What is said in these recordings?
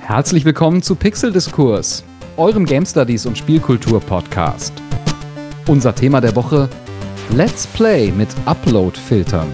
Herzlich willkommen zu Pixeldiskurs, eurem Game Studies und Spielkultur-Podcast. Unser Thema der Woche: Let's Play mit Upload-Filtern.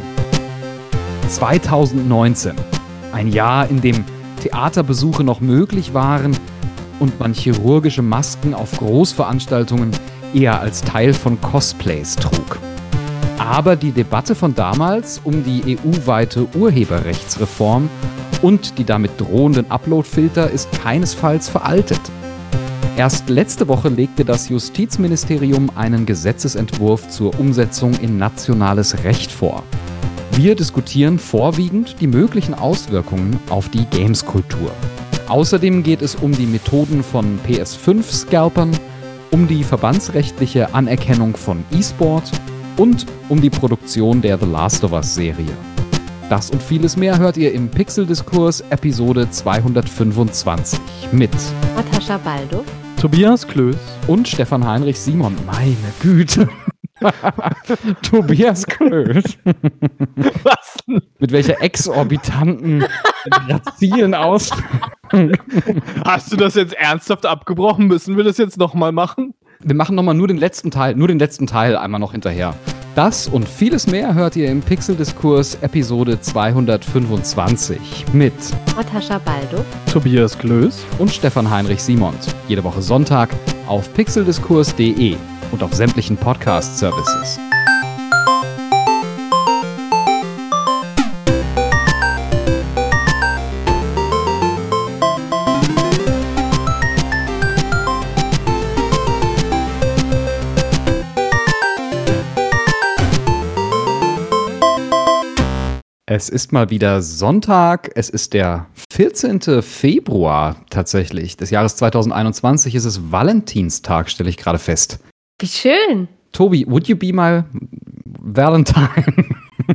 2019, ein Jahr, in dem Theaterbesuche noch möglich waren und man chirurgische Masken auf Großveranstaltungen eher als Teil von Cosplays trug. Aber die Debatte von damals um die EU-weite Urheberrechtsreform und die damit drohenden Upload-Filter ist keinesfalls veraltet. Erst letzte Woche legte das Justizministerium einen Gesetzesentwurf zur Umsetzung in nationales Recht vor. Wir diskutieren vorwiegend die möglichen Auswirkungen auf die Games-Kultur. Außerdem geht es um die Methoden von PS5-Scalpern, um die verbandsrechtliche Anerkennung von E-Sport und um die Produktion der The Last of Us-Serie. Das und vieles mehr hört ihr im Pixeldiskurs Episode 225 mit Natascha Baldow, Tobias Klöß und Stefan Heinrich Simon. Meine Güte. Tobias Klöß. Was? Mit welcher exorbitanten, grazilen Aussprache. Hast du das jetzt ernsthaft abgebrochen? Müssen wir das jetzt nochmal machen? Wir machen nochmal nur den letzten Teil einmal noch hinterher. Das und vieles mehr hört ihr im Pixeldiskurs Episode 225 mit Natascha Baldow, Tobias Klöß und Stefan Heinrich Simont. Jede Woche Sonntag auf pixeldiskurs.de und auf sämtlichen Podcast-Services. Es ist mal wieder Sonntag, es ist der 14. Februar tatsächlich des Jahres 2021, es ist Valentinstag, stelle ich gerade fest. wie schön. Tobi, would you be my Valentine?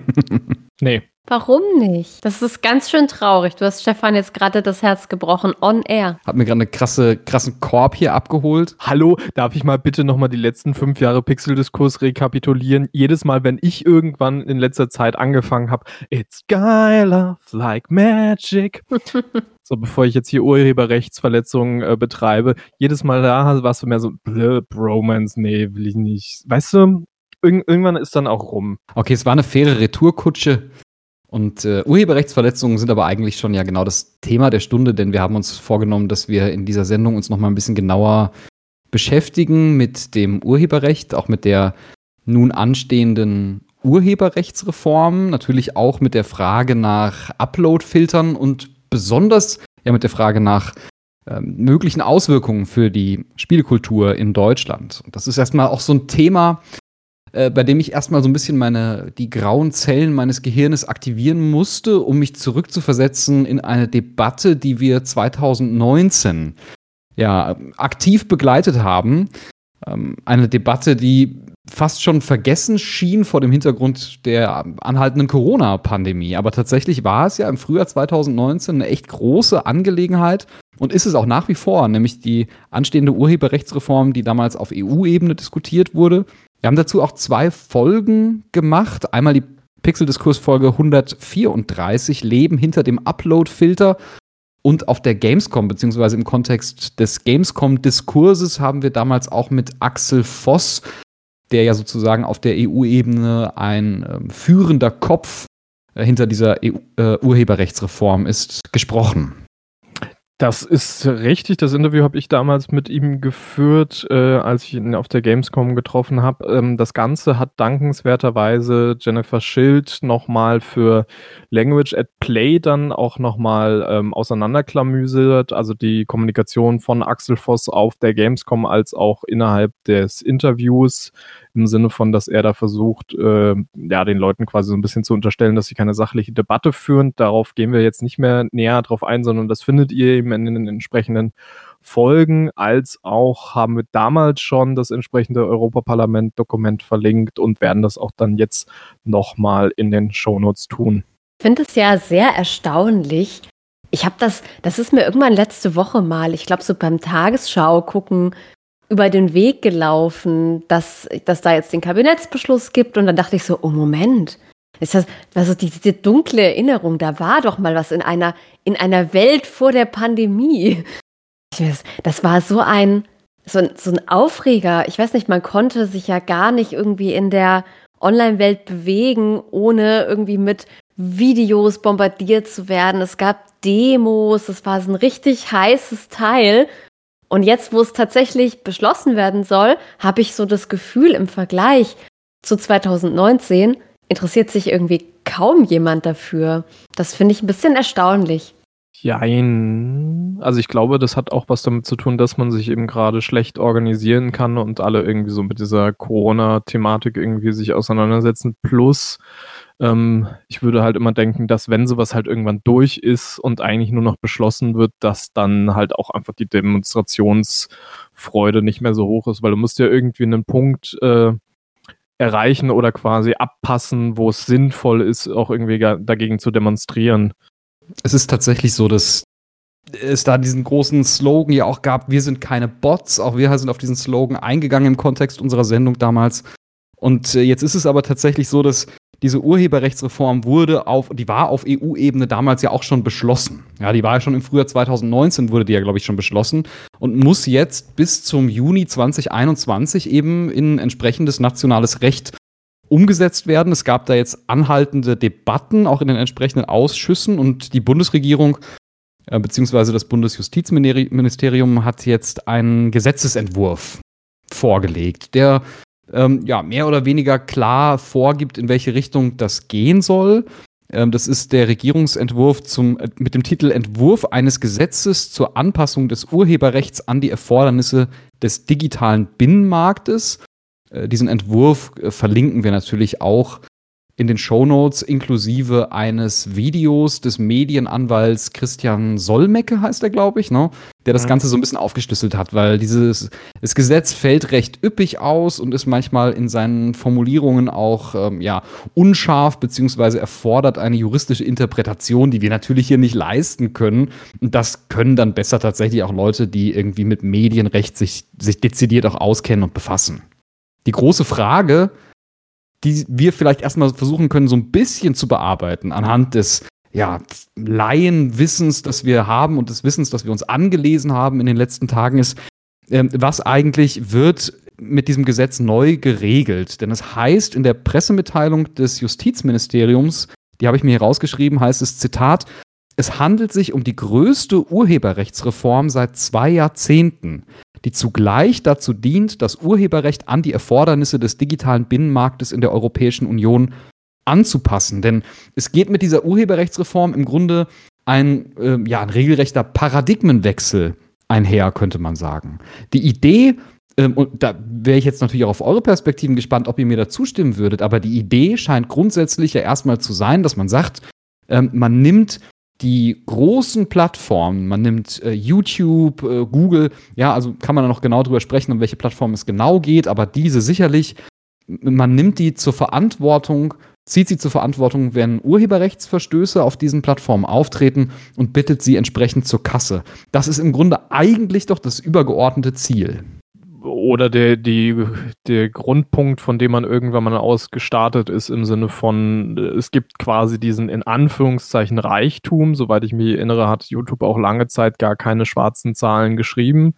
Nee. Warum nicht? Das ist ganz schön traurig. Du hast Stefan jetzt gerade das Herz gebrochen, on air. Hab mir gerade einen krassen Korb hier abgeholt. Hallo, darf ich mal bitte nochmal die letzten 5 Jahre Pixeldiskurs rekapitulieren? Jedes Mal, wenn ich irgendwann in letzter Zeit angefangen habe, It's guy love like magic. So, bevor ich jetzt hier Urheberrechtsverletzungen betreibe, jedes Mal da warst du mehr so, Bromance, nee, will ich nicht. Weißt du, irgendwann ist dann auch rum. Okay, es war eine faire Retourkutsche. Und Urheberrechtsverletzungen sind aber eigentlich schon ja genau das Thema der Stunde, denn wir haben uns vorgenommen, dass wir in dieser Sendung uns nochmal ein bisschen genauer beschäftigen mit dem Urheberrecht, auch mit der nun anstehenden Urheberrechtsreform, natürlich auch mit der Frage nach Upload-Filtern und besonders ja mit der Frage nach möglichen Auswirkungen für die Spielkultur in Deutschland. Und das ist erstmal auch so ein Thema, bei dem ich erstmal so ein bisschen die grauen Zellen meines Gehirnes aktivieren musste, um mich zurückzuversetzen in eine Debatte, die wir 2019 ja aktiv begleitet haben. Eine Debatte, die fast schon vergessen schien vor dem Hintergrund der anhaltenden Corona-Pandemie. Aber tatsächlich war es ja im Frühjahr 2019 eine echt große Angelegenheit und ist es auch nach wie vor, nämlich die anstehende Urheberrechtsreform, die damals auf EU-Ebene diskutiert wurde. Wir haben dazu auch 2 Folgen gemacht. Einmal die Pixeldiskurs-Folge 134, Leben hinter dem Upload-Filter. Und auf der Gamescom, beziehungsweise im Kontext des Gamescom-Diskurses, haben wir damals auch mit Axel Voss, der ja sozusagen auf der EU-Ebene ein führender Kopf hinter dieser Urheberrechtsreform ist, gesprochen. Das ist richtig. Das Interview habe ich damals mit ihm geführt, als ich ihn auf der Gamescom getroffen habe. Das Ganze hat dankenswerterweise Jennifer Schild nochmal für Language at Play dann auch nochmal auseinanderklamüsert. Also die Kommunikation von Axel Voss auf der Gamescom als auch innerhalb des Interviews im Sinne von, dass er da versucht, den Leuten quasi so ein bisschen zu unterstellen, dass sie keine sachliche Debatte führen. Darauf gehen wir jetzt nicht mehr näher drauf ein, sondern das findet ihr eben in den entsprechenden Folgen. Als auch haben wir damals schon das entsprechende Europaparlament-Dokument verlinkt und werden das auch dann jetzt nochmal in den Shownotes tun. Ich finde es ja sehr erstaunlich. Ich habe das ist mir irgendwann letzte Woche mal, ich glaube so beim Tagesschau gucken, über den Weg gelaufen, dass da jetzt den Kabinettsbeschluss gibt. Und dann dachte ich so, oh Moment, Das war so diese dunkle Erinnerung, da war doch mal was in einer Welt vor der Pandemie. Das war so ein Aufreger. Ich weiß nicht, man konnte sich ja gar nicht irgendwie in der Online-Welt bewegen, ohne irgendwie mit Videos bombardiert zu werden. Es gab Demos, das war so ein richtig heißes Teil. Und jetzt, wo es tatsächlich beschlossen werden soll, habe ich so das Gefühl, im Vergleich zu 2019 interessiert sich irgendwie kaum jemand dafür. Das finde ich ein bisschen erstaunlich. Jein. Also ich glaube, das hat auch was damit zu tun, dass man sich eben gerade schlecht organisieren kann und alle irgendwie so mit dieser Corona-Thematik irgendwie sich auseinandersetzen. Plus, ich würde halt immer denken, dass wenn sowas halt irgendwann durch ist und eigentlich nur noch beschlossen wird, dass dann halt auch einfach die Demonstrationsfreude nicht mehr so hoch ist, weil du musst ja irgendwie einen Punkt erreichen oder quasi abpassen, wo es sinnvoll ist, auch irgendwie dagegen zu demonstrieren. Es ist tatsächlich so, dass es da diesen großen Slogan ja auch gab, wir sind keine Bots. Auch wir sind auf diesen Slogan eingegangen im Kontext unserer Sendung damals. Und jetzt ist es aber tatsächlich so, dass diese Urheberrechtsreform die war auf EU-Ebene damals ja auch schon beschlossen. Ja, die war ja schon im Frühjahr 2019, wurde die ja, glaube ich, schon beschlossen und muss jetzt bis zum Juni 2021 eben in entsprechendes nationales Recht umgesetzt werden. Es gab da jetzt anhaltende Debatten, auch in den entsprechenden Ausschüssen, und die Bundesregierung beziehungsweise das Bundesjustizministerium hat jetzt einen Gesetzesentwurf vorgelegt, der mehr oder weniger klar vorgibt, in welche Richtung das gehen soll. Das ist der Regierungsentwurf mit dem Titel Entwurf eines Gesetzes zur Anpassung des Urheberrechts an die Erfordernisse des digitalen Binnenmarktes. Diesen Entwurf verlinken wir natürlich auch in den Shownotes, inklusive eines Videos des Medienanwalts Christian Solmecke, heißt er, glaube ich, ne? Der das Ganze so ein bisschen aufgeschlüsselt hat, weil das Gesetz fällt recht üppig aus und ist manchmal in seinen Formulierungen auch unscharf, beziehungsweise erfordert eine juristische Interpretation, die wir natürlich hier nicht leisten können. Und das können dann besser tatsächlich auch Leute, die irgendwie mit Medienrecht sich dezidiert auch auskennen und befassen. Die große Frage, die wir vielleicht erstmal versuchen können, so ein bisschen zu bearbeiten, anhand des Laienwissens, das wir haben und des Wissens, das wir uns angelesen haben in den letzten Tagen, ist, was eigentlich wird mit diesem Gesetz neu geregelt. Denn es heißt in der Pressemitteilung des Justizministeriums, die habe ich mir hier rausgeschrieben, heißt es, Zitat, es handelt sich um die größte Urheberrechtsreform seit 2 Jahrzehnten, die zugleich dazu dient, das Urheberrecht an die Erfordernisse des digitalen Binnenmarktes in der Europäischen Union anzupassen. Denn es geht mit dieser Urheberrechtsreform im Grunde ein regelrechter Paradigmenwechsel einher, könnte man sagen. Die Idee, und da wäre ich jetzt natürlich auch auf eure Perspektiven gespannt, ob ihr mir da zustimmen würdet, aber die Idee scheint grundsätzlich ja erstmal zu sein, dass man sagt, man nimmt die großen Plattformen, man nimmt YouTube, Google, also kann man da noch genau drüber sprechen, um welche Plattform es genau geht, aber diese sicherlich, man nimmt die zieht sie zur Verantwortung, wenn Urheberrechtsverstöße auf diesen Plattformen auftreten und bittet sie entsprechend zur Kasse. Das ist im Grunde eigentlich doch das übergeordnete Ziel. Oder der Grundpunkt, von dem man irgendwann mal aus gestartet ist, im Sinne von, es gibt quasi diesen in Anführungszeichen Reichtum. Soweit ich mich erinnere, hat YouTube auch lange Zeit gar keine schwarzen Zahlen geschrieben.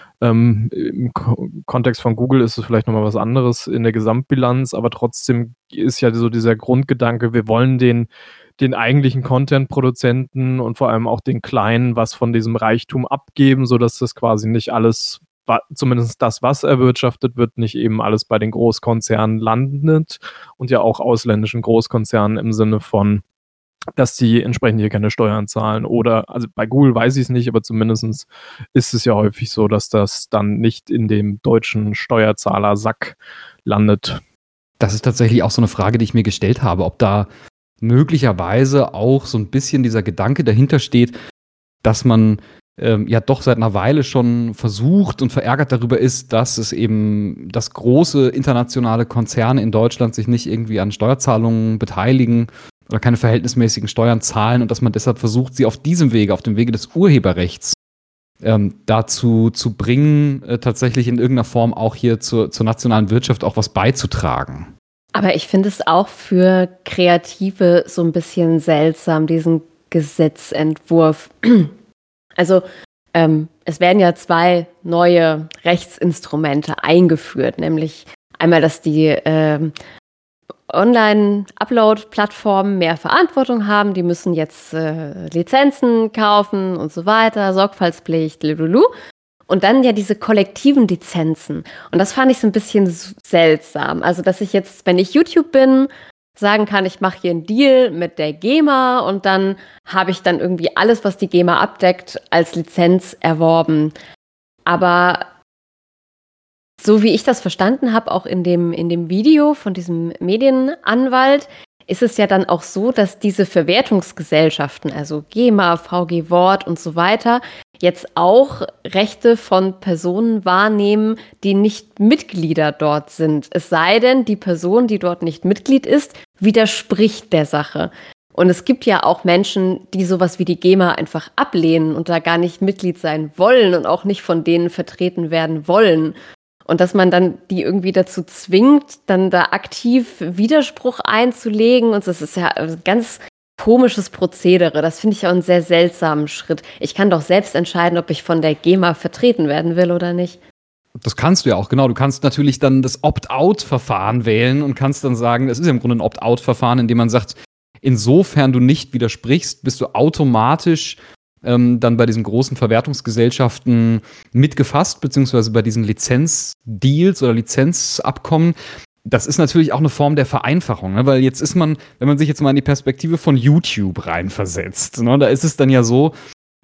Im Kontext von Google ist es vielleicht nochmal was anderes in der Gesamtbilanz, aber trotzdem ist ja so dieser Grundgedanke, wir wollen den eigentlichen Content-Produzenten und vor allem auch den Kleinen was von diesem Reichtum abgeben, sodass das quasi nicht alles, zumindest das, was erwirtschaftet wird, nicht eben alles bei den Großkonzernen landet und ja auch ausländischen Großkonzernen im Sinne von, dass die entsprechend hier keine Steuern zahlen. Oder, also bei Google weiß ich es nicht, aber zumindest ist es ja häufig so, dass das dann nicht in dem deutschen Steuerzahlersack landet. Das ist tatsächlich auch so eine Frage, die ich mir gestellt habe, ob da möglicherweise auch so ein bisschen dieser Gedanke dahinter steht, dass man doch seit einer Weile schon versucht und verärgert darüber ist, dass es eben, dass große internationale Konzerne in Deutschland sich nicht irgendwie an Steuerzahlungen beteiligen oder keine verhältnismäßigen Steuern zahlen und dass man deshalb versucht, sie auf diesem Wege, auf dem Wege des Urheberrechts dazu zu bringen, tatsächlich in irgendeiner Form auch hier zur nationalen Wirtschaft auch was beizutragen. Aber ich finde es auch für Kreative so ein bisschen seltsam, diesen Gesetzentwurf. Also es werden ja 2 neue Rechtsinstrumente eingeführt, nämlich einmal, dass die Online-Upload-Plattformen mehr Verantwortung haben. Die müssen jetzt Lizenzen kaufen und so weiter, Sorgfaltspflicht, lululu. Und dann ja diese kollektiven Lizenzen. Und das fand ich so ein bisschen seltsam. Also, dass ich jetzt, wenn ich YouTube bin, sagen kann, ich mache hier einen Deal mit der GEMA und dann habe ich dann irgendwie alles, was die GEMA abdeckt, als Lizenz erworben. Aber so wie ich das verstanden habe, auch in dem Video von diesem Medienanwalt, ist es ja dann auch so, dass diese Verwertungsgesellschaften, also GEMA, VG Wort und so weiter, jetzt auch Rechte von Personen wahrnehmen, die nicht Mitglieder dort sind. Es sei denn, die Person, die dort nicht Mitglied ist, widerspricht der Sache. Und es gibt ja auch Menschen, die sowas wie die GEMA einfach ablehnen und da gar nicht Mitglied sein wollen und auch nicht von denen vertreten werden wollen. Und dass man dann die irgendwie dazu zwingt, dann da aktiv Widerspruch einzulegen. Und das ist ja ein ganz komisches Prozedere. Das finde ich auch einen sehr seltsamen Schritt. Ich kann doch selbst entscheiden, ob ich von der GEMA vertreten werden will oder nicht. Das kannst du ja auch, genau. Du kannst natürlich dann das Opt-out-Verfahren wählen und kannst dann sagen, es ist ja im Grunde ein Opt-out-Verfahren, in dem man sagt, insofern du nicht widersprichst, bist du automatisch dann bei diesen großen Verwertungsgesellschaften mitgefasst, beziehungsweise bei diesen Lizenzdeals oder Lizenzabkommen. Das ist natürlich auch eine Form der Vereinfachung, ne? Weil jetzt ist man, wenn man sich jetzt mal in die Perspektive von YouTube reinversetzt, ne, da ist es dann ja so,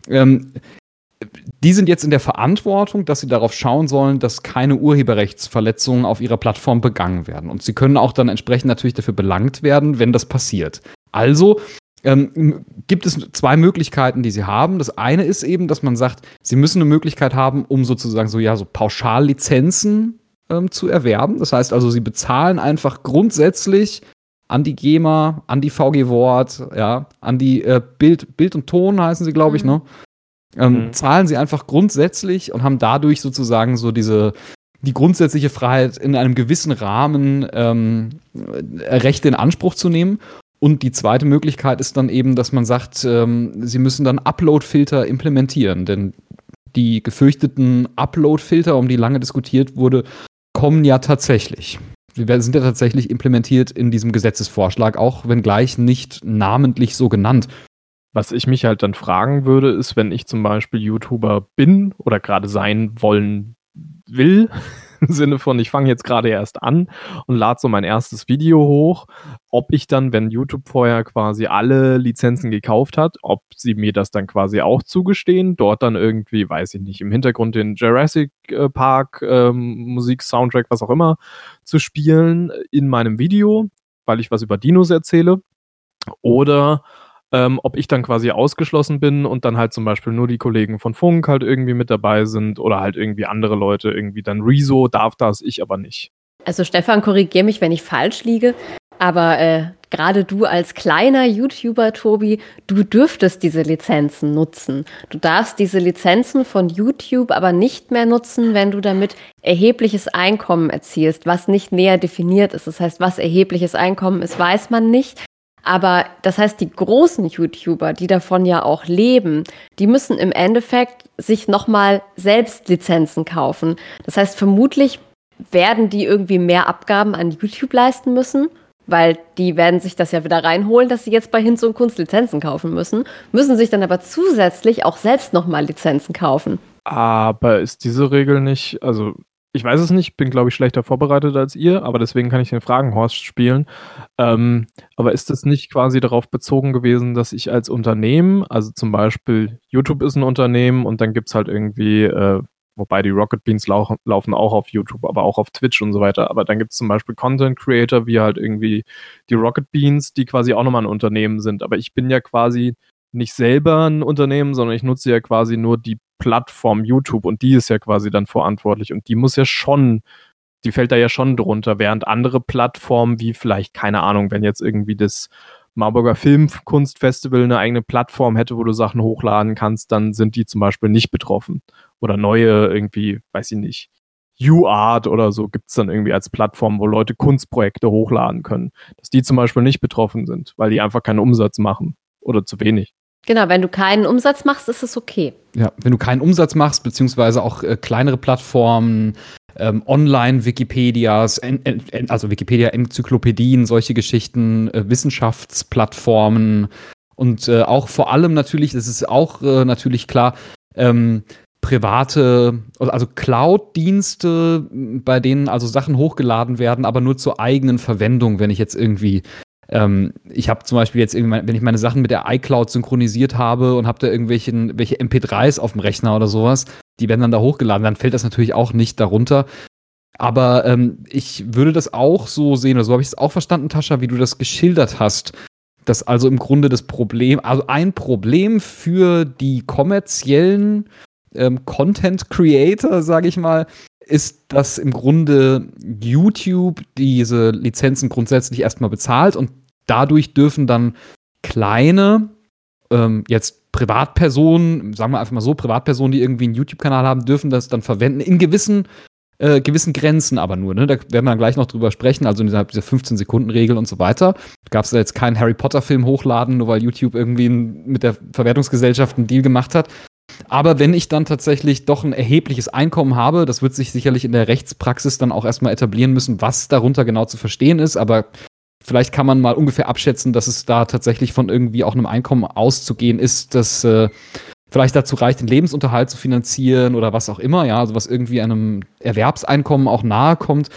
die sind jetzt in der Verantwortung, dass sie darauf schauen sollen, dass keine Urheberrechtsverletzungen auf ihrer Plattform begangen werden. Und sie können auch dann entsprechend natürlich dafür belangt werden, wenn das passiert. Also gibt es 2 Möglichkeiten, die sie haben. Das eine ist eben, dass man sagt, sie müssen eine Möglichkeit haben, um sozusagen so Pauschallizenzen zu erwerben. Das heißt also, sie bezahlen einfach grundsätzlich an die GEMA, an die VG Wort, ja, an die Bild und Ton heißen sie, glaube ich, ne? Zahlen sie einfach grundsätzlich und haben dadurch sozusagen so die grundsätzliche Freiheit, in einem gewissen Rahmen Rechte in Anspruch zu nehmen. Und die zweite Möglichkeit ist dann eben, dass man sagt, sie müssen dann Upload-Filter implementieren. Denn die gefürchteten Upload-Filter, um die lange diskutiert wurde, kommen ja tatsächlich. Sie sind ja tatsächlich implementiert in diesem Gesetzesvorschlag, auch wenngleich nicht namentlich so genannt. Was ich mich halt dann fragen würde, ist, wenn ich zum Beispiel YouTuber bin oder gerade sein wollen will, im Sinne von, ich fange jetzt gerade erst an und lade so mein erstes Video hoch, ob ich dann, wenn YouTube vorher quasi alle Lizenzen gekauft hat, ob sie mir das dann quasi auch zugestehen, dort dann irgendwie, weiß ich nicht, im Hintergrund den Jurassic Park Musik, Soundtrack, was auch immer, zu spielen in meinem Video, weil ich was über Dinos erzähle, oder ob ich dann quasi ausgeschlossen bin und dann halt zum Beispiel nur die Kollegen von Funk halt irgendwie mit dabei sind oder halt irgendwie andere Leute irgendwie dann Rezo darf das, ich aber nicht. Also Stefan, korrigier mich, wenn ich falsch liege, aber gerade du als kleiner YouTuber, Tobi, du dürftest diese Lizenzen nutzen. Du darfst diese Lizenzen von YouTube aber nicht mehr nutzen, wenn du damit erhebliches Einkommen erzielst, was nicht näher definiert ist. Das heißt, was erhebliches Einkommen ist, weiß man nicht. Aber das heißt, die großen YouTuber, die davon ja auch leben, die müssen im Endeffekt sich nochmal selbst Lizenzen kaufen. Das heißt, vermutlich werden die irgendwie mehr Abgaben an YouTube leisten müssen, weil die werden sich das ja wieder reinholen, dass sie jetzt bei Hinz und Kunst Lizenzen kaufen müssen sich dann aber zusätzlich auch selbst nochmal Lizenzen kaufen. Aber ist diese Regel nicht, also ich weiß es nicht, bin glaube ich schlechter vorbereitet als ihr, aber deswegen kann ich den Fragenhorst spielen. Aber ist das nicht quasi darauf bezogen gewesen, dass ich als Unternehmen, also zum Beispiel YouTube ist ein Unternehmen und dann gibt es halt irgendwie, wobei die Rocket Beans laufen auch auf YouTube, aber auch auf Twitch und so weiter, aber dann gibt es zum Beispiel Content Creator, wie halt irgendwie die Rocket Beans, die quasi auch nochmal ein Unternehmen sind, aber ich bin ja quasi nicht selber ein Unternehmen, sondern ich nutze ja quasi nur die Plattform YouTube und die ist ja quasi dann verantwortlich und die muss ja schon, die fällt da ja schon drunter, während andere Plattformen wie vielleicht, keine Ahnung, wenn jetzt irgendwie das Marburger Filmkunstfestival eine eigene Plattform hätte, wo du Sachen hochladen kannst, dann sind die zum Beispiel nicht betroffen. Oder neue irgendwie, weiß ich nicht, UArt oder so gibt es dann irgendwie als Plattform, wo Leute Kunstprojekte hochladen können. Dass die zum Beispiel nicht betroffen sind, weil die einfach keinen Umsatz machen oder zu wenig. Genau, wenn du keinen Umsatz machst, ist es okay. Ja, wenn du keinen Umsatz machst, beziehungsweise auch kleinere Plattformen, Online-Wikipedias, also Wikipedia-Enzyklopädien, solche Geschichten, Wissenschaftsplattformen und auch vor allem natürlich, das ist auch natürlich klar, private, also Cloud-Dienste, bei denen also Sachen hochgeladen werden, aber nur zur eigenen Verwendung, wenn ich jetzt irgendwie ich habe zum Beispiel jetzt irgendwie, wenn ich meine Sachen mit der iCloud synchronisiert habe und habe da welche MP3s auf dem Rechner oder sowas, die werden dann da hochgeladen, dann fällt das natürlich auch nicht darunter. Aber ich würde das auch so sehen, oder so habe ich es auch verstanden, Tascha, wie du das geschildert hast, dass also im Grunde das Problem, also ein Problem für die kommerziellen Content Creator, sage ich mal, ist, dass im Grunde YouTube diese Lizenzen grundsätzlich erstmal bezahlt und dadurch dürfen dann kleine, jetzt Privatpersonen, sagen wir einfach mal so, Privatpersonen, die irgendwie einen YouTube-Kanal haben, dürfen das dann verwenden, in gewissen Grenzen aber nur. Ne? Da werden wir dann gleich noch drüber sprechen, also innerhalb dieser 15-Sekunden-Regel und so weiter. Gab es da jetzt keinen Harry-Potter-Film hochladen, nur weil YouTube irgendwie mit der Verwertungsgesellschaft einen Deal gemacht hat. Aber wenn ich dann tatsächlich doch ein erhebliches Einkommen habe, das wird sich sicherlich in der Rechtspraxis dann auch erstmal etablieren müssen, was darunter genau zu verstehen ist, aber vielleicht kann man mal ungefähr abschätzen, dass es da tatsächlich von irgendwie auch einem Einkommen auszugehen ist, das vielleicht dazu reicht, den Lebensunterhalt zu finanzieren oder was auch immer, ja, also was irgendwie einem Erwerbseinkommen auch nahe kommt,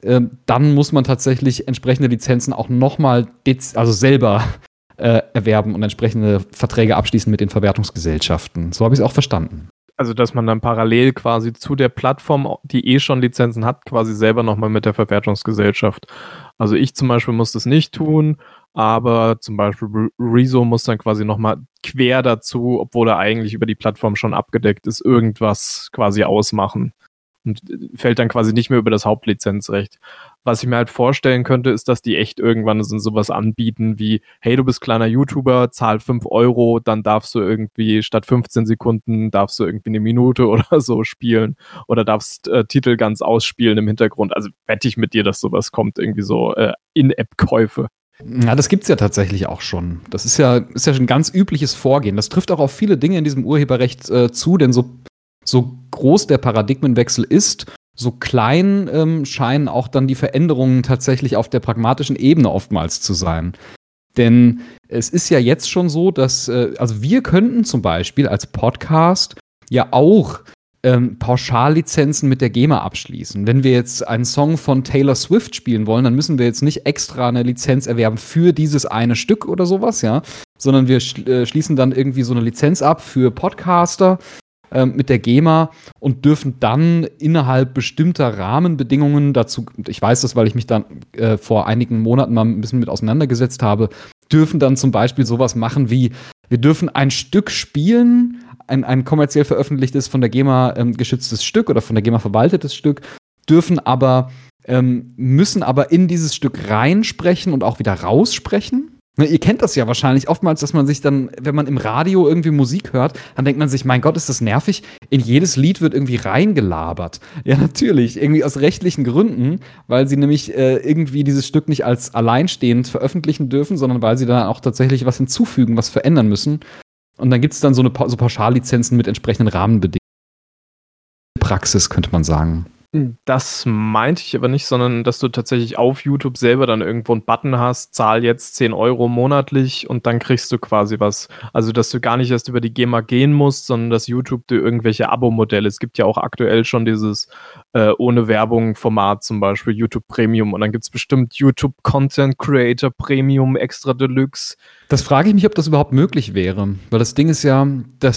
dann muss man tatsächlich entsprechende Lizenzen auch nochmal also selber erwerben und entsprechende Verträge abschließen mit den Verwertungsgesellschaften. So habe ich es auch verstanden. Also, dass man dann parallel quasi zu der Plattform, die schon Lizenzen hat, quasi selber nochmal mit der Verwertungsgesellschaft. Also ich zum Beispiel muss das nicht tun, aber zum Beispiel Rezo muss dann quasi nochmal quer dazu, obwohl er eigentlich über die Plattform schon abgedeckt ist, irgendwas quasi ausmachen. Und fällt dann quasi nicht mehr über das Hauptlizenzrecht. Was ich mir halt vorstellen könnte, ist, dass die echt irgendwann sowas anbieten wie, hey, du bist kleiner YouTuber, zahl 5 €, dann darfst du irgendwie statt 15 Sekunden darfst du irgendwie eine Minute oder so spielen oder darfst Titel ganz ausspielen im Hintergrund. Also wette ich mit dir, dass sowas kommt, irgendwie so In-App-Käufe. Ja, das gibt's ja tatsächlich auch schon. Das ist ja schon ein ganz übliches Vorgehen. Das trifft auch auf viele Dinge in diesem Urheberrecht zu, denn so groß der Paradigmenwechsel ist, so klein scheinen auch dann die Veränderungen tatsächlich auf der pragmatischen Ebene oftmals zu sein. Denn es ist ja jetzt schon so, dass, also wir könnten zum Beispiel als Podcast ja auch Pauschallizenzen mit der GEMA abschließen. Wenn wir jetzt einen Song von Taylor Swift spielen wollen, dann müssen wir jetzt nicht extra eine Lizenz erwerben für dieses eine Stück oder sowas, ja, sondern wir schließen dann irgendwie so eine Lizenz ab für Podcaster mit der GEMA und dürfen dann innerhalb bestimmter Rahmenbedingungen dazu, ich weiß das, weil ich mich dann vor einigen Monaten mal ein bisschen mit auseinandergesetzt habe, dürfen dann zum Beispiel sowas machen wie, wir dürfen ein Stück spielen, ein kommerziell veröffentlichtes, von der GEMA geschütztes Stück oder von der GEMA verwaltetes Stück, müssen aber in dieses Stück reinsprechen und auch wieder raussprechen. Ihr kennt das ja wahrscheinlich oftmals, dass man sich dann, wenn man im Radio irgendwie Musik hört, dann denkt man sich, mein Gott, ist das nervig. In jedes Lied wird irgendwie reingelabert. Ja, natürlich, irgendwie aus rechtlichen Gründen, weil sie nämlich irgendwie dieses Stück nicht als alleinstehend veröffentlichen dürfen, sondern weil sie dann auch tatsächlich was hinzufügen, was verändern müssen. Und dann gibt es dann so Pauschallizenzen mit entsprechenden Rahmenbedingungen. Praxis, könnte man sagen. Das meinte ich aber nicht, sondern dass du tatsächlich auf YouTube selber dann irgendwo einen Button hast, zahl jetzt 10 € monatlich und dann kriegst du quasi was. Also, dass du gar nicht erst über die GEMA gehen musst, sondern dass YouTube dir irgendwelche Abo-Modelle, es gibt ja auch aktuell schon dieses ohne Werbung Format, zum Beispiel YouTube Premium, und dann gibt es bestimmt YouTube Content Creator Premium Extra Deluxe. Das frage ich mich, ob das überhaupt möglich wäre. Weil das Ding ist ja,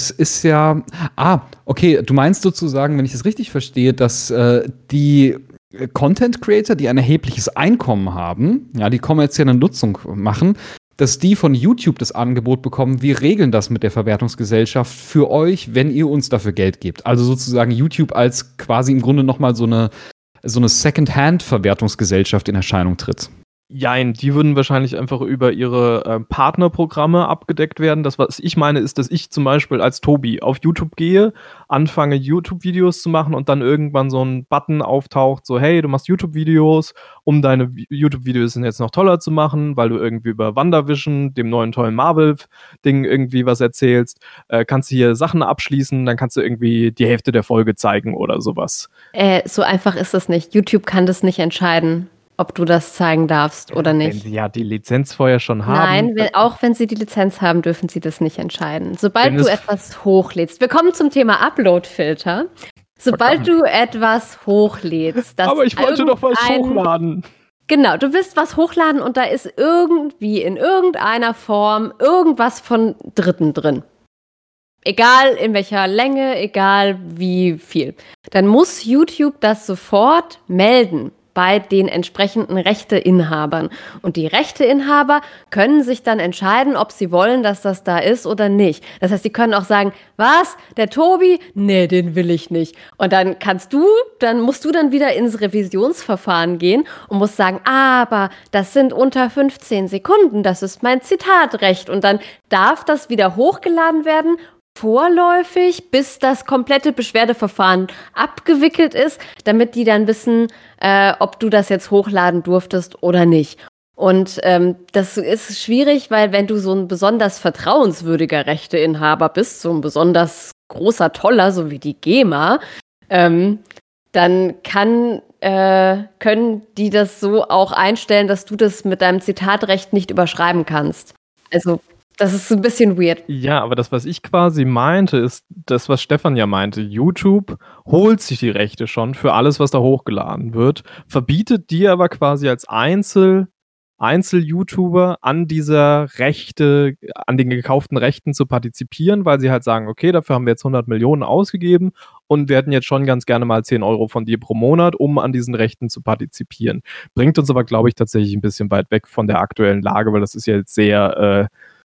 okay, du meinst sozusagen, wenn ich das richtig verstehe, dass die Content Creator, die ein erhebliches Einkommen haben, ja, die kommerzielle Nutzung machen, dass die von YouTube das Angebot bekommen, wir regeln das mit der Verwertungsgesellschaft für euch, wenn ihr uns dafür Geld gebt. Also sozusagen YouTube als quasi im Grunde nochmal so eine Second-Hand-Verwertungsgesellschaft in Erscheinung tritt. Jein, die würden wahrscheinlich einfach über ihre Partnerprogramme abgedeckt werden. Das, was ich meine, ist, dass ich zum Beispiel als Tobi auf YouTube gehe, anfange YouTube-Videos zu machen und dann irgendwann so ein Button auftaucht, so hey, du machst YouTube-Videos, um deine YouTube-Videos jetzt noch toller zu machen, weil du irgendwie über WandaVision, dem neuen tollen Marvel-Ding irgendwie was erzählst, kannst du hier Sachen abschließen, dann kannst du irgendwie die Hälfte der Folge zeigen oder sowas. So einfach ist es nicht. YouTube kann das nicht entscheiden, ob du das zeigen darfst oder nicht. Wenn sie ja die Lizenz vorher schon haben. Nein, auch wenn sie die Lizenz haben, dürfen sie das nicht entscheiden. Sobald du etwas hochlädst. Wir kommen zum Thema Upload-Filter. Sobald du etwas hochlädst. Aber ich wollte doch was hochladen. Genau, du willst was hochladen und da ist irgendwie in irgendeiner Form irgendwas von Dritten drin. Egal in welcher Länge, egal wie viel. Dann muss YouTube das sofort melden bei den entsprechenden Rechteinhabern. Und die Rechteinhaber können sich dann entscheiden, ob sie wollen, dass das da ist oder nicht. Das heißt, sie können auch sagen, was, der Tobi? Nee, den will ich nicht. Und dann musst du dann wieder ins Revisionsverfahren gehen und musst sagen, aber das sind unter 15 Sekunden, das ist mein Zitatrecht. Und dann darf das wieder hochgeladen werden, vorläufig, bis das komplette Beschwerdeverfahren abgewickelt ist, damit die dann wissen, ob du das jetzt hochladen durftest oder nicht. Und das ist schwierig, weil wenn du so ein besonders vertrauenswürdiger Rechteinhaber bist, so ein besonders großer Toller, so wie die GEMA, dann können die das so auch einstellen, dass du das mit deinem Zitatrecht nicht überschreiben kannst. Also das ist ein bisschen weird. Ja, aber das, was ich quasi meinte, ist das, was Stefan ja meinte. YouTube holt sich die Rechte schon für alles, was da hochgeladen wird, verbietet dir aber quasi als Einzel-YouTuber an dieser Rechte, an den gekauften Rechten zu partizipieren, weil sie halt sagen, okay, dafür haben wir jetzt 100 Millionen ausgegeben und wir hätten jetzt schon ganz gerne mal 10 Euro von dir pro Monat, um an diesen Rechten zu partizipieren. Bringt uns aber, glaube ich, tatsächlich ein bisschen weit weg von der aktuellen Lage, weil das ist ja jetzt sehr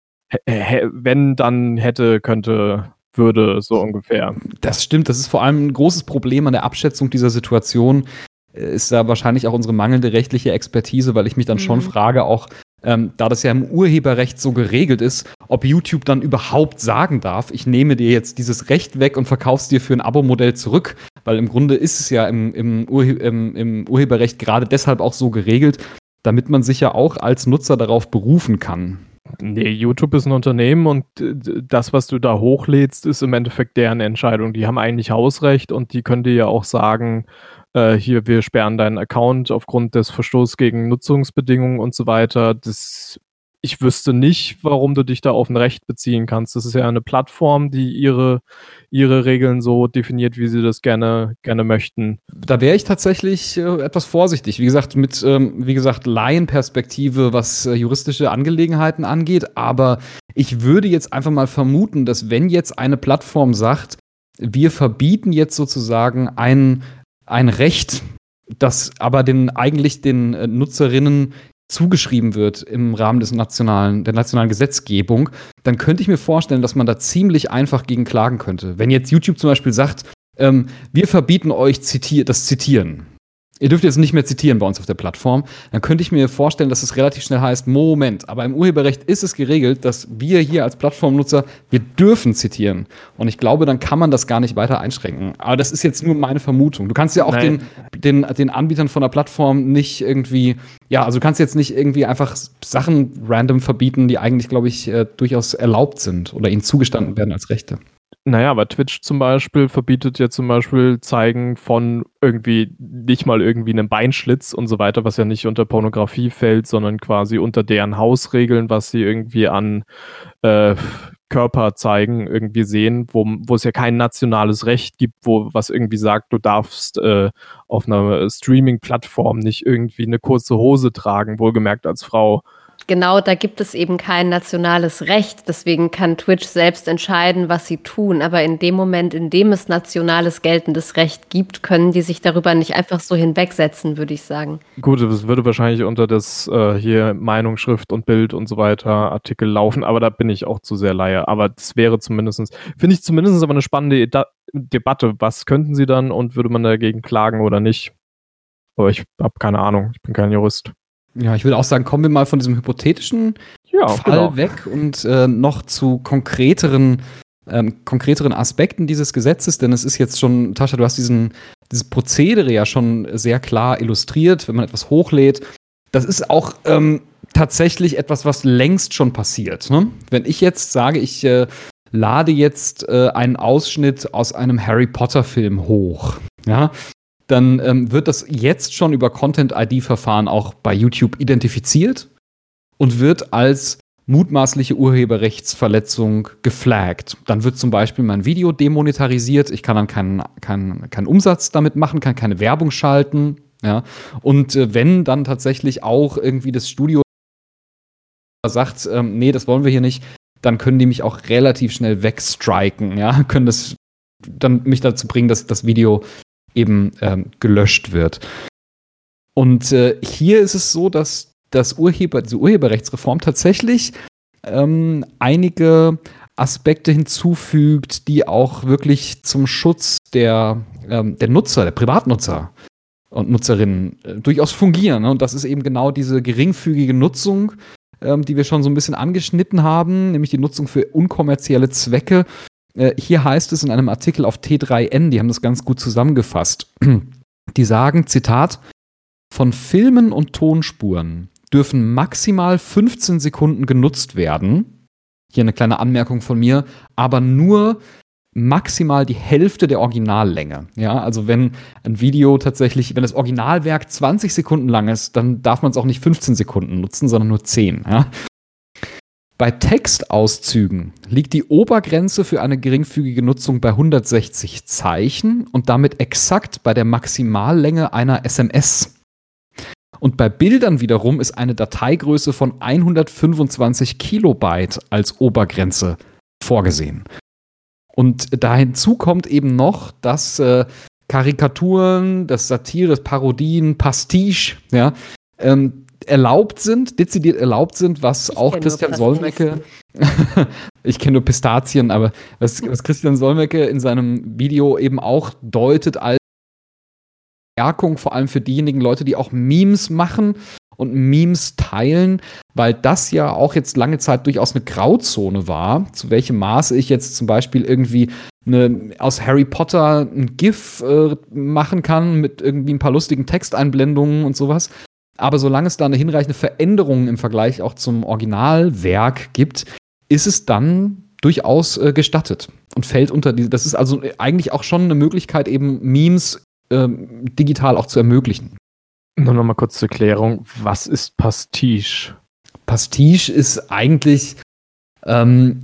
wenn, dann hätte, könnte, würde, so ungefähr. Das stimmt, das ist vor allem ein großes Problem an der Abschätzung dieser Situation, ist da wahrscheinlich auch unsere mangelnde rechtliche Expertise, weil ich mich dann schon frage, auch da das ja im Urheberrecht so geregelt ist, ob YouTube dann überhaupt sagen darf, ich nehme dir jetzt dieses Recht weg und verkauf's dir für ein Abo-Modell zurück, weil im Grunde ist es ja im Urheberrecht gerade deshalb auch so geregelt, damit man sich ja auch als Nutzer darauf berufen kann. Nee, YouTube ist ein Unternehmen und das, was du da hochlädst, ist im Endeffekt deren Entscheidung. Die haben eigentlich Hausrecht und die können dir ja auch sagen, hier, wir sperren deinen Account aufgrund des Verstoßes gegen Nutzungsbedingungen und so weiter. Ich wüsste nicht, warum du dich da auf ein Recht beziehen kannst. Das ist ja eine Plattform, die ihre Regeln so definiert, wie sie das gerne möchten. Da wäre ich tatsächlich etwas vorsichtig. Wie gesagt, mit Laienperspektive, was juristische Angelegenheiten angeht. Aber ich würde jetzt einfach mal vermuten, dass wenn jetzt eine Plattform sagt, wir verbieten jetzt sozusagen ein Recht, das aber den Nutzerinnen zugeschrieben wird im Rahmen der nationalen Gesetzgebung, dann könnte ich mir vorstellen, dass man da ziemlich einfach gegen klagen könnte. Wenn jetzt YouTube zum Beispiel sagt, wir verbieten euch das Zitieren. Ihr dürft jetzt nicht mehr zitieren bei uns auf der Plattform. Dann könnte ich mir vorstellen, dass es relativ schnell heißt, Moment, aber im Urheberrecht ist es geregelt, dass wir hier als Plattformnutzer, wir dürfen zitieren. Und ich glaube, dann kann man das gar nicht weiter einschränken. Aber das ist jetzt nur meine Vermutung. Du kannst ja auch den Anbietern von der Plattform nicht irgendwie, also du kannst jetzt nicht irgendwie einfach Sachen random verbieten, die eigentlich, glaube ich, durchaus erlaubt sind oder ihnen zugestanden werden als Rechte. Naja, aber Twitch zum Beispiel verbietet ja zum Beispiel Zeigen von irgendwie nicht mal irgendwie einem Beinschlitz und so weiter, was ja nicht unter Pornografie fällt, sondern quasi unter deren Hausregeln, was sie irgendwie an Körper zeigen, irgendwie sehen, wo es ja kein nationales Recht gibt, was irgendwie sagt, du darfst auf einer Streaming-Plattform nicht irgendwie eine kurze Hose tragen, wohlgemerkt als Frau. Genau, da gibt es eben kein nationales Recht. Deswegen kann Twitch selbst entscheiden, was sie tun. Aber in dem Moment, in dem es nationales geltendes Recht gibt, können die sich darüber nicht einfach so hinwegsetzen, würde ich sagen. Gut, das würde wahrscheinlich unter das hier Meinung, Schrift und Bild und so weiter Artikel laufen. Aber da bin ich auch zu sehr Laie. Aber das wäre finde ich zumindest aber eine spannende Debatte. Was könnten sie dann und würde man dagegen klagen oder nicht? Aber ich habe keine Ahnung. Ich bin kein Jurist. Ja, ich würde auch sagen, kommen wir mal von diesem hypothetischen Fall weg und noch zu konkreteren Aspekten dieses Gesetzes, denn es ist jetzt schon, Tascha, du hast dieses Prozedere ja schon sehr klar illustriert, wenn man etwas hochlädt. Das ist auch tatsächlich etwas, was längst schon passiert. Ne? Wenn ich jetzt sage, ich lade jetzt einen Ausschnitt aus einem Harry Potter-Film hoch, ja, dann wird das jetzt schon über Content-ID-Verfahren auch bei YouTube identifiziert und wird als mutmaßliche Urheberrechtsverletzung geflaggt. Dann wird zum Beispiel mein Video demonetarisiert, ich kann dann keinen Umsatz damit machen, kann keine Werbung schalten. Ja? Und wenn dann tatsächlich auch irgendwie das Studio sagt, nee, das wollen wir hier nicht, dann können die mich auch relativ schnell wegstriken, ja? Können das dann mich dazu bringen, dass das Video eben gelöscht wird. Und hier ist es so, dass diese Urheberrechtsreform tatsächlich einige Aspekte hinzufügt, die auch wirklich zum Schutz der Nutzer, der Privatnutzer und Nutzerinnen durchaus fungieren. Ne? Und das ist eben genau diese geringfügige Nutzung, die wir schon so ein bisschen angeschnitten haben, nämlich die Nutzung für unkommerzielle Zwecke. Hier heißt es in einem Artikel auf T3N, die haben das ganz gut zusammengefasst. Die sagen, Zitat, von Filmen und Tonspuren dürfen maximal 15 Sekunden genutzt werden. Hier eine kleine Anmerkung von mir, aber nur maximal die Hälfte der Originallänge. Ja, also wenn ein Video tatsächlich, wenn das Originalwerk 20 Sekunden lang ist, dann darf man es auch nicht 15 Sekunden nutzen, sondern nur 10. Ja? Bei Textauszügen liegt die Obergrenze für eine geringfügige Nutzung bei 160 Zeichen und damit exakt bei der Maximallänge einer SMS. Und bei Bildern wiederum ist eine Dateigröße von 125 Kilobyte als Obergrenze vorgesehen. Und da hinzu kommt eben noch, dass Karikaturen, das Satire, das Parodien, Pastiche, ja, dezidiert erlaubt sind, was auch Christian Solmecke, ich kenne nur Pistazien, aber was Christian Solmecke in seinem Video eben auch deutet als Stärkung, vor allem für diejenigen Leute, die auch Memes machen und Memes teilen, weil das ja auch jetzt lange Zeit durchaus eine Grauzone war, zu welchem Maße ich jetzt zum Beispiel irgendwie aus Harry Potter ein GIF machen kann mit irgendwie ein paar lustigen Texteinblendungen und sowas. Aber solange es da eine hinreichende Veränderung im Vergleich auch zum Originalwerk gibt, ist es dann durchaus gestattet und fällt unter diese. Das ist also eigentlich auch schon eine Möglichkeit, eben Memes digital auch zu ermöglichen. Nur noch mal kurz zur Klärung, was ist Pastiche? Pastiche ist eigentlich eine,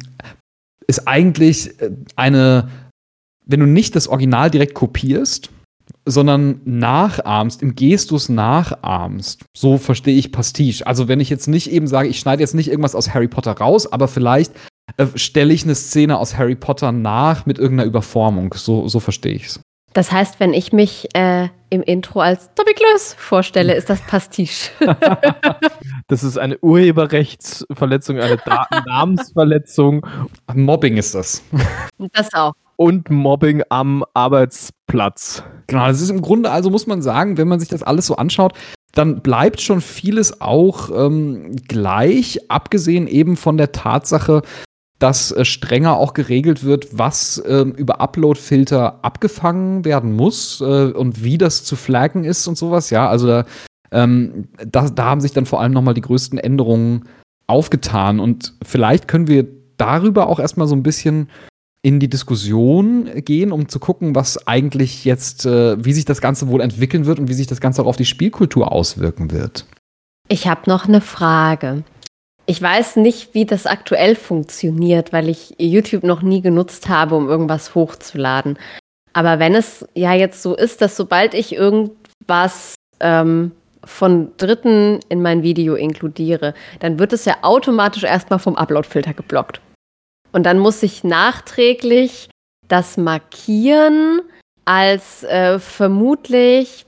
wenn du nicht das Original direkt kopierst, sondern nachahmst, im Gestus nachahmst. So verstehe ich Pastiche. Also wenn ich jetzt nicht eben sage, ich schneide jetzt nicht irgendwas aus Harry Potter raus, aber vielleicht stelle ich eine Szene aus Harry Potter nach mit irgendeiner Überformung. So verstehe ich es. Das heißt, wenn ich mich im Intro als Tobi Klöß vorstelle, ist das Pastiche. Das ist eine Urheberrechtsverletzung, eine Namensverletzung. Mobbing ist das. Das auch. Und Mobbing am Arbeitsplatz. Genau, das ist im Grunde, also muss man sagen, wenn man sich das alles so anschaut, dann bleibt schon vieles auch gleich, abgesehen eben von der Tatsache, dass strenger auch geregelt wird, was über Upload-Filter abgefangen werden muss und wie das zu flaggen ist und sowas. Ja, also da haben sich dann vor allem nochmal die größten Änderungen aufgetan. Und vielleicht können wir darüber auch erstmal so ein bisschen in die Diskussion gehen, um zu gucken, was eigentlich jetzt, wie sich das Ganze wohl entwickeln wird und wie sich das Ganze auch auf die Spielkultur auswirken wird. Ich habe noch eine Frage. Ich weiß nicht, wie das aktuell funktioniert, weil ich YouTube noch nie genutzt habe, um irgendwas hochzuladen. Aber wenn es ja jetzt so ist, dass sobald ich irgendwas von Dritten in mein Video inkludiere, dann wird es ja automatisch erstmal vom Upload-Filter geblockt. Und dann muss ich nachträglich das markieren als vermutlich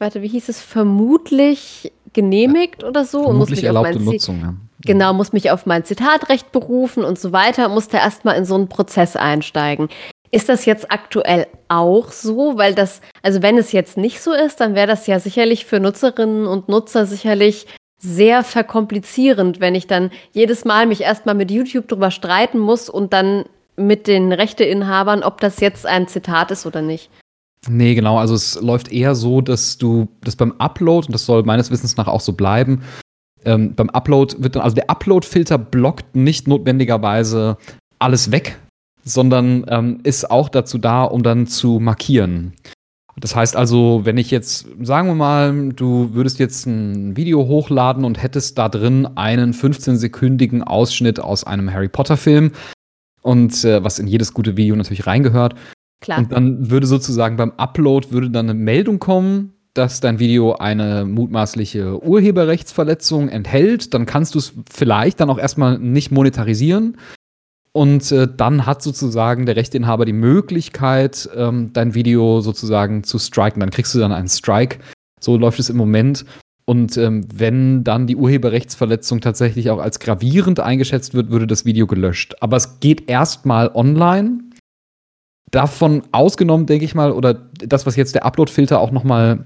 genehmigt oder so. Vermutlich und muss mich erlaubte Nutzung, ja. Genau, muss mich auf mein Zitatrecht berufen und so weiter, muss da erstmal in so einen Prozess einsteigen. Ist das jetzt aktuell auch so? Weil das, also wenn es jetzt nicht so ist, dann wäre das ja sicherlich für Nutzerinnen und Nutzer sicherlich sehr verkomplizierend, wenn ich dann jedes Mal mich erstmal mit YouTube drüber streiten muss und dann mit den Rechteinhabern, ob das jetzt ein Zitat ist oder nicht. Nee, genau. Also es läuft eher so, dass du das beim Upload, und das soll meines Wissens nach auch so bleiben, beim Upload wird dann, also der Upload-Filter blockt nicht notwendigerweise alles weg, sondern ist auch dazu da, um dann zu markieren. Das heißt also, wenn ich jetzt, sagen wir mal, du würdest jetzt ein Video hochladen und hättest da drin einen 15-sekündigen Ausschnitt aus einem Harry Potter-Film und was in jedes gute Video natürlich reingehört. Klar. Und dann würde sozusagen beim Upload würde dann eine Meldung kommen, dass dein Video eine mutmaßliche Urheberrechtsverletzung enthält. Dann kannst du es vielleicht dann auch erstmal nicht monetarisieren. Und dann hat sozusagen der Rechteinhaber die Möglichkeit, dein Video sozusagen zu striken. Dann kriegst du dann einen Strike. So läuft es im Moment. Und wenn dann die Urheberrechtsverletzung tatsächlich auch als gravierend eingeschätzt wird, würde das Video gelöscht. Aber es geht erstmal online. Davon ausgenommen, denke ich mal, oder das, was jetzt der Upload-Filter auch nochmal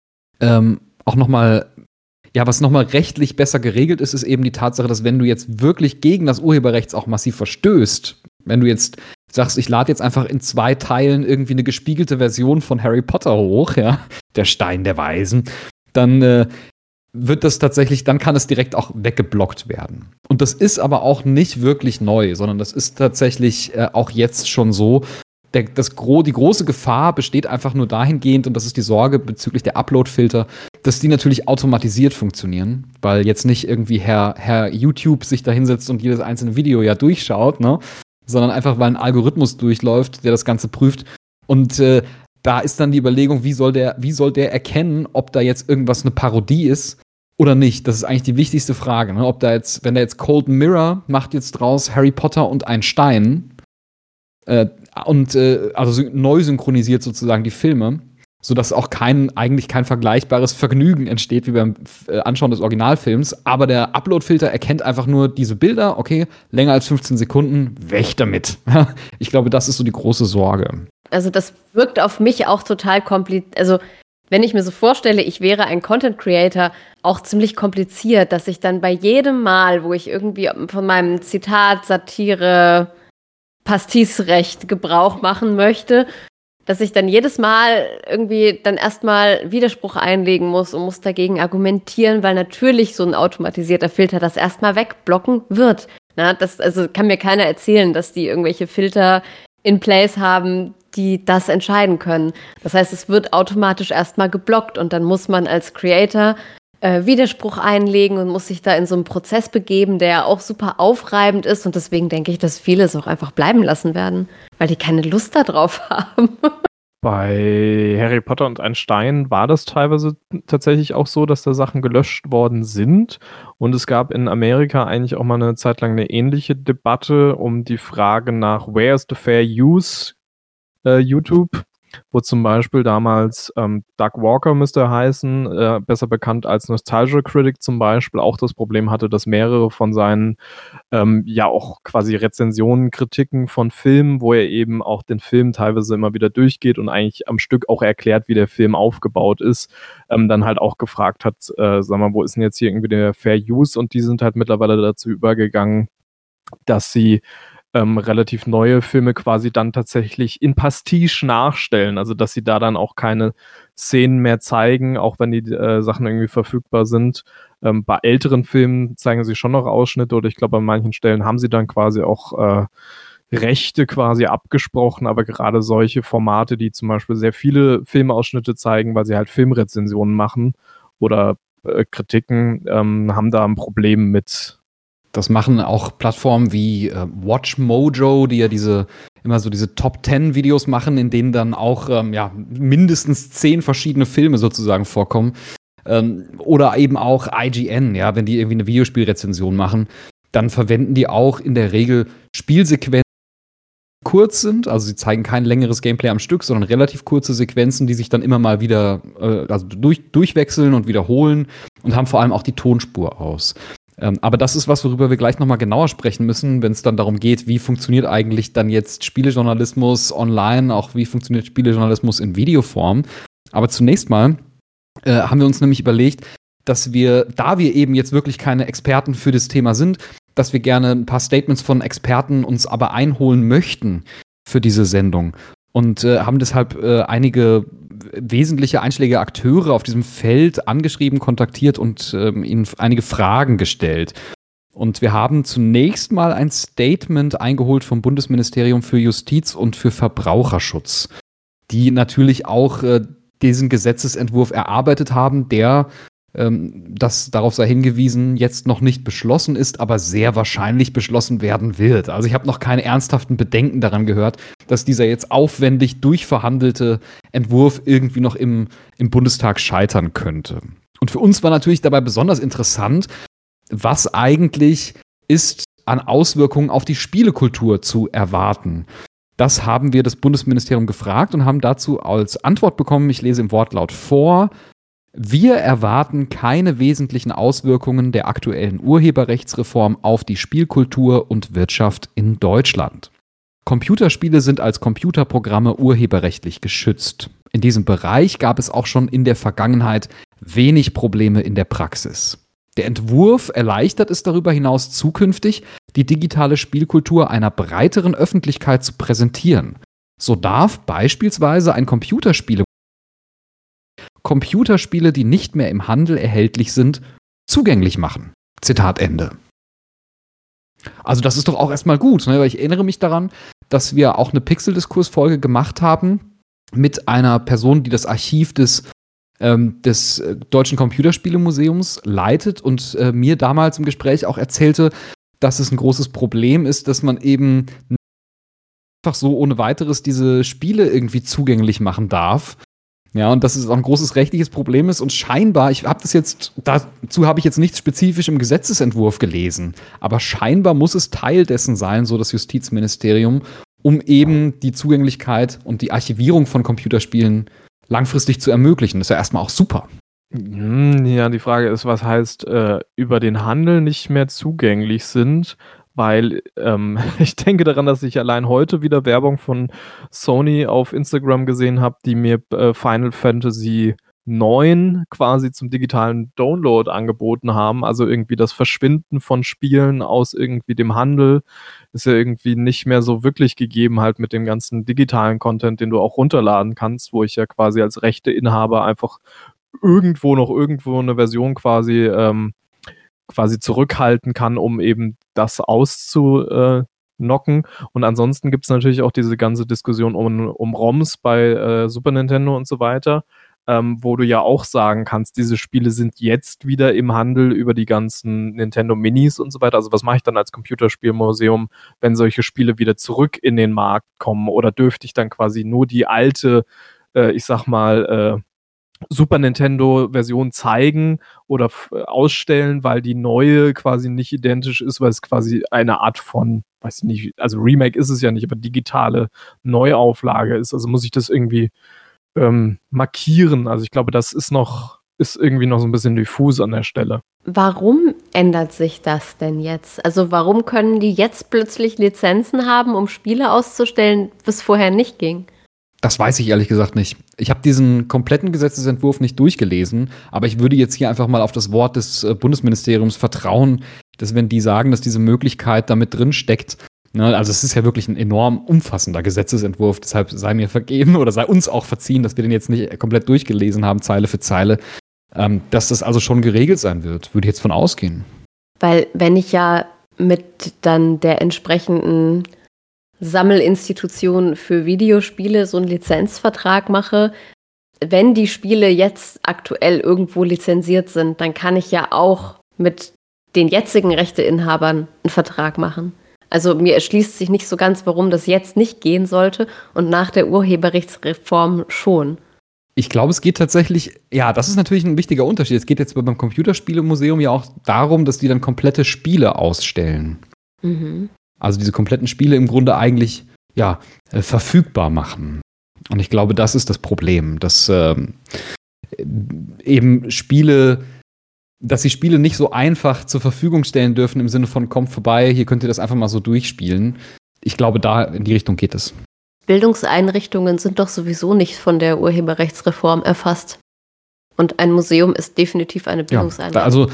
was nochmal rechtlich besser geregelt ist, ist eben die Tatsache, dass wenn du jetzt wirklich gegen das Urheberrecht auch massiv verstößt, wenn du jetzt sagst, ich lade jetzt einfach in 2 Teilen irgendwie eine gespiegelte Version von Harry Potter hoch, ja, der Stein der Weisen, dann wird das tatsächlich, dann kann es direkt auch weggeblockt werden. Und das ist aber auch nicht wirklich neu, sondern das ist tatsächlich auch jetzt schon so. Die große Gefahr besteht einfach nur dahingehend, und das ist die Sorge bezüglich der Upload-Filter, dass die natürlich automatisiert funktionieren, weil jetzt nicht irgendwie Herr YouTube sich da hinsetzt und jedes einzelne Video ja durchschaut, ne? Sondern einfach, weil ein Algorithmus durchläuft, der das Ganze prüft. Und da ist dann die Überlegung, wie soll der erkennen, ob da jetzt irgendwas eine Parodie ist oder nicht? Das ist eigentlich die wichtigste Frage, ne? Ob da jetzt, wenn da jetzt Cold Mirror macht jetzt draus Harry Potter und ein Stein, also neu synchronisiert sozusagen die Filme, sodass auch eigentlich kein vergleichbares Vergnügen entsteht wie beim Anschauen des Originalfilms. Aber der Upload-Filter erkennt einfach nur diese Bilder, okay, länger als 15 Sekunden, weg damit. Ich glaube, das ist so die große Sorge. Also das wirkt auf mich auch total kompliziert. Also wenn ich mir so vorstelle, ich wäre ein Content Creator, auch ziemlich kompliziert, dass ich dann bei jedem Mal, wo ich irgendwie von meinem Zitat, Satire, Pastisrecht Gebrauch machen möchte, dass ich dann jedes Mal irgendwie dann erstmal Widerspruch einlegen muss und muss dagegen argumentieren, weil natürlich so ein automatisierter Filter das erstmal wegblocken wird. Na, also kann mir keiner erzählen, dass die irgendwelche Filter in place haben, die das entscheiden können. Das heißt, es wird automatisch erstmal geblockt und dann muss man als Creator Widerspruch einlegen und muss sich da in so einen Prozess begeben, der auch super aufreibend ist. Und deswegen denke ich, dass viele es auch einfach bleiben lassen werden, weil die keine Lust darauf haben. Bei Harry Potter und ein Stein war das teilweise tatsächlich auch so, dass da Sachen gelöscht worden sind. Und es gab in Amerika eigentlich auch mal eine Zeit lang eine ähnliche Debatte um die Frage nach Where is the fair use YouTube, wo zum Beispiel damals Doug Walker müsste er heißen, besser bekannt als Nostalgia Critic zum Beispiel, auch das Problem hatte, dass mehrere von seinen ja auch quasi Rezensionen, Kritiken von Filmen, wo er eben auch den Film teilweise immer wieder durchgeht und eigentlich am Stück auch erklärt, wie der Film aufgebaut ist, dann halt auch gefragt hat, sag mal, wo ist denn jetzt hier irgendwie der Fair Use? Und die sind halt mittlerweile dazu übergegangen, dass sie relativ neue Filme quasi dann tatsächlich in Pastiche nachstellen. Also, dass sie da dann auch keine Szenen mehr zeigen, auch wenn die Sachen irgendwie verfügbar sind. Bei älteren Filmen zeigen sie schon noch Ausschnitte oder ich glaube, an manchen Stellen haben sie dann quasi auch Rechte quasi abgesprochen, aber gerade solche Formate, die zum Beispiel sehr viele Filmausschnitte zeigen, weil sie halt Filmrezensionen machen oder Kritiken, haben da ein Problem mit. Das machen auch Plattformen wie WatchMojo, die ja immer so diese Top-10-Videos machen, in denen dann auch mindestens 10 verschiedene Filme sozusagen vorkommen. Oder eben auch IGN, ja, wenn die irgendwie eine Videospielrezension machen, dann verwenden die auch in der Regel Spielsequenzen, die kurz sind, also sie zeigen kein längeres Gameplay am Stück, sondern relativ kurze Sequenzen, die sich dann immer mal wieder durchwechseln und wiederholen und haben vor allem auch die Tonspur aus. Aber das ist was, worüber wir gleich nochmal genauer sprechen müssen, wenn es dann darum geht, wie funktioniert eigentlich dann jetzt Spielejournalismus online, auch wie funktioniert Spielejournalismus in Videoform. Aber zunächst mal haben wir uns nämlich überlegt, dass wir, da wir eben jetzt wirklich keine Experten für das Thema sind, dass wir gerne ein paar Statements von Experten uns aber einholen möchten für diese Sendung. Und haben deshalb einige wesentliche einschlägige Akteure auf diesem Feld angeschrieben, kontaktiert und ihnen einige Fragen gestellt. Und wir haben zunächst mal ein Statement eingeholt vom Bundesministerium für Justiz und für Verbraucherschutz, die natürlich auch diesen Gesetzesentwurf erarbeitet haben, der, das darauf sei hingewiesen, jetzt noch nicht beschlossen ist, aber sehr wahrscheinlich beschlossen werden wird. Also ich habe noch keine ernsthaften Bedenken daran gehört, dass dieser jetzt aufwendig durchverhandelte Entwurf irgendwie noch im Bundestag scheitern könnte. Und für uns war natürlich dabei besonders interessant, was eigentlich ist an Auswirkungen auf die Spielekultur zu erwarten. Das haben wir das Bundesministerium gefragt und haben dazu als Antwort bekommen, ich lese im Wortlaut vor: Wir erwarten keine wesentlichen Auswirkungen der aktuellen Urheberrechtsreform auf die Spielkultur und Wirtschaft in Deutschland. Computerspiele sind als Computerprogramme urheberrechtlich geschützt. In diesem Bereich gab es auch schon in der Vergangenheit wenig Probleme in der Praxis. Der Entwurf erleichtert es darüber hinaus zukünftig, die digitale Spielkultur einer breiteren Öffentlichkeit zu präsentieren. So darf beispielsweise ein Computerspiele, die nicht mehr im Handel erhältlich sind, zugänglich machen. Zitat Ende. Also das ist doch auch erstmal gut, ne? Weil ich erinnere mich daran, dass wir auch eine Pixel-Diskurs-Folge gemacht haben mit einer Person, die das Archiv des Deutschen Computerspielemuseums leitet und mir damals im Gespräch auch erzählte, dass es ein großes Problem ist, dass man eben einfach so ohne weiteres diese Spiele irgendwie zugänglich machen darf. Ja, und dass es auch ein großes rechtliches Problem ist und scheinbar, dazu habe ich jetzt nichts spezifisch im Gesetzesentwurf gelesen, aber scheinbar muss es Teil dessen sein, so das Justizministerium, um eben die Zugänglichkeit und die Archivierung von Computerspielen langfristig zu ermöglichen. Das ist ja erstmal auch super. Ja, die Frage ist, was heißt über den Handel nicht mehr zugänglich sind, weil ich denke daran, dass ich allein heute wieder Werbung von Sony auf Instagram gesehen habe, die mir Final Fantasy 9 quasi zum digitalen Download angeboten haben. Also irgendwie das Verschwinden von Spielen aus irgendwie dem Handel ist ja irgendwie nicht mehr so wirklich gegeben, halt mit dem ganzen digitalen Content, den du auch runterladen kannst, wo ich ja quasi als Rechteinhaber einfach irgendwo eine Version quasi zurückhalten kann, um eben das auszunocken. Und ansonsten gibt es natürlich auch diese ganze Diskussion um ROMs bei Super Nintendo und so weiter, wo du ja auch sagen kannst, diese Spiele sind jetzt wieder im Handel über die ganzen Nintendo Minis und so weiter. Also was mache ich dann als Computerspielmuseum, wenn solche Spiele wieder zurück in den Markt kommen? Oder dürfte ich dann quasi nur die alte, Super Nintendo-Version zeigen oder ausstellen, weil die neue quasi nicht identisch ist, weil es quasi eine Art von, weiß ich nicht, also Remake ist es ja nicht, aber digitale Neuauflage ist. Also muss ich das irgendwie markieren. Also ich glaube, das ist irgendwie noch so ein bisschen diffus an der Stelle. Warum ändert sich das denn jetzt? Also warum können die jetzt plötzlich Lizenzen haben, um Spiele auszustellen, was vorher nicht ging? Das weiß ich ehrlich gesagt nicht. Ich habe diesen kompletten Gesetzesentwurf nicht durchgelesen, aber ich würde jetzt hier einfach mal auf das Wort des Bundesministeriums vertrauen, dass wenn die sagen, dass diese Möglichkeit damit drin steckt, ne, also es ist ja wirklich ein enorm umfassender Gesetzesentwurf, deshalb sei mir vergeben oder sei uns auch verziehen, dass wir den jetzt nicht komplett durchgelesen haben, Zeile für Zeile, dass das also schon geregelt sein wird, würde ich jetzt von ausgehen. Weil wenn ich ja mit dann der entsprechenden Sammelinstitution für Videospiele so einen Lizenzvertrag mache, wenn die Spiele jetzt aktuell irgendwo lizenziert sind, dann kann ich ja auch mit den jetzigen Rechteinhabern einen Vertrag machen. Also mir erschließt sich nicht so ganz, warum das jetzt nicht gehen sollte und nach der Urheberrechtsreform schon. Ich glaube, es geht tatsächlich, ja, das ist natürlich ein wichtiger Unterschied. Es geht jetzt beim Computerspielemuseum ja auch darum, dass die dann komplette Spiele ausstellen. Mhm. Also diese kompletten Spiele im Grunde eigentlich, ja, verfügbar machen. Und ich glaube, das ist das Problem, dass eben dass die Spiele nicht so einfach zur Verfügung stellen dürfen im Sinne von, kommt vorbei, hier könnt ihr das einfach mal so durchspielen. Ich glaube, da in die Richtung geht es. Bildungseinrichtungen sind doch sowieso nicht von der Urheberrechtsreform erfasst. Und ein Museum ist definitiv eine Bildungseinrichtung. Also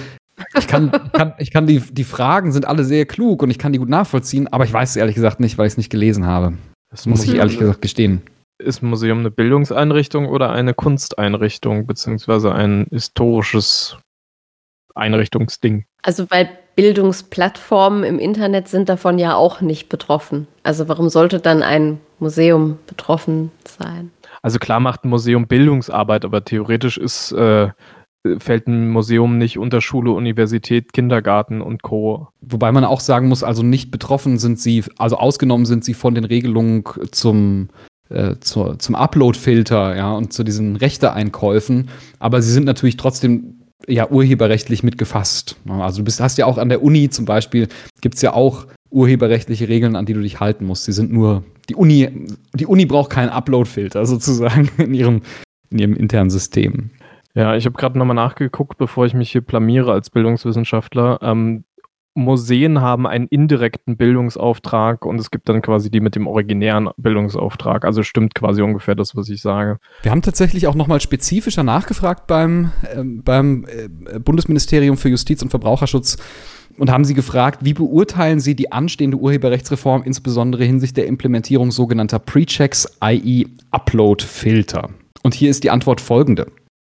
ich kann die Fragen sind alle sehr klug und ich kann die gut nachvollziehen, aber ich weiß es ehrlich gesagt nicht, weil ich es nicht gelesen habe. Das muss ich ehrlich gesagt gestehen. Ist ein Museum eine Bildungseinrichtung oder eine Kunsteinrichtung, beziehungsweise ein historisches Einrichtungsding? Also weil Bildungsplattformen im Internet sind davon ja auch nicht betroffen. Also warum sollte dann ein Museum betroffen sein? Also klar macht ein Museum Bildungsarbeit, aber theoretisch fällt ein Museum nicht unter Schule, Universität, Kindergarten und Co. Wobei man auch sagen muss, also nicht betroffen sind sie, also ausgenommen sind sie von den Regelungen zum Upload-Filter, ja, und zu diesen Rechteeinkäufen, aber sie sind natürlich trotzdem ja urheberrechtlich mitgefasst. Also hast ja auch an der Uni zum Beispiel, gibt es ja auch urheberrechtliche Regeln, an die du dich halten musst. Die Uni braucht keinen Upload-Filter sozusagen in ihrem internen System. Ja, ich habe gerade nochmal nachgeguckt, bevor ich mich hier blamiere als Bildungswissenschaftler. Museen haben einen indirekten Bildungsauftrag und es gibt dann quasi die mit dem originären Bildungsauftrag. Also stimmt quasi ungefähr das, was ich sage. Wir haben tatsächlich auch nochmal spezifischer nachgefragt beim Bundesministerium für Justiz und Verbraucherschutz und haben sie gefragt, wie beurteilen sie die anstehende Urheberrechtsreform, insbesondere hinsichtlich der Implementierung sogenannter Pre-Checks, i.e. Upload-Filter. Und hier ist die Antwort folgende.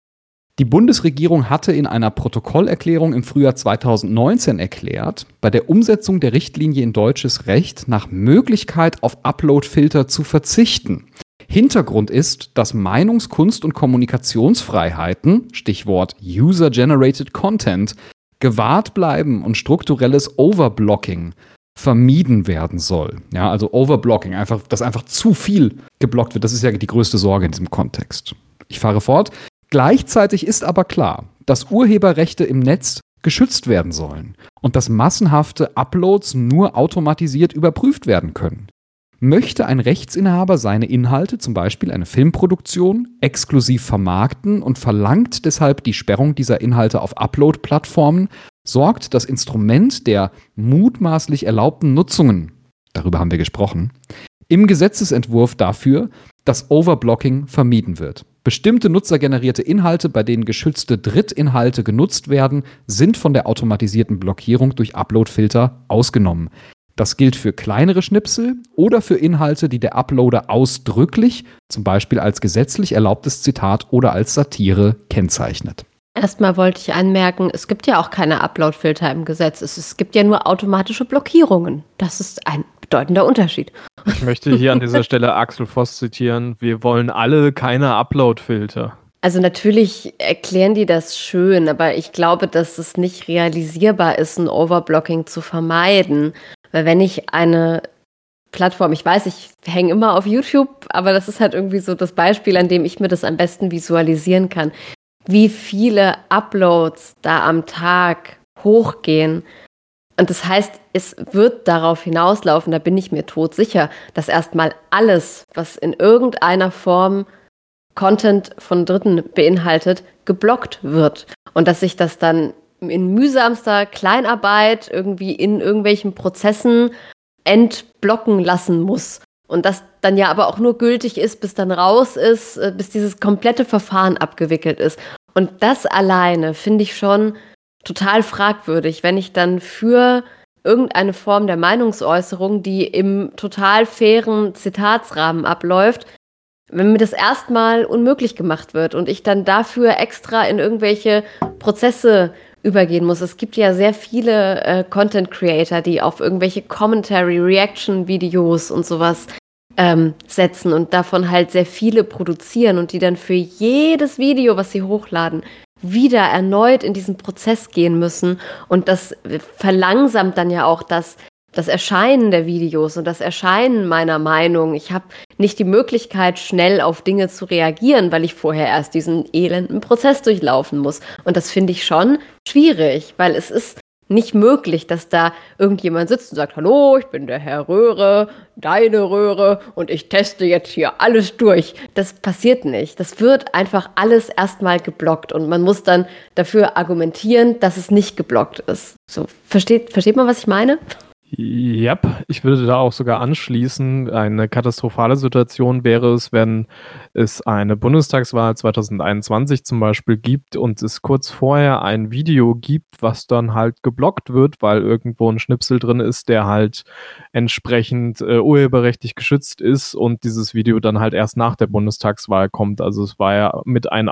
Die Bundesregierung hatte in einer Protokollerklärung im Frühjahr 2019 erklärt, bei der Umsetzung der Richtlinie in deutsches Recht nach Möglichkeit auf Upload-Filter zu verzichten. Hintergrund ist, dass Meinungs-, Kunst- und Kommunikationsfreiheiten, Stichwort User-Generated Content, gewahrt bleiben und strukturelles Overblocking vermieden werden soll. Ja, also Overblocking, dass einfach zu viel geblockt wird, das ist ja die größte Sorge in diesem Kontext. Ich fahre fort. Gleichzeitig ist aber klar, dass Urheberrechte im Netz geschützt werden sollen und dass massenhafte Uploads nur automatisiert überprüft werden können. Möchte ein Rechtsinhaber seine Inhalte, zum Beispiel eine Filmproduktion, exklusiv vermarkten und verlangt deshalb die Sperrung dieser Inhalte auf Upload-Plattformen, sorgt das Instrument der mutmaßlich erlaubten Nutzungen, darüber haben wir gesprochen, im Gesetzesentwurf dafür, dass Overblocking vermieden wird. Bestimmte nutzergenerierte Inhalte, bei denen geschützte Drittinhalte genutzt werden, sind von der automatisierten Blockierung durch Upload-Filter ausgenommen. Das gilt für kleinere Schnipsel oder für Inhalte, die der Uploader ausdrücklich, zum Beispiel als gesetzlich erlaubtes Zitat oder als Satire, kennzeichnet. Erstmal wollte ich anmerken, es gibt ja auch keine Upload-Filter im Gesetz. Es gibt ja nur automatische Blockierungen. Das ist ein bedeutender Unterschied. Ich möchte hier an dieser Stelle Axel Voss zitieren. Wir wollen alle keine Upload-Filter. Also natürlich erklären die das schön, aber ich glaube, dass es nicht realisierbar ist, ein Overblocking zu vermeiden. Weil wenn ich eine Plattform, ich weiß, ich hänge immer auf YouTube, aber das ist halt irgendwie so das Beispiel, an dem ich mir das am besten visualisieren kann. Wie viele Uploads da am Tag hochgehen. Und das heißt, es wird darauf hinauslaufen, da bin ich mir todsicher, dass erstmal alles, was in irgendeiner Form Content von Dritten beinhaltet, geblockt wird. Und dass sich das dann in mühsamster Kleinarbeit irgendwie in irgendwelchen Prozessen entblocken lassen muss. Und das dann ja aber auch nur gültig ist, bis dann raus ist, bis dieses komplette Verfahren abgewickelt ist. Und das alleine finde ich schon total fragwürdig, wenn ich dann für irgendeine Form der Meinungsäußerung, die im total fairen Zitatsrahmen abläuft, wenn mir das erstmal unmöglich gemacht wird und ich dann dafür extra in irgendwelche Prozesse übergehen muss. Es gibt ja sehr viele Content Creator, die auf irgendwelche Commentary, Reaction-Videos und sowas setzen und davon halt sehr viele produzieren und die dann für jedes Video, was sie hochladen, wieder erneut in diesen Prozess gehen müssen. Und das verlangsamt dann ja auch das Erscheinen der Videos und das Erscheinen meiner Meinung. Ich habe nicht die Möglichkeit, schnell auf Dinge zu reagieren, weil ich vorher erst diesen elenden Prozess durchlaufen muss. Und das finde ich schon schwierig, weil es ist nicht möglich, dass da irgendjemand sitzt und sagt, hallo, ich bin der Herr Röhre, deine Röhre und ich teste jetzt hier alles durch. Das passiert nicht. Das wird einfach alles erstmal geblockt und man muss dann dafür argumentieren, dass es nicht geblockt ist. So, versteht man, was ich meine? Ja, ich würde da auch sogar anschließen. Eine katastrophale Situation wäre es, wenn es eine Bundestagswahl 2021 zum Beispiel gibt und es kurz vorher ein Video gibt, was dann halt geblockt wird, weil irgendwo ein Schnipsel drin ist, der halt entsprechend urheberrechtlich geschützt ist und dieses Video dann halt erst nach der Bundestagswahl kommt. Also es war ja mit einem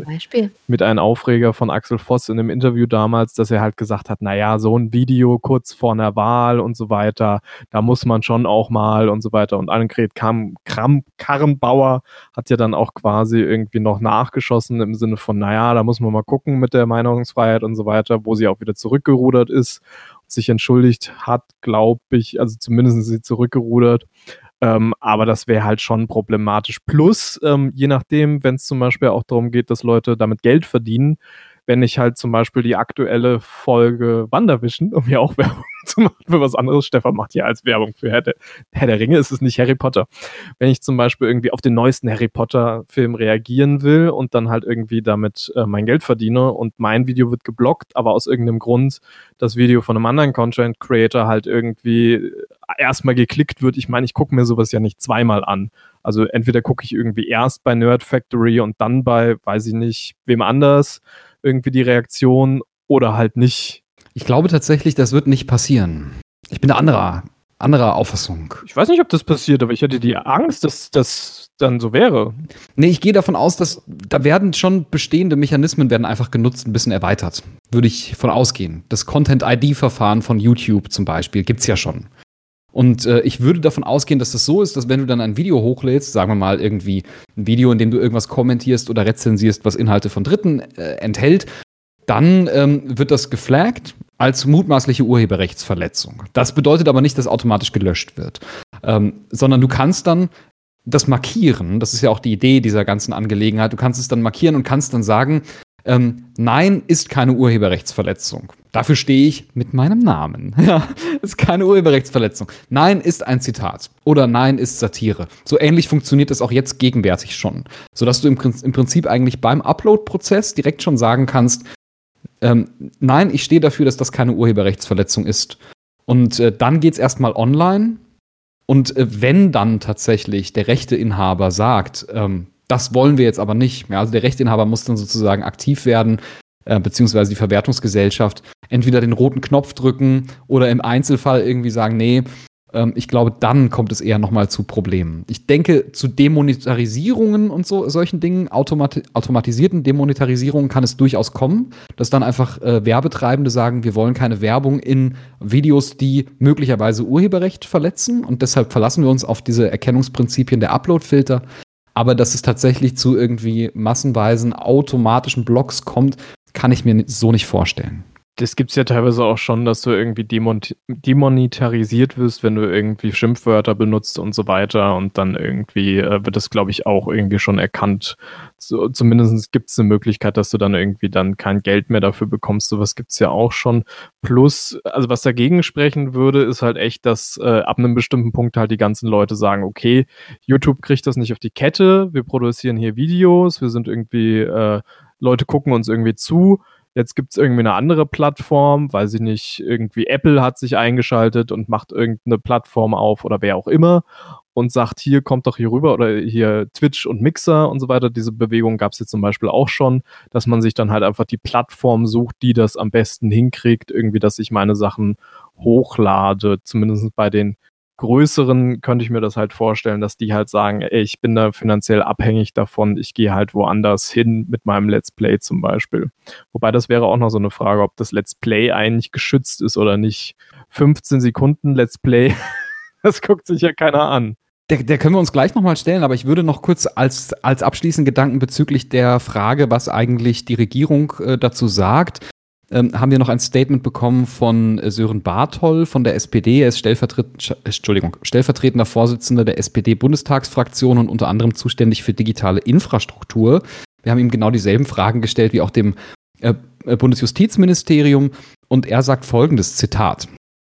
Aufreger von Axel Voss in dem Interview damals, dass er halt gesagt hat, naja, so ein Video kurz vor einer Wahl und so weiter, da muss man schon auch mal und so weiter. Und Annegret Kramp-Karrenbauer hat ja dann auch quasi irgendwie noch nachgeschossen im Sinne von, naja, da muss man mal gucken mit der Meinungsfreiheit und so weiter, wo sie auch wieder zurückgerudert ist und sich entschuldigt hat, glaube ich, also zumindest ist sie zurückgerudert. Aber das wäre halt schon problematisch. Plus, je nachdem, wenn es zum Beispiel auch darum geht, dass Leute damit Geld verdienen, wenn ich halt zum Beispiel die aktuelle Folge WandaVision, um hier auch Werbung zu machen für was anderes, Stefan macht hier als Werbung für Herr der Ringe, ist es nicht Harry Potter. Wenn ich zum Beispiel irgendwie auf den neuesten Harry Potter-Film reagieren will und dann halt irgendwie damit mein Geld verdiene und mein Video wird geblockt, aber aus irgendeinem Grund das Video von einem anderen Content-Creator halt irgendwie erstmal geklickt wird. Ich meine, ich gucke mir sowas ja nicht zweimal an. Also entweder gucke ich irgendwie erst bei Nerd Factory und dann bei, weiß ich nicht, wem anders irgendwie die Reaktion oder halt nicht. Ich glaube tatsächlich, das wird nicht passieren. Ich bin anderer Auffassung. Ich weiß nicht, ob das passiert, aber ich hätte die Angst, dass das dann so wäre. Nee, ich gehe davon aus, dass da werden schon bestehende Mechanismen werden einfach genutzt, ein bisschen erweitert. Würde ich von ausgehen. Das Content-ID-Verfahren von YouTube zum Beispiel gibt's ja schon. Und ich würde davon ausgehen, dass das so ist, dass wenn du dann ein Video hochlädst, sagen wir mal irgendwie ein Video, in dem du irgendwas kommentierst oder rezensierst, was Inhalte von Dritten enthält, dann wird das geflaggt als mutmaßliche Urheberrechtsverletzung. Das bedeutet aber nicht, dass automatisch gelöscht wird, sondern du kannst dann das markieren. Das ist ja auch die Idee dieser ganzen Angelegenheit. Du kannst es dann markieren und kannst dann sagen, nein, ist keine Urheberrechtsverletzung. Dafür stehe ich mit meinem Namen. Ja, ist keine Urheberrechtsverletzung. Nein, ist ein Zitat. Oder nein, ist Satire. So ähnlich funktioniert es auch jetzt gegenwärtig schon. Sodass du im Prinzip eigentlich beim Upload-Prozess direkt schon sagen kannst, nein, ich stehe dafür, dass das keine Urheberrechtsverletzung ist. Und dann geht's erstmal online. Und wenn dann tatsächlich der Rechteinhaber sagt, das wollen wir jetzt aber nicht. Ja, also der Rechteinhaber muss dann sozusagen aktiv werden, beziehungsweise die Verwertungsgesellschaft entweder den roten Knopf drücken oder im Einzelfall irgendwie sagen, nee, ich glaube, dann kommt es eher nochmal zu Problemen. Ich denke, zu Demonetarisierungen und solchen Dingen, automatisierten Demonetarisierungen kann es durchaus kommen, dass dann einfach Werbetreibende sagen, wir wollen keine Werbung in Videos, die möglicherweise Urheberrecht verletzen und deshalb verlassen wir uns auf diese Erkennungsprinzipien der Upload-Filter. Aber dass es tatsächlich zu irgendwie massenweisen automatischen Blogs kommt, kann ich mir so nicht vorstellen. Das gibt's ja teilweise auch schon, dass du irgendwie demonetarisiert wirst, wenn du irgendwie Schimpfwörter benutzt und so weiter. Und dann irgendwie wird das, glaube ich, auch irgendwie schon erkannt. So, zumindest gibt es eine Möglichkeit, dass du dann irgendwie dann kein Geld mehr dafür bekommst. Sowas gibt's ja auch schon. Plus, also was dagegen sprechen würde, ist halt echt, dass ab einem bestimmten Punkt halt die ganzen Leute sagen, okay, YouTube kriegt das nicht auf die Kette, wir produzieren hier Videos, wir sind irgendwie, Leute gucken uns irgendwie zu. Jetzt gibt es irgendwie eine andere Plattform, weiß ich nicht, irgendwie Apple hat sich eingeschaltet und macht irgendeine Plattform auf oder wer auch immer und sagt, hier, kommt doch hier rüber oder hier Twitch und Mixer und so weiter. Diese Bewegung gab es jetzt zum Beispiel auch schon, dass man sich dann halt einfach die Plattform sucht, die das am besten hinkriegt, irgendwie, dass ich meine Sachen hochlade, zumindest bei den größeren könnte ich mir das halt vorstellen, dass die halt sagen, ey, ich bin da finanziell abhängig davon, ich gehe halt woanders hin mit meinem Let's Play zum Beispiel. Wobei das wäre auch noch so eine Frage, ob das Let's Play eigentlich geschützt ist oder nicht. 15 Sekunden Let's Play, das guckt sich ja keiner an. Der können wir uns gleich nochmal stellen, aber ich würde noch kurz als abschließenden Gedanken bezüglich der Frage, was eigentlich die Regierung dazu sagt, haben wir noch ein Statement bekommen von Sören Bartol von der SPD. Er ist stellvertretender Vorsitzender der SPD-Bundestagsfraktion und unter anderem zuständig für digitale Infrastruktur. Wir haben ihm genau dieselben Fragen gestellt wie auch dem Bundesjustizministerium und er sagt folgendes, Zitat: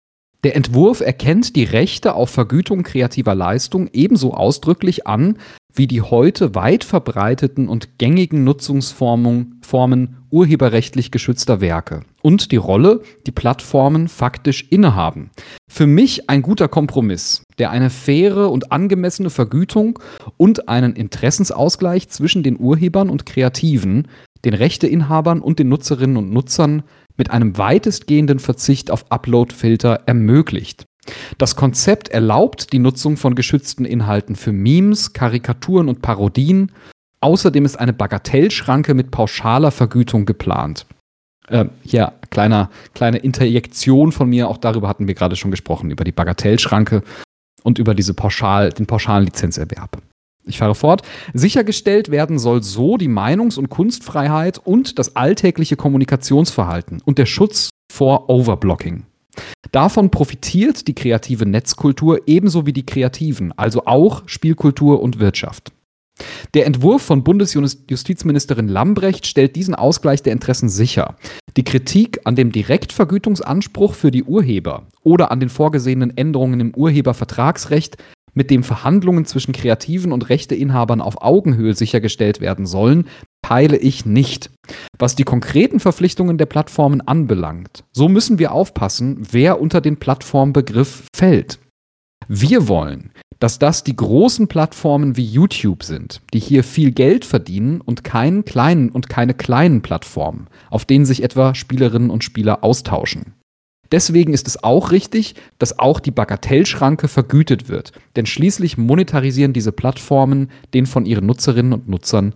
Der Entwurf erkennt die Rechte auf Vergütung kreativer Leistung ebenso ausdrücklich an wie die heute weit verbreiteten und gängigen Nutzungsformen urheberrechtlich geschützter Werke und die Rolle, die Plattformen faktisch innehaben. Für mich ein guter Kompromiss, der eine faire und angemessene Vergütung und einen Interessensausgleich zwischen den Urhebern und Kreativen, den Rechteinhabern und den Nutzerinnen und Nutzern mit einem weitestgehenden Verzicht auf Upload-Filter ermöglicht. Das Konzept erlaubt die Nutzung von geschützten Inhalten für Memes, Karikaturen und Parodien. Außerdem ist eine Bagatellschranke mit pauschaler Vergütung geplant. Hier kleine Interjektion von mir, auch darüber hatten wir gerade schon gesprochen, über die Bagatellschranke und über den pauschalen Lizenzerwerb. Ich fahre fort. Sichergestellt werden soll so die Meinungs- und Kunstfreiheit und das alltägliche Kommunikationsverhalten und der Schutz vor Overblocking. Davon profitiert die kreative Netzkultur ebenso wie die Kreativen, also auch Spielkultur und Wirtschaft. Der Entwurf von Bundesjustizministerin Lambrecht stellt diesen Ausgleich der Interessen sicher. Die Kritik an dem Direktvergütungsanspruch für die Urheber oder an den vorgesehenen Änderungen im Urhebervertragsrecht, mit dem Verhandlungen zwischen Kreativen und Rechteinhabern auf Augenhöhe sichergestellt werden sollen, teile ich nicht. Was die konkreten Verpflichtungen der Plattformen anbelangt, so müssen wir aufpassen, wer unter den Plattformbegriff fällt. Wir wollen, dass das die großen Plattformen wie YouTube sind, die hier viel Geld verdienen und keine kleinen Plattformen, auf denen sich etwa Spielerinnen und Spieler austauschen. Deswegen ist es auch richtig, dass auch die Bagatellschranke vergütet wird, denn schließlich monetarisieren diese Plattformen die von ihren Nutzerinnen und Nutzern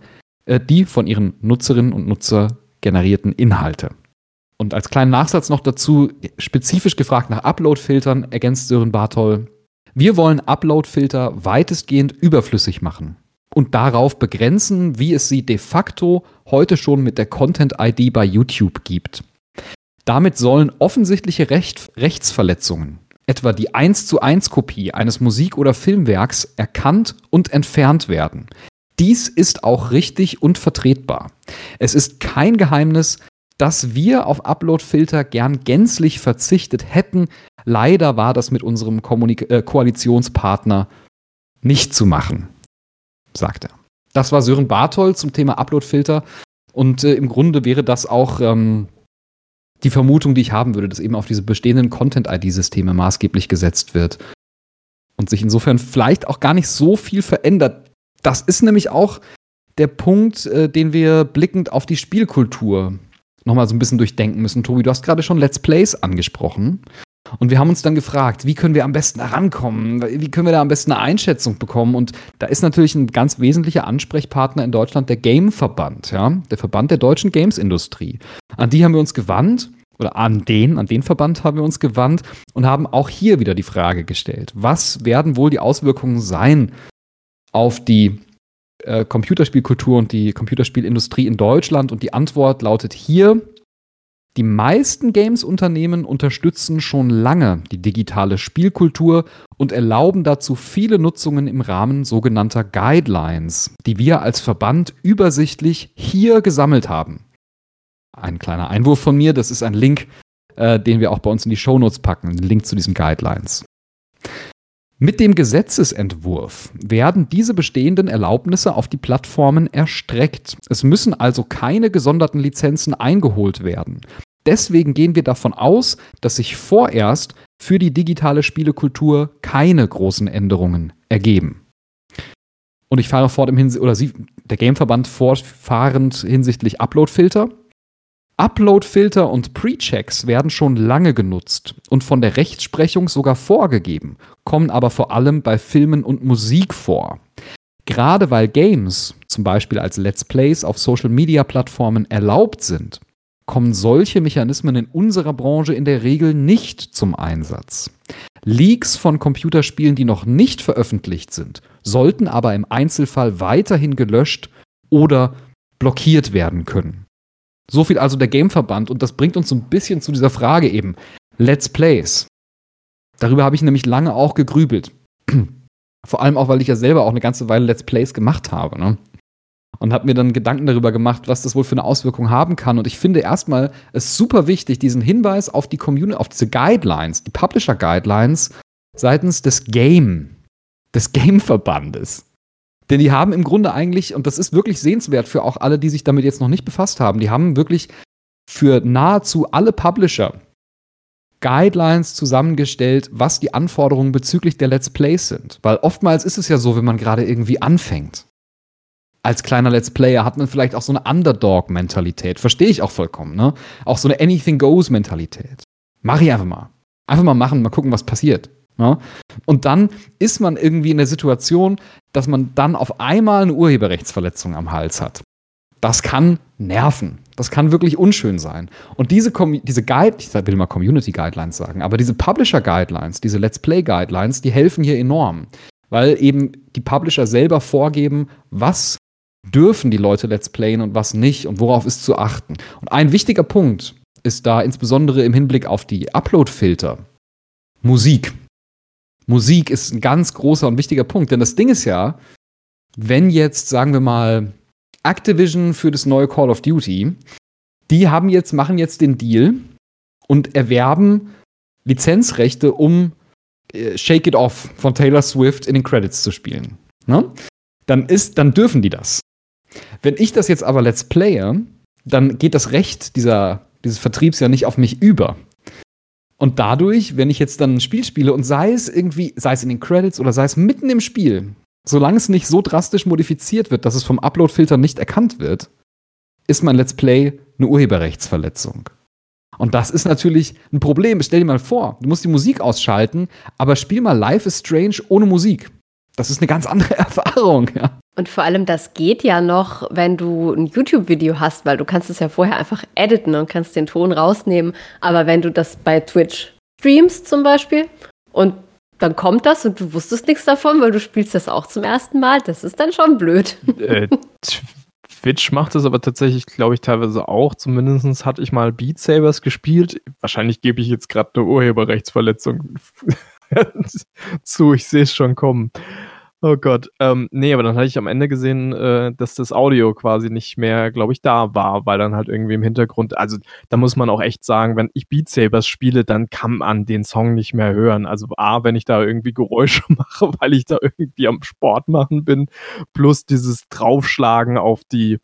generierten Inhalte. Und als kleinen Nachsatz noch dazu, spezifisch gefragt nach Upload-Filtern, ergänzt Sören Bartol: Wir wollen Upload-Filter weitestgehend überflüssig machen und darauf begrenzen, wie es sie de facto heute schon mit der Content-ID bei YouTube gibt. Damit sollen offensichtliche Rechtsverletzungen, etwa die 1:1 Kopie eines Musik- oder Filmwerks, erkannt und entfernt werden. Dies ist auch richtig und vertretbar. Es ist kein Geheimnis, dass wir auf Upload-Filter gern gänzlich verzichtet hätten. Leider war das mit unserem Koalitionspartner nicht zu machen, sagt er. Das war Sören Bartol zum Thema Upload-Filter. Und im Grunde wäre das auch die Vermutung, die ich haben würde, dass eben auf diese bestehenden Content-ID-Systeme maßgeblich gesetzt wird und sich insofern vielleicht auch gar nicht so viel verändert. Das ist nämlich auch der Punkt, den wir blickend auf die Spielkultur nochmal so ein bisschen durchdenken müssen. Tobi, du hast gerade schon Let's Plays angesprochen. Und wir haben uns dann gefragt, wie können wir am besten herankommen? Wie können wir da am besten eine Einschätzung bekommen? Und da ist natürlich ein ganz wesentlicher Ansprechpartner in Deutschland der Game-Verband, ja? Der Verband der deutschen Games-Industrie. An die haben wir uns gewandt, oder an den Verband haben wir uns gewandt und haben auch hier wieder die Frage gestellt: Was werden wohl die Auswirkungen sein auf die Computerspielkultur und die Computerspielindustrie in Deutschland? Und die Antwort lautet hier: Die meisten Games-Unternehmen unterstützen schon lange die digitale Spielkultur und erlauben dazu viele Nutzungen im Rahmen sogenannter Guidelines, die wir als Verband übersichtlich hier gesammelt haben. Ein kleiner Einwurf von mir, das ist ein Link, den wir auch bei uns in die Shownotes packen, ein Link zu diesen Guidelines. Mit dem Gesetzesentwurf werden diese bestehenden Erlaubnisse auf die Plattformen erstreckt. Es müssen also keine gesonderten Lizenzen eingeholt werden. Deswegen gehen wir davon aus, dass sich vorerst für die digitale Spielekultur keine großen Änderungen ergeben. Und ich fahre fort der Gameverband fortfahrend hinsichtlich Upload-Filter. Upload-Filter und Pre-Checks werden schon lange genutzt und von der Rechtsprechung sogar vorgegeben, kommen aber vor allem bei Filmen und Musik vor. Gerade weil Games, zum Beispiel als Let's Plays auf Social-Media-Plattformen erlaubt sind, kommen solche Mechanismen in unserer Branche in der Regel nicht zum Einsatz. Leaks von Computerspielen, die noch nicht veröffentlicht sind, sollten aber im Einzelfall weiterhin gelöscht oder blockiert werden können. So viel also der Gameverband, und das bringt uns so ein bisschen zu dieser Frage eben: Let's Plays. Darüber habe ich nämlich lange auch gegrübelt. Vor allem auch, weil ich ja selber auch eine ganze Weile Let's Plays gemacht habe. Ne? und habe mir dann Gedanken darüber gemacht, was das wohl für eine Auswirkung haben kann. Und ich finde erstmal es super wichtig, diesen Hinweis auf die Community, auf diese Guidelines, die Publisher-Guidelines seitens des Game-Verbandes. Denn die haben im Grunde eigentlich, und das ist wirklich sehenswert für auch alle, die sich damit jetzt noch nicht befasst haben, die haben wirklich für nahezu alle Publisher Guidelines zusammengestellt, was die Anforderungen bezüglich der Let's Plays sind. Weil oftmals ist es ja so, wenn man gerade irgendwie anfängt. Als kleiner Let's Player hat man vielleicht auch so eine Underdog-Mentalität. Verstehe ich auch vollkommen, ne? Auch so eine Anything-Goes-Mentalität. Mach ich einfach mal. Einfach mal machen, mal gucken, was passiert. Ne? Und dann ist man irgendwie in der Situation, dass man dann auf einmal eine Urheberrechtsverletzung am Hals hat. Das kann nerven. Das kann wirklich unschön sein. Und diese ich will mal Community Guidelines sagen, aber diese Publisher Guidelines, diese Let's Play Guidelines, die helfen hier enorm. Weil eben die Publisher selber vorgeben, was dürfen die Leute Let's Playen und was nicht und worauf ist zu achten. Und ein wichtiger Punkt ist da insbesondere im Hinblick auf die Upload-Filter Musik. Musik ist ein ganz großer und wichtiger Punkt, denn das Ding ist ja, wenn jetzt, sagen wir mal, Activision für das neue Call of Duty, die machen jetzt den Deal und erwerben Lizenzrechte, um Shake It Off von Taylor Swift in den Credits zu spielen. Ne? Dann dürfen die das. Wenn ich das jetzt aber Let's Playe, dann geht das Recht dieses Vertriebs ja nicht auf mich über. Und dadurch, wenn ich jetzt dann ein Spiel spiele und sei es in den Credits oder sei es mitten im Spiel, solange es nicht so drastisch modifiziert wird, dass es vom Upload-Filter nicht erkannt wird, ist mein Let's Play eine Urheberrechtsverletzung. Und das ist natürlich ein Problem. Stell dir mal vor, du musst die Musik ausschalten, aber spiel mal Life is Strange ohne Musik. Das ist eine ganz andere Erfahrung, ja. Und vor allem, das geht ja noch, wenn du ein YouTube-Video hast, weil du kannst es ja vorher einfach editen und kannst den Ton rausnehmen. Aber wenn du das bei Twitch streamst zum Beispiel und dann kommt das und du wusstest nichts davon, weil du spielst das auch zum ersten Mal, das ist dann schon blöd. Twitch macht das aber tatsächlich, glaube ich, teilweise auch. Zumindest hatte ich mal Beat Sabers gespielt. Wahrscheinlich gebe ich jetzt gerade eine Urheberrechtsverletzung zu. Ich sehe es schon kommen. Oh Gott. Nee, aber dann hatte ich am Ende gesehen, dass das Audio quasi nicht mehr, glaube ich, da war, weil dann halt irgendwie im Hintergrund, also da muss man auch echt sagen, wenn ich Beat Sabers spiele, dann kann man den Song nicht mehr hören. Also wenn ich da irgendwie Geräusche mache, weil ich da irgendwie am Sport machen bin, plus dieses Draufschlagen auf die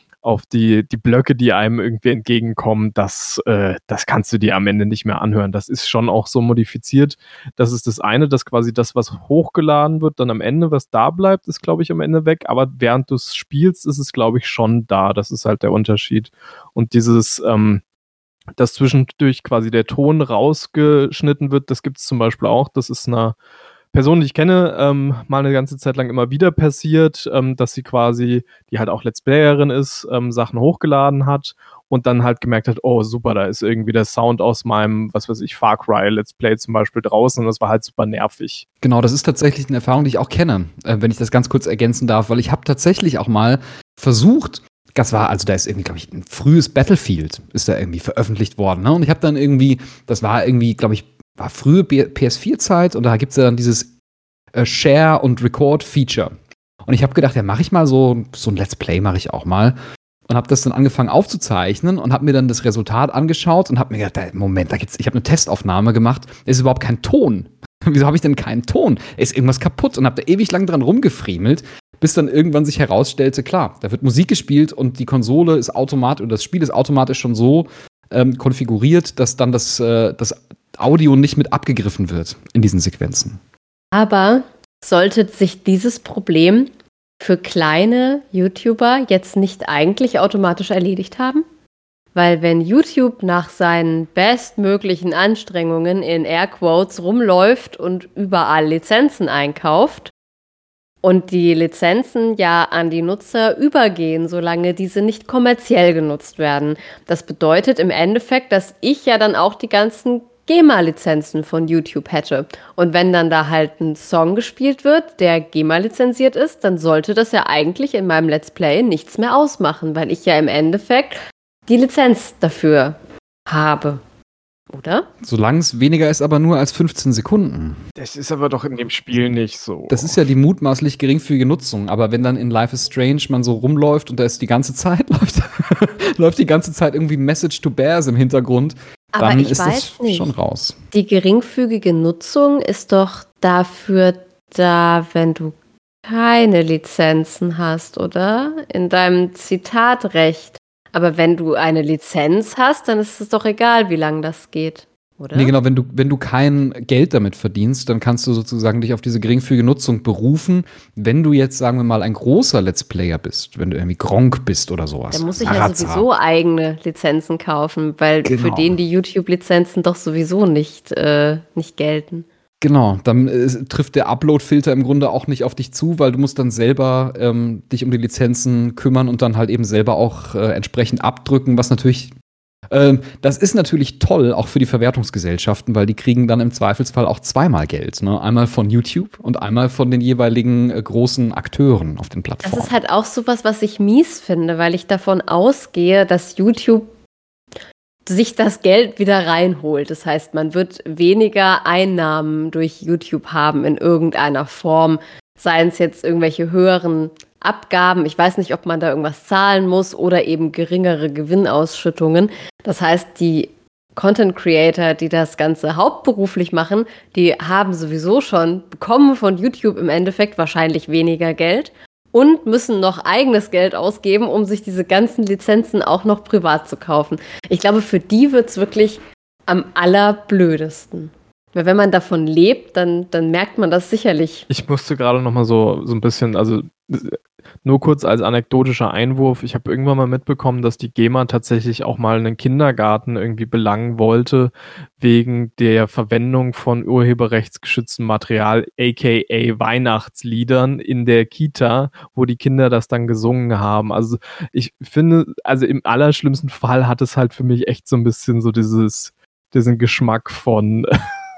Blöcke, die einem irgendwie entgegenkommen, das kannst du dir am Ende nicht mehr anhören. Das ist schon auch so modifiziert. Das ist das eine, dass quasi das, was hochgeladen wird, dann am Ende, was da bleibt, ist, glaube ich, am Ende weg. Aber während du es spielst, ist es, glaube ich, schon da. Das ist halt der Unterschied. Und dieses, dass zwischendurch quasi der Ton rausgeschnitten wird, das gibt es zum Beispiel auch. Das ist einer Person, die ich kenne, mal eine ganze Zeit lang immer wieder passiert, dass sie quasi, die halt auch Let's Playerin ist, Sachen hochgeladen hat und dann halt gemerkt hat, oh super, da ist irgendwie der Sound aus meinem, was weiß ich, Far Cry Let's Play zum Beispiel draußen und das war halt super nervig. Genau, das ist tatsächlich eine Erfahrung, die ich auch kenne, wenn ich das ganz kurz ergänzen darf, weil ich habe tatsächlich auch mal versucht, da ist irgendwie, glaube ich, ein frühes Battlefield ist da irgendwie veröffentlicht worden, ne? Und ich habe dann irgendwie, das war irgendwie, glaube ich, war frühe PS4-Zeit und da gibt es ja dann dieses Share- und Record-Feature. Und ich habe gedacht, ja, mache ich mal so ein Let's Play, mache ich auch mal. Und habe das dann angefangen aufzuzeichnen und habe mir dann das Resultat angeschaut und habe mir gedacht, Moment, ich habe eine Testaufnahme gemacht, es ist überhaupt kein Ton. Wieso habe ich denn keinen Ton? Ist irgendwas kaputt? Und habe da ewig lang dran rumgefriemelt, bis dann irgendwann sich herausstellte, klar, da wird Musik gespielt und die Konsole ist automatisch, oder das Spiel ist automatisch schon so konfiguriert, dass dann das Audio nicht mit abgegriffen wird in diesen Sequenzen. Aber sollte sich dieses Problem für kleine YouTuber jetzt nicht eigentlich automatisch erledigt haben? Weil wenn YouTube nach seinen bestmöglichen Anstrengungen in Airquotes rumläuft und überall Lizenzen einkauft und die Lizenzen ja an die Nutzer übergehen, solange diese nicht kommerziell genutzt werden. Das bedeutet im Endeffekt, dass ich ja dann auch die ganzen GEMA-Lizenzen von YouTube hätte. Und wenn dann da halt ein Song gespielt wird, der GEMA-lizenziert ist, dann sollte das ja eigentlich in meinem Let's Play nichts mehr ausmachen, weil ich ja im Endeffekt die Lizenz dafür habe. Oder? Solange es weniger ist, aber nur als 15 Sekunden. Das ist aber doch in dem Spiel nicht so. Das ist ja die mutmaßlich geringfügige Nutzung. Aber wenn dann in Life is Strange man so rumläuft und da ist die ganze Zeit, läuft die ganze Zeit irgendwie Message to Bears im Hintergrund, Aber dann ich ist weiß das nicht. schon raus. Die geringfügige Nutzung ist doch dafür da, wenn du keine Lizenzen hast, oder? In deinem Zitatrecht. Aber wenn du eine Lizenz hast, dann ist es doch egal, wie lange das geht, oder? Nee, genau, wenn du kein Geld damit verdienst, dann kannst du sozusagen dich auf diese geringfügige Nutzung berufen. Wenn du jetzt, sagen wir mal, ein großer Let's Player bist, wenn du irgendwie Gronkh bist oder sowas. Da muss ich ja Sarazar. sowieso eigene Lizenzen kaufen, weil für Genau. den die YouTube-Lizenzen doch sowieso nicht gelten. Genau, dann trifft der Upload-Filter im Grunde auch nicht auf dich zu, weil du musst dann selber dich um die Lizenzen kümmern und dann halt eben selber auch entsprechend abdrücken, was natürlich das ist natürlich toll, auch für die Verwertungsgesellschaften, weil die kriegen dann im Zweifelsfall auch zweimal Geld. Ne? Einmal von YouTube und einmal von den jeweiligen großen Akteuren auf den Plattformen. Das ist halt auch sowas, was ich mies finde, weil ich davon ausgehe, dass YouTube sich das Geld wieder reinholt. Das heißt, man wird weniger Einnahmen durch YouTube haben in irgendeiner Form, seien es jetzt irgendwelche höheren Abgaben. Ich weiß nicht, ob man da irgendwas zahlen muss oder eben geringere Gewinnausschüttungen. Das heißt, die Content Creator, die das Ganze hauptberuflich machen, die haben sowieso schon bekommen von YouTube im Endeffekt wahrscheinlich weniger Geld und müssen noch eigenes Geld ausgeben, um sich diese ganzen Lizenzen auch noch privat zu kaufen. Ich glaube, für die wird es wirklich am allerblödesten. Weil wenn man davon lebt, dann merkt man das sicherlich. Ich musste gerade noch mal so ein bisschen, also nur kurz als anekdotischer Einwurf, ich habe irgendwann mal mitbekommen, dass die GEMA tatsächlich auch mal einen Kindergarten irgendwie belangen wollte, wegen der Verwendung von urheberrechtsgeschütztem Material, aka Weihnachtsliedern in der Kita, wo die Kinder das dann gesungen haben. Also ich finde, also im allerschlimmsten Fall hat es halt für mich echt so ein bisschen so diesen Geschmack von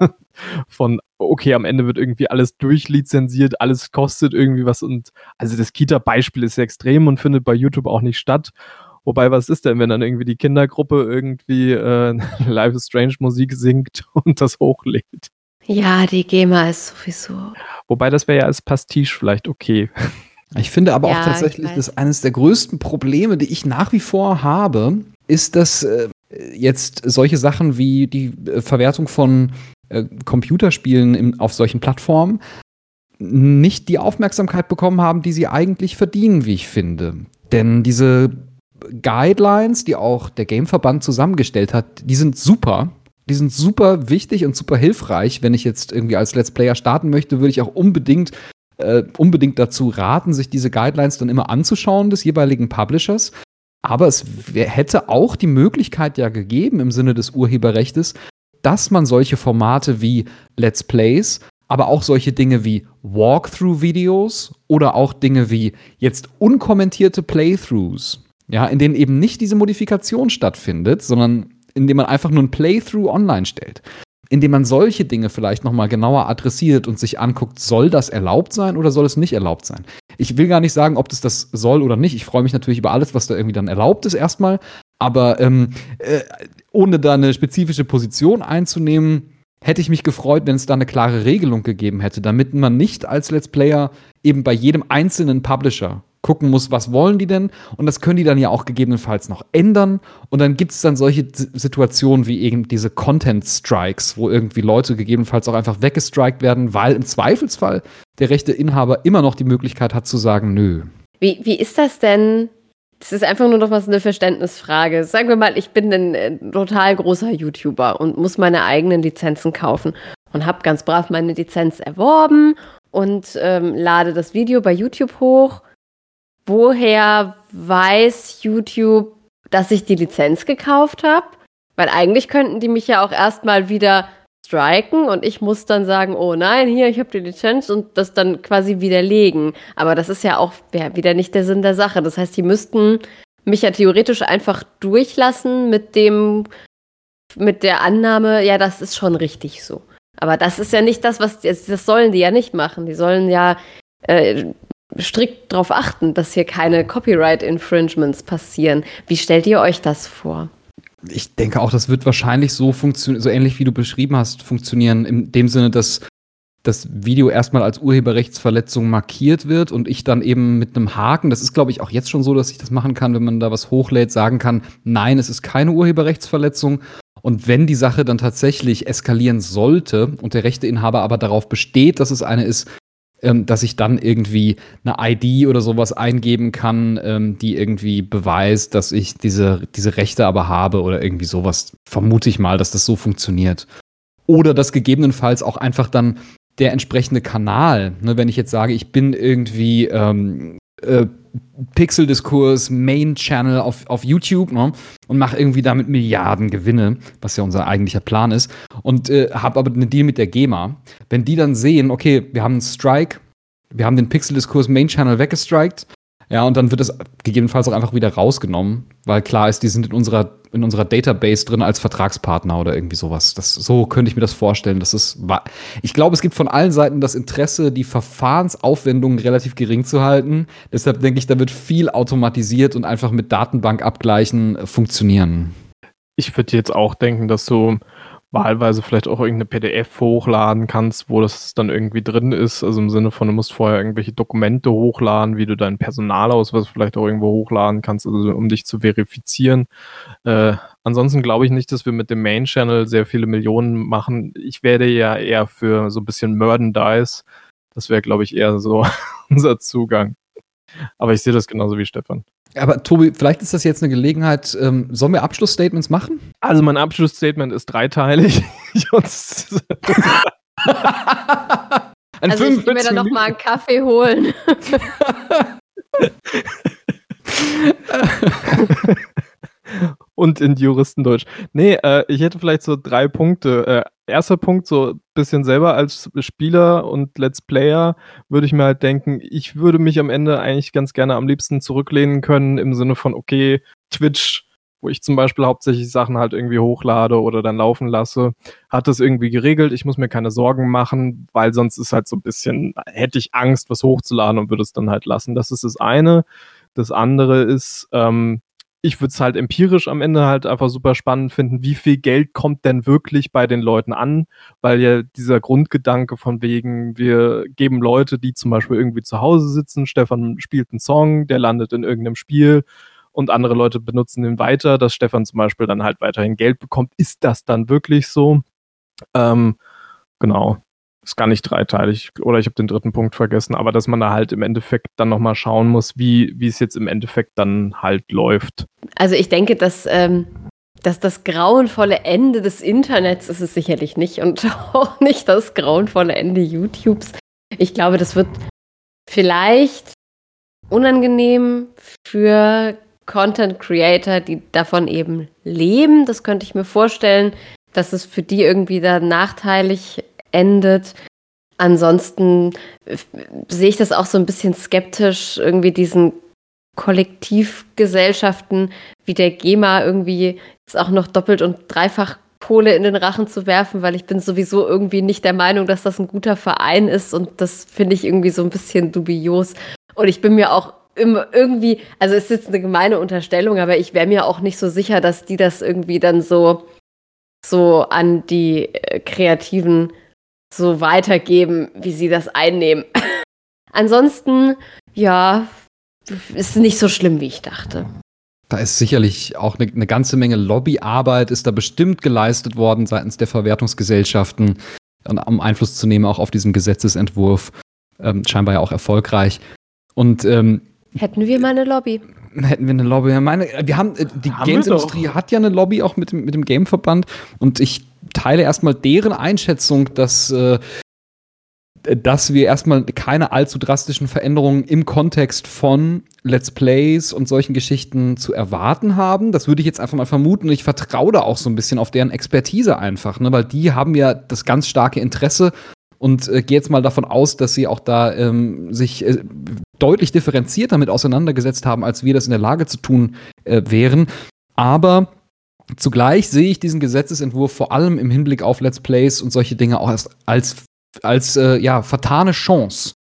okay, am Ende wird irgendwie alles durchlizenziert, alles kostet irgendwie was und also das Kita-Beispiel ist extrem und findet bei YouTube auch nicht statt. Wobei, was ist denn, wenn dann irgendwie die Kindergruppe irgendwie Life is Strange Musik singt und das hochlädt? Ja, die GEMA ist sowieso. Wobei, das wäre ja als Pastiche vielleicht okay. Ich finde aber Ja, auch tatsächlich, ich weiß. dass eines der größten Probleme, die ich nach wie vor habe, ist, dass jetzt solche Sachen wie die Verwertung von Computerspielen auf solchen Plattformen nicht die Aufmerksamkeit bekommen haben, die sie eigentlich verdienen, wie ich finde. Denn diese Guidelines, die auch der Gameverband zusammengestellt hat, die sind super. Die sind super wichtig und super hilfreich. Wenn ich jetzt irgendwie als Let's Player starten möchte, würde ich auch unbedingt dazu raten, sich diese Guidelines dann immer anzuschauen des jeweiligen Publishers. Aber es hätte auch die Möglichkeit ja gegeben, im Sinne des Urheberrechtes, dass man solche Formate wie Let's Plays, aber auch solche Dinge wie Walkthrough-Videos oder auch Dinge wie jetzt unkommentierte Playthroughs, ja, in denen eben nicht diese Modifikation stattfindet, sondern in denen man einfach nur ein Playthrough online stellt, indem man solche Dinge vielleicht nochmal genauer adressiert und sich anguckt, soll das erlaubt sein oder soll es nicht erlaubt sein? Ich will gar nicht sagen, ob das soll oder nicht. Ich freue mich natürlich über alles, was da irgendwie dann erlaubt ist erstmal. Aber ohne da eine spezifische Position einzunehmen, hätte ich mich gefreut, wenn es da eine klare Regelung gegeben hätte, damit man nicht als Let's Player eben bei jedem einzelnen Publisher gucken muss, was wollen die denn? Und das können die dann ja auch gegebenenfalls noch ändern. Und dann gibt es dann solche Situationen wie eben diese Content-Strikes, wo irgendwie Leute gegebenenfalls auch einfach weggestrikt werden, weil im Zweifelsfall der Rechteinhaber immer noch die Möglichkeit hat zu sagen, nö. Wie ist das denn? Das ist einfach nur noch was eine Verständnisfrage. Sagen wir mal, ich bin ein total großer YouTuber und muss meine eigenen Lizenzen kaufen und habe ganz brav meine Lizenz erworben und lade das Video bei YouTube hoch. Woher weiß YouTube, dass ich die Lizenz gekauft habe? Weil eigentlich könnten die mich ja auch erstmal wieder striken und ich muss dann sagen, oh nein, hier, ich habe die Lizenz und das dann quasi widerlegen. Aber das ist ja auch wieder nicht der Sinn der Sache. Das heißt, die müssten mich ja theoretisch einfach durchlassen mit der Annahme, ja, das ist schon richtig so. Aber das ist ja nicht das sollen die ja nicht machen. Die sollen ja strikt darauf achten, dass hier keine Copyright-Infringements passieren. Wie stellt ihr euch das vor? Ich denke auch, das wird wahrscheinlich so funktionieren, so ähnlich wie du beschrieben hast, funktionieren, in dem Sinne, dass das Video erstmal als Urheberrechtsverletzung markiert wird und ich dann eben mit einem Haken, das ist, glaube ich, auch jetzt schon so, dass ich das machen kann, wenn man da was hochlädt, sagen kann, nein, es ist keine Urheberrechtsverletzung. Und wenn die Sache dann tatsächlich eskalieren sollte und der Rechteinhaber aber darauf besteht, dass es eine ist, dass ich dann irgendwie eine ID oder sowas eingeben kann, die irgendwie beweist, dass ich diese Rechte aber habe oder irgendwie sowas, vermute ich mal, dass das so funktioniert. Oder dass gegebenenfalls auch einfach dann der entsprechende Kanal, ne, wenn ich jetzt sage, ich bin irgendwie Pixel-Diskurs Main Channel auf YouTube, ne, und mache irgendwie damit Milliarden Gewinne, was ja unser eigentlicher Plan ist, und habe aber einen Deal mit der GEMA. Wenn die dann sehen, okay, wir haben einen Strike, wir haben den Pixel-Diskurs Main Channel weggestrikt, ja, und dann wird es gegebenenfalls auch einfach wieder rausgenommen, weil klar ist, die sind in unserer Database drin als Vertragspartner oder irgendwie sowas. So könnte ich mir das vorstellen. Ich glaube, es gibt von allen Seiten das Interesse, die Verfahrensaufwendungen relativ gering zu halten. Deshalb denke ich, da wird viel automatisiert und einfach mit Datenbankabgleichen funktionieren. Ich würde jetzt auch denken, dass du wahlweise vielleicht auch irgendeine PDF hochladen kannst, wo das dann irgendwie drin ist. Also im Sinne von, du musst vorher irgendwelche Dokumente hochladen, wie du deinen Personalausweis vielleicht auch irgendwo hochladen kannst, also um dich zu verifizieren. Ansonsten glaube ich nicht, dass wir mit dem Main-Channel sehr viele Millionen machen. Ich werde ja eher für so ein bisschen Merchandise. Das wäre, glaube ich, eher so unser Zugang. Aber ich sehe das genauso wie Stefan. Aber Tobi, vielleicht ist das jetzt eine Gelegenheit, sollen wir Abschlussstatements machen? Also mein Abschlussstatement ist dreiteilig. Also ich will mir dann noch mal einen Kaffee holen. Und in Juristendeutsch. Nee, ich hätte vielleicht so 3 Punkte. Erster Punkt, so ein bisschen selber als Spieler und Let's Player würde ich mir halt denken, ich würde mich am Ende eigentlich ganz gerne am liebsten zurücklehnen können im Sinne von, okay, Twitch, wo ich zum Beispiel hauptsächlich Sachen halt irgendwie hochlade oder dann laufen lasse, hat das irgendwie geregelt. Ich muss mir keine Sorgen machen, weil sonst ist halt so ein bisschen, hätte ich Angst, was hochzuladen und würde es dann halt lassen. Das ist das eine. Das andere ist, ich würde es halt empirisch am Ende halt einfach super spannend finden, wie viel Geld kommt denn wirklich bei den Leuten an, weil ja dieser Grundgedanke von wegen, wir geben Leute, die zum Beispiel irgendwie zu Hause sitzen, Stefan spielt einen Song, der landet in irgendeinem Spiel und andere Leute benutzen den weiter, dass Stefan zum Beispiel dann halt weiterhin Geld bekommt. Ist das dann wirklich so? Genau. Ist gar nicht dreiteilig, oder ich habe den dritten Punkt vergessen, aber dass man da halt im Endeffekt dann nochmal schauen muss, wie es jetzt im Endeffekt dann halt läuft. Also ich denke, dass das grauenvolle Ende des Internets ist es sicherlich nicht und auch nicht das grauenvolle Ende YouTubes. Ich glaube, das wird vielleicht unangenehm für Content Creator, die davon eben leben. Das könnte ich mir vorstellen, dass es für die irgendwie da nachteilig endet. Ansonsten sehe ich das auch so ein bisschen skeptisch, irgendwie diesen Kollektivgesellschaften wie der GEMA irgendwie jetzt auch noch doppelt und dreifach Kohle in den Rachen zu werfen, weil ich bin sowieso irgendwie nicht der Meinung, dass das ein guter Verein ist und das finde ich irgendwie so ein bisschen dubios. Und ich bin mir auch irgendwie, also es ist jetzt eine gemeine Unterstellung, aber ich wäre mir auch nicht so sicher, dass die das irgendwie dann so an die Kreativen so weitergeben, wie sie das einnehmen. Ansonsten, ja, ist nicht so schlimm, wie ich dachte. Da ist sicherlich auch eine ganze Menge Lobbyarbeit, ist da bestimmt geleistet worden seitens der Verwertungsgesellschaften, um Einfluss zu nehmen, auch auf diesen Gesetzesentwurf. Scheinbar ja auch erfolgreich. Und hätten wir mal eine Lobby? Hätten wir eine Lobby. Die Games-Industrie hat ja eine Lobby auch mit dem Game-Verband und ich teile erstmal deren Einschätzung, dass wir erstmal keine allzu drastischen Veränderungen im Kontext von Let's Plays und solchen Geschichten zu erwarten haben. Das würde ich jetzt einfach mal vermuten und ich vertraue da auch so ein bisschen auf deren Expertise einfach, ne? Weil die haben ja das ganz starke Interesse und gehe jetzt mal davon aus, dass sie auch da sich deutlich differenziert damit auseinandergesetzt haben, als wir das in der Lage zu tun wären. Aber zugleich sehe ich diesen Gesetzesentwurf vor allem im Hinblick auf Let's Plays und solche Dinge auch als vertane Chance.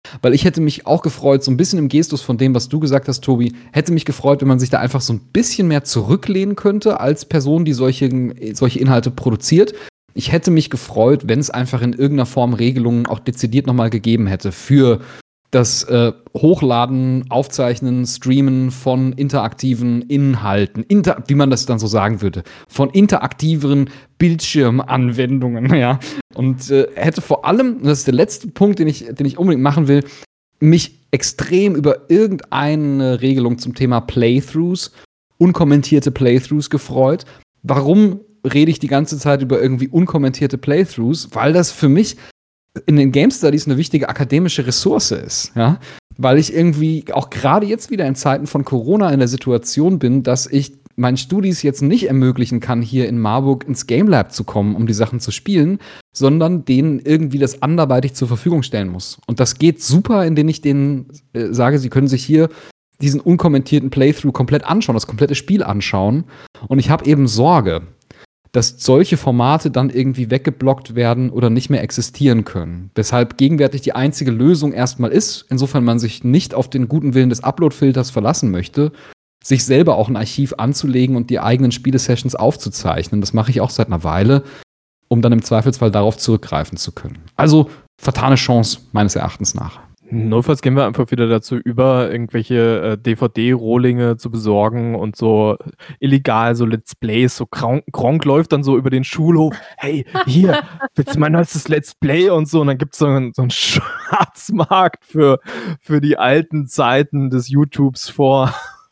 Weil ich hätte mich auch gefreut, so ein bisschen im Gestus von dem, was du gesagt hast, Tobi, hätte mich gefreut, wenn man sich da einfach so ein bisschen mehr zurücklehnen könnte als Person, die solche Inhalte produziert. Ich hätte mich gefreut, wenn es einfach in irgendeiner Form Regelungen auch dezidiert nochmal gegeben hätte für das Hochladen, Aufzeichnen, Streamen von interaktiven Inhalten, wie man das dann so sagen würde, von interaktiveren Bildschirmanwendungen, ja. Und hätte vor allem, und das ist der letzte Punkt, den ich unbedingt machen will, mich extrem über irgendeine Regelung zum Thema Playthroughs, unkommentierte Playthroughs gefreut. Warum rede ich die ganze Zeit über irgendwie unkommentierte Playthroughs? Weil das für mich in den Game Studies eine wichtige akademische Ressource ist, ja, weil ich irgendwie auch gerade jetzt wieder in Zeiten von Corona in der Situation bin, dass ich meinen Studis jetzt nicht ermöglichen kann, hier in Marburg ins Game Lab zu kommen, um die Sachen zu spielen, sondern denen irgendwie das anderweitig zur Verfügung stellen muss. Und das geht super, indem ich denen sage, sie können sich hier diesen unkommentierten Playthrough komplett anschauen, das komplette Spiel anschauen. Und ich habe eben Sorge, dass solche Formate dann irgendwie weggeblockt werden oder nicht mehr existieren können. Weshalb gegenwärtig die einzige Lösung erstmal ist, insofern man sich nicht auf den guten Willen des Upload-Filters verlassen möchte, sich selber auch ein Archiv anzulegen und die eigenen Spielesessions aufzuzeichnen. Das mache ich auch seit einer Weile, um dann im Zweifelsfall darauf zurückgreifen zu können. Also vertane Chance, meines Erachtens nach. Notfalls gehen wir einfach wieder dazu über, irgendwelche DVD-Rohlinge zu besorgen und so illegal, so Let's Plays, so Gronk läuft dann so über den Schulhof, hey, hier, willst du mein neuestes Let's Play und so, und dann gibt es so einen Schwarzmarkt für die alten Zeiten des YouTubes vor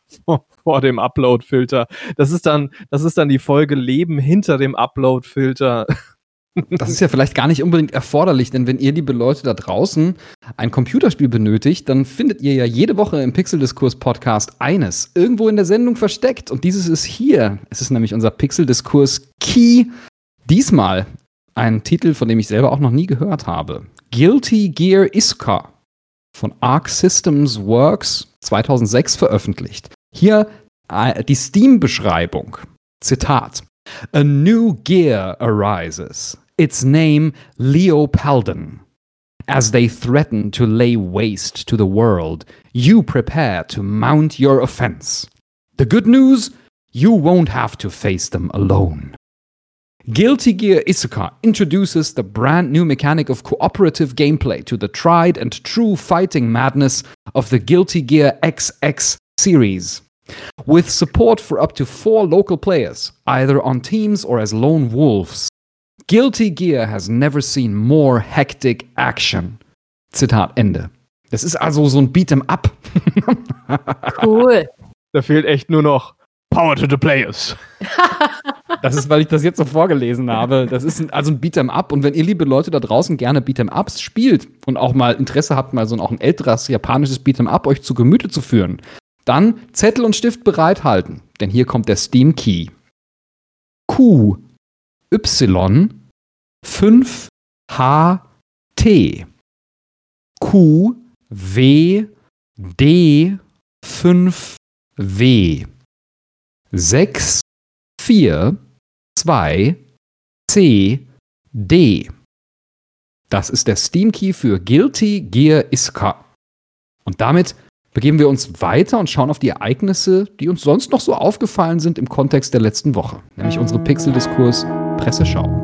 dem Upload-Filter. Das ist dann die Folge Leben hinter dem Upload-Filter. Das ist ja vielleicht gar nicht unbedingt erforderlich, denn wenn ihr, liebe Leute da draußen, ein Computerspiel benötigt, dann findet ihr ja jede Woche im Pixeldiskurs-Podcast eines irgendwo in der Sendung versteckt. Und dieses ist hier. Es ist nämlich unser Pixeldiskurs-Key. Diesmal ein Titel, von dem ich selber auch noch nie gehört habe. Guilty Gear Isuka von Arc Systems Works 2006 veröffentlicht. Hier die Steam-Beschreibung. Zitat. A new gear arises. Its name Leopolden. As they threaten to lay waste to the world, you prepare to mount your offense. The good news? You won't have to face them alone. Guilty Gear Isuka introduces the brand new mechanic of cooperative gameplay to the tried and true fighting madness of the Guilty Gear XX series. With support for up to 4 local players, either on teams or as lone wolves. Guilty Gear has never seen more hectic action. Zitat Ende. Das ist also so ein Beat'em-up. Cool. Da fehlt echt nur noch Power to the Players. Das ist, weil ich das jetzt so vorgelesen habe. Das ist also ein Beat'em-up. Und wenn ihr, liebe Leute da draußen, gerne Beat'em-ups spielt und auch mal Interesse habt, mal so auch ein älteres japanisches Beat'em-up euch zu Gemüte zu führen, dann Zettel und Stift bereithalten, denn hier kommt der Steam Key. Q, Y, 5, H, T. Q, W, D, 5, W. 6, 4, 2, C, D. Das ist der Steam Key für Guilty Gear Isuka. Und damit begeben wir uns weiter und schauen auf die Ereignisse, die uns sonst noch so aufgefallen sind im Kontext der letzten Woche, nämlich unsere Pixeldiskurs-Presseschau.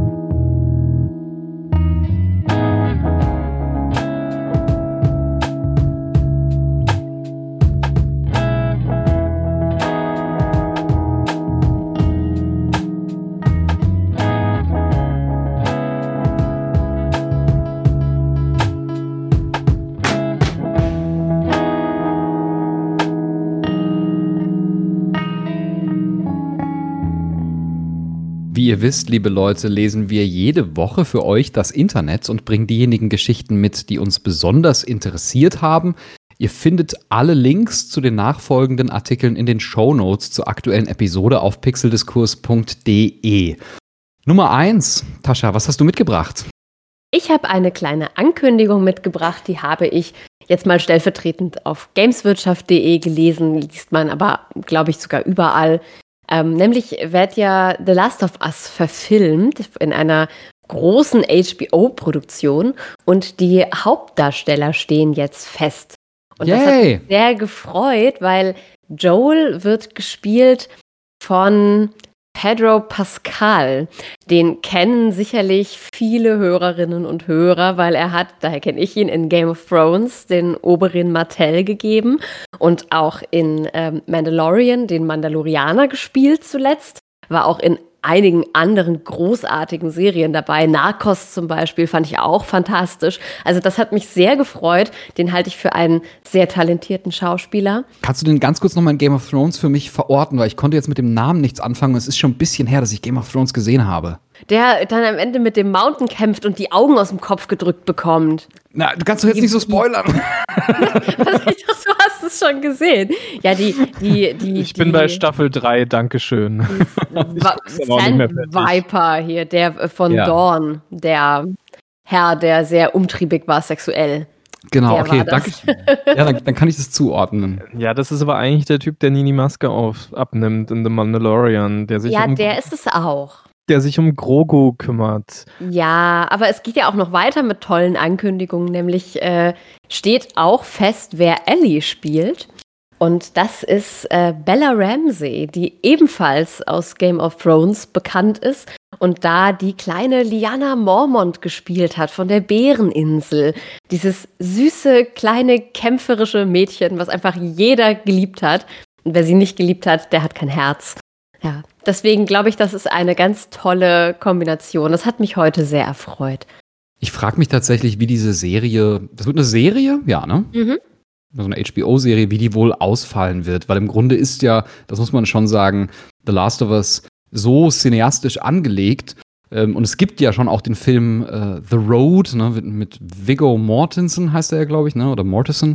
Wie ihr wisst, liebe Leute, lesen wir jede Woche für euch das Internet und bringen diejenigen Geschichten mit, die uns besonders interessiert haben. Ihr findet alle Links zu den nachfolgenden Artikeln in den Shownotes zur aktuellen Episode auf pixeldiskurs.de. Nummer 1. Tascha, was hast du mitgebracht? Ich habe eine kleine Ankündigung mitgebracht, die habe ich jetzt mal stellvertretend auf gameswirtschaft.de gelesen, liest man aber, glaube ich, sogar überall. Nämlich wird ja The Last of Us verfilmt in einer großen HBO-Produktion und die Hauptdarsteller stehen jetzt fest. Und das hat mich sehr gefreut, weil Joel wird gespielt von Pedro Pascal. Den kennen sicherlich viele Hörerinnen und Hörer, weil er hat, daher kenne ich ihn, in Game of Thrones den Oberyn Martell gegeben und auch in Mandalorian den Mandalorianer gespielt zuletzt. War auch in einigen anderen großartigen Serien dabei. Narcos zum Beispiel fand ich auch fantastisch. Also das hat mich sehr gefreut. Den halte ich für einen sehr talentierten Schauspieler. Kannst du den ganz kurz nochmal in Game of Thrones für mich verorten? Weil ich konnte jetzt mit dem Namen nichts anfangen. Es ist schon ein bisschen her, dass ich Game of Thrones gesehen habe. Der dann am Ende mit dem Mountain kämpft und die Augen aus dem Kopf gedrückt bekommt. Na, du kannst doch jetzt nicht so spoilern. Du hast es schon gesehen. Ja, ich bin bei Staffel 3, dankeschön. Sand Viper hier, der von Dawn, der Herr, der sehr umtriebig war sexuell. Genau, der okay, danke. Ja, dann kann ich das zuordnen. Ja, das ist aber eigentlich der Typ, der nie die Maske abnimmt in The Mandalorian. Der ist es auch. Der sich um Grogu kümmert. Ja, aber es geht ja auch noch weiter mit tollen Ankündigungen, nämlich steht auch fest, wer Ellie spielt. Und das ist Bella Ramsey, die ebenfalls aus Game of Thrones bekannt ist und da die kleine Lyanna Mormont gespielt hat von der Bäreninsel. Dieses süße, kleine, kämpferische Mädchen, was einfach jeder geliebt hat. Und wer sie nicht geliebt hat, der hat kein Herz. Ja, deswegen glaube ich, das ist eine ganz tolle Kombination. Das hat mich heute sehr erfreut. Ich frage mich tatsächlich, wie diese Serie, das wird eine Serie? Ja, ne? Mhm. So eine HBO-Serie, wie die wohl ausfallen wird. Weil im Grunde ist ja, das muss man schon sagen, The Last of Us so cineastisch angelegt. Und es gibt ja schon auch den Film The Road, ne, mit Viggo Mortensen heißt er ja, glaube ich, ne? Oder Mortensen,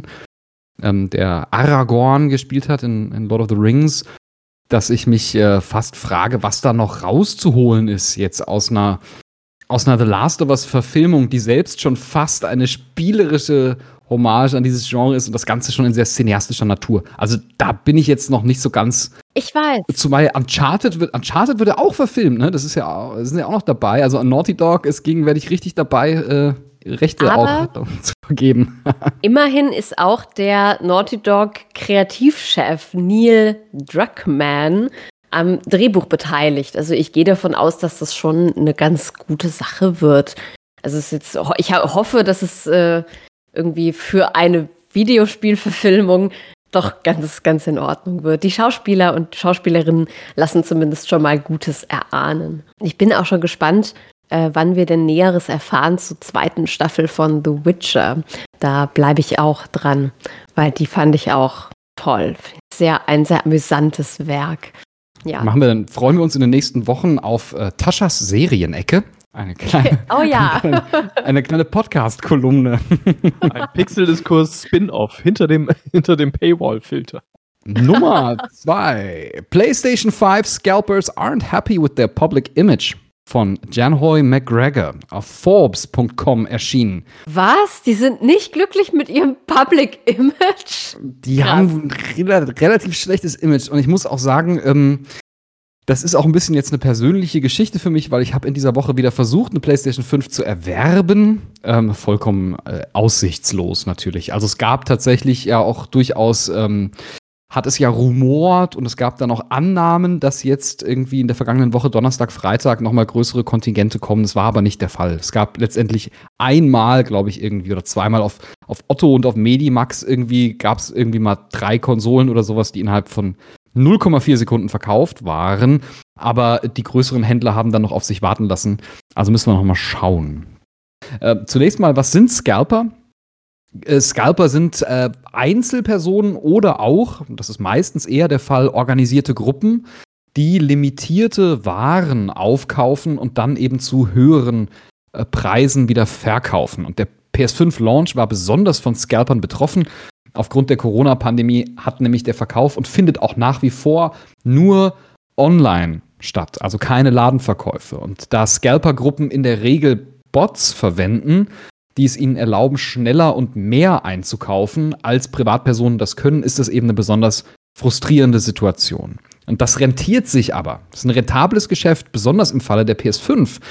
der Aragorn gespielt hat in Lord of the Rings. Dass ich mich fast frage, was da noch rauszuholen ist jetzt aus einer The Last of Us Verfilmung, die selbst schon fast eine spielerische Hommage an dieses Genre ist und das Ganze schon in sehr cineastischer Natur. Also da bin ich jetzt noch nicht so ganz. Ich weiß. Zumal Uncharted wird ja auch verfilmt, ne? Das sind ja auch noch dabei. Also Naughty Dog ist gegenwärtig richtig dabei, Rechte aber auch zu vergeben. Immerhin ist auch der Naughty Dog Kreativchef Neil Druckmann am Drehbuch beteiligt. Also ich gehe davon aus, dass das schon eine ganz gute Sache wird. Also ich hoffe, dass es irgendwie für eine Videospielverfilmung doch ganz in Ordnung wird. Die Schauspieler und Schauspielerinnen lassen zumindest schon mal Gutes erahnen. Ich bin auch schon gespannt, wann wir denn Näheres erfahren zur zweiten Staffel von The Witcher. Da bleibe ich auch dran, weil die fand ich auch toll. Ein sehr amüsantes Werk. Ja. Freuen wir uns in den nächsten Wochen auf Taschas Serienecke. Eine kleine Podcast-Kolumne. Ein Pixel-Diskurs-Spin-Off hinter dem Paywall-Filter. Nummer 2. PlayStation 5 Scalpers aren't happy with their public image. Von Janhoy McGregor auf Forbes.com erschienen. Was? Die sind nicht glücklich mit ihrem Public Image? Die haben ein relativ schlechtes Image. Und ich muss auch sagen, das ist auch ein bisschen jetzt eine persönliche Geschichte für mich, weil ich habe in dieser Woche wieder versucht, eine PlayStation 5 zu erwerben. Vollkommen aussichtslos natürlich. Also es gab tatsächlich ja auch durchaus hat es ja rumort und es gab dann auch Annahmen, dass jetzt irgendwie in der vergangenen Woche Donnerstag, Freitag nochmal größere Kontingente kommen. Das war aber nicht der Fall. Es gab letztendlich einmal, glaube ich, irgendwie oder zweimal auf Otto und auf Medimax irgendwie gab es irgendwie mal 3 Konsolen oder sowas, die innerhalb von 0,4 Sekunden verkauft waren. Aber die größeren Händler haben dann noch auf sich warten lassen. Also müssen wir noch mal schauen. Zunächst mal, was sind Scalper? Scalper sind Einzelpersonen oder auch, das ist meistens eher der Fall, organisierte Gruppen, die limitierte Waren aufkaufen und dann eben zu höheren Preisen wieder verkaufen. Und der PS5-Launch war besonders von Scalpern betroffen. Aufgrund der Corona-Pandemie hat nämlich der Verkauf und findet auch nach wie vor nur online statt, also keine Ladenverkäufe. Und da Scalper-Gruppen in der Regel Bots verwenden, die es ihnen erlauben, schneller und mehr einzukaufen, als Privatpersonen das können, ist das eben eine besonders frustrierende Situation. Und das rentiert sich aber. Das ist ein rentables Geschäft, besonders im Falle der PS5.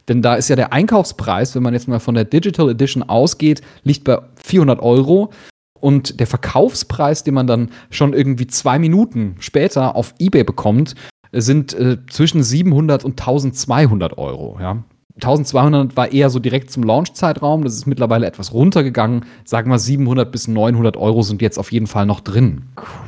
Denn da ist ja der Einkaufspreis, wenn man jetzt mal von der Digital Edition ausgeht, liegt bei 400 €. Und der Verkaufspreis, den man dann schon irgendwie 2 Minuten später auf eBay bekommt, sind zwischen 700 und 1200 €. Ja? 1200 war eher so direkt zum Launch-Zeitraum. Das ist mittlerweile etwas runtergegangen. Sagen wir 700 bis 900 € sind jetzt auf jeden Fall noch drin.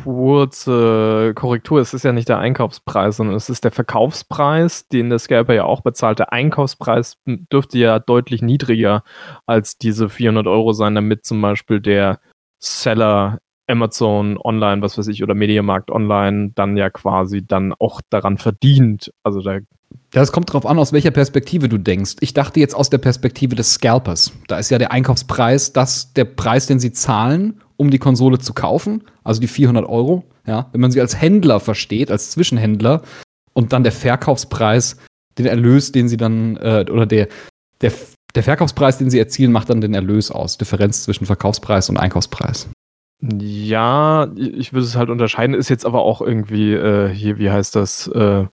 Kurze Korrektur, es ist ja nicht der Einkaufspreis, sondern es ist der Verkaufspreis, den der Scalper ja auch bezahlt. Der Einkaufspreis dürfte ja deutlich niedriger als diese 400 € sein, damit zum Beispiel der Seller Amazon Online, was weiß ich, oder Mediamarkt Online dann ja quasi dann auch daran verdient. Also das kommt drauf an, aus welcher Perspektive du denkst. Ich dachte jetzt aus der Perspektive des Scalpers. Da ist ja der Einkaufspreis der Preis, den sie zahlen, um die Konsole zu kaufen, also die 400 €. Ja, wenn man sie als Händler versteht, als Zwischenhändler, und dann der Verkaufspreis, den Erlös, den sie dann, oder der Verkaufspreis, den sie erzielen, macht dann den Erlös aus. Differenz zwischen Verkaufspreis und Einkaufspreis. Ja, ich würde es halt unterscheiden, ist jetzt aber auch irgendwie, hier, wie heißt das,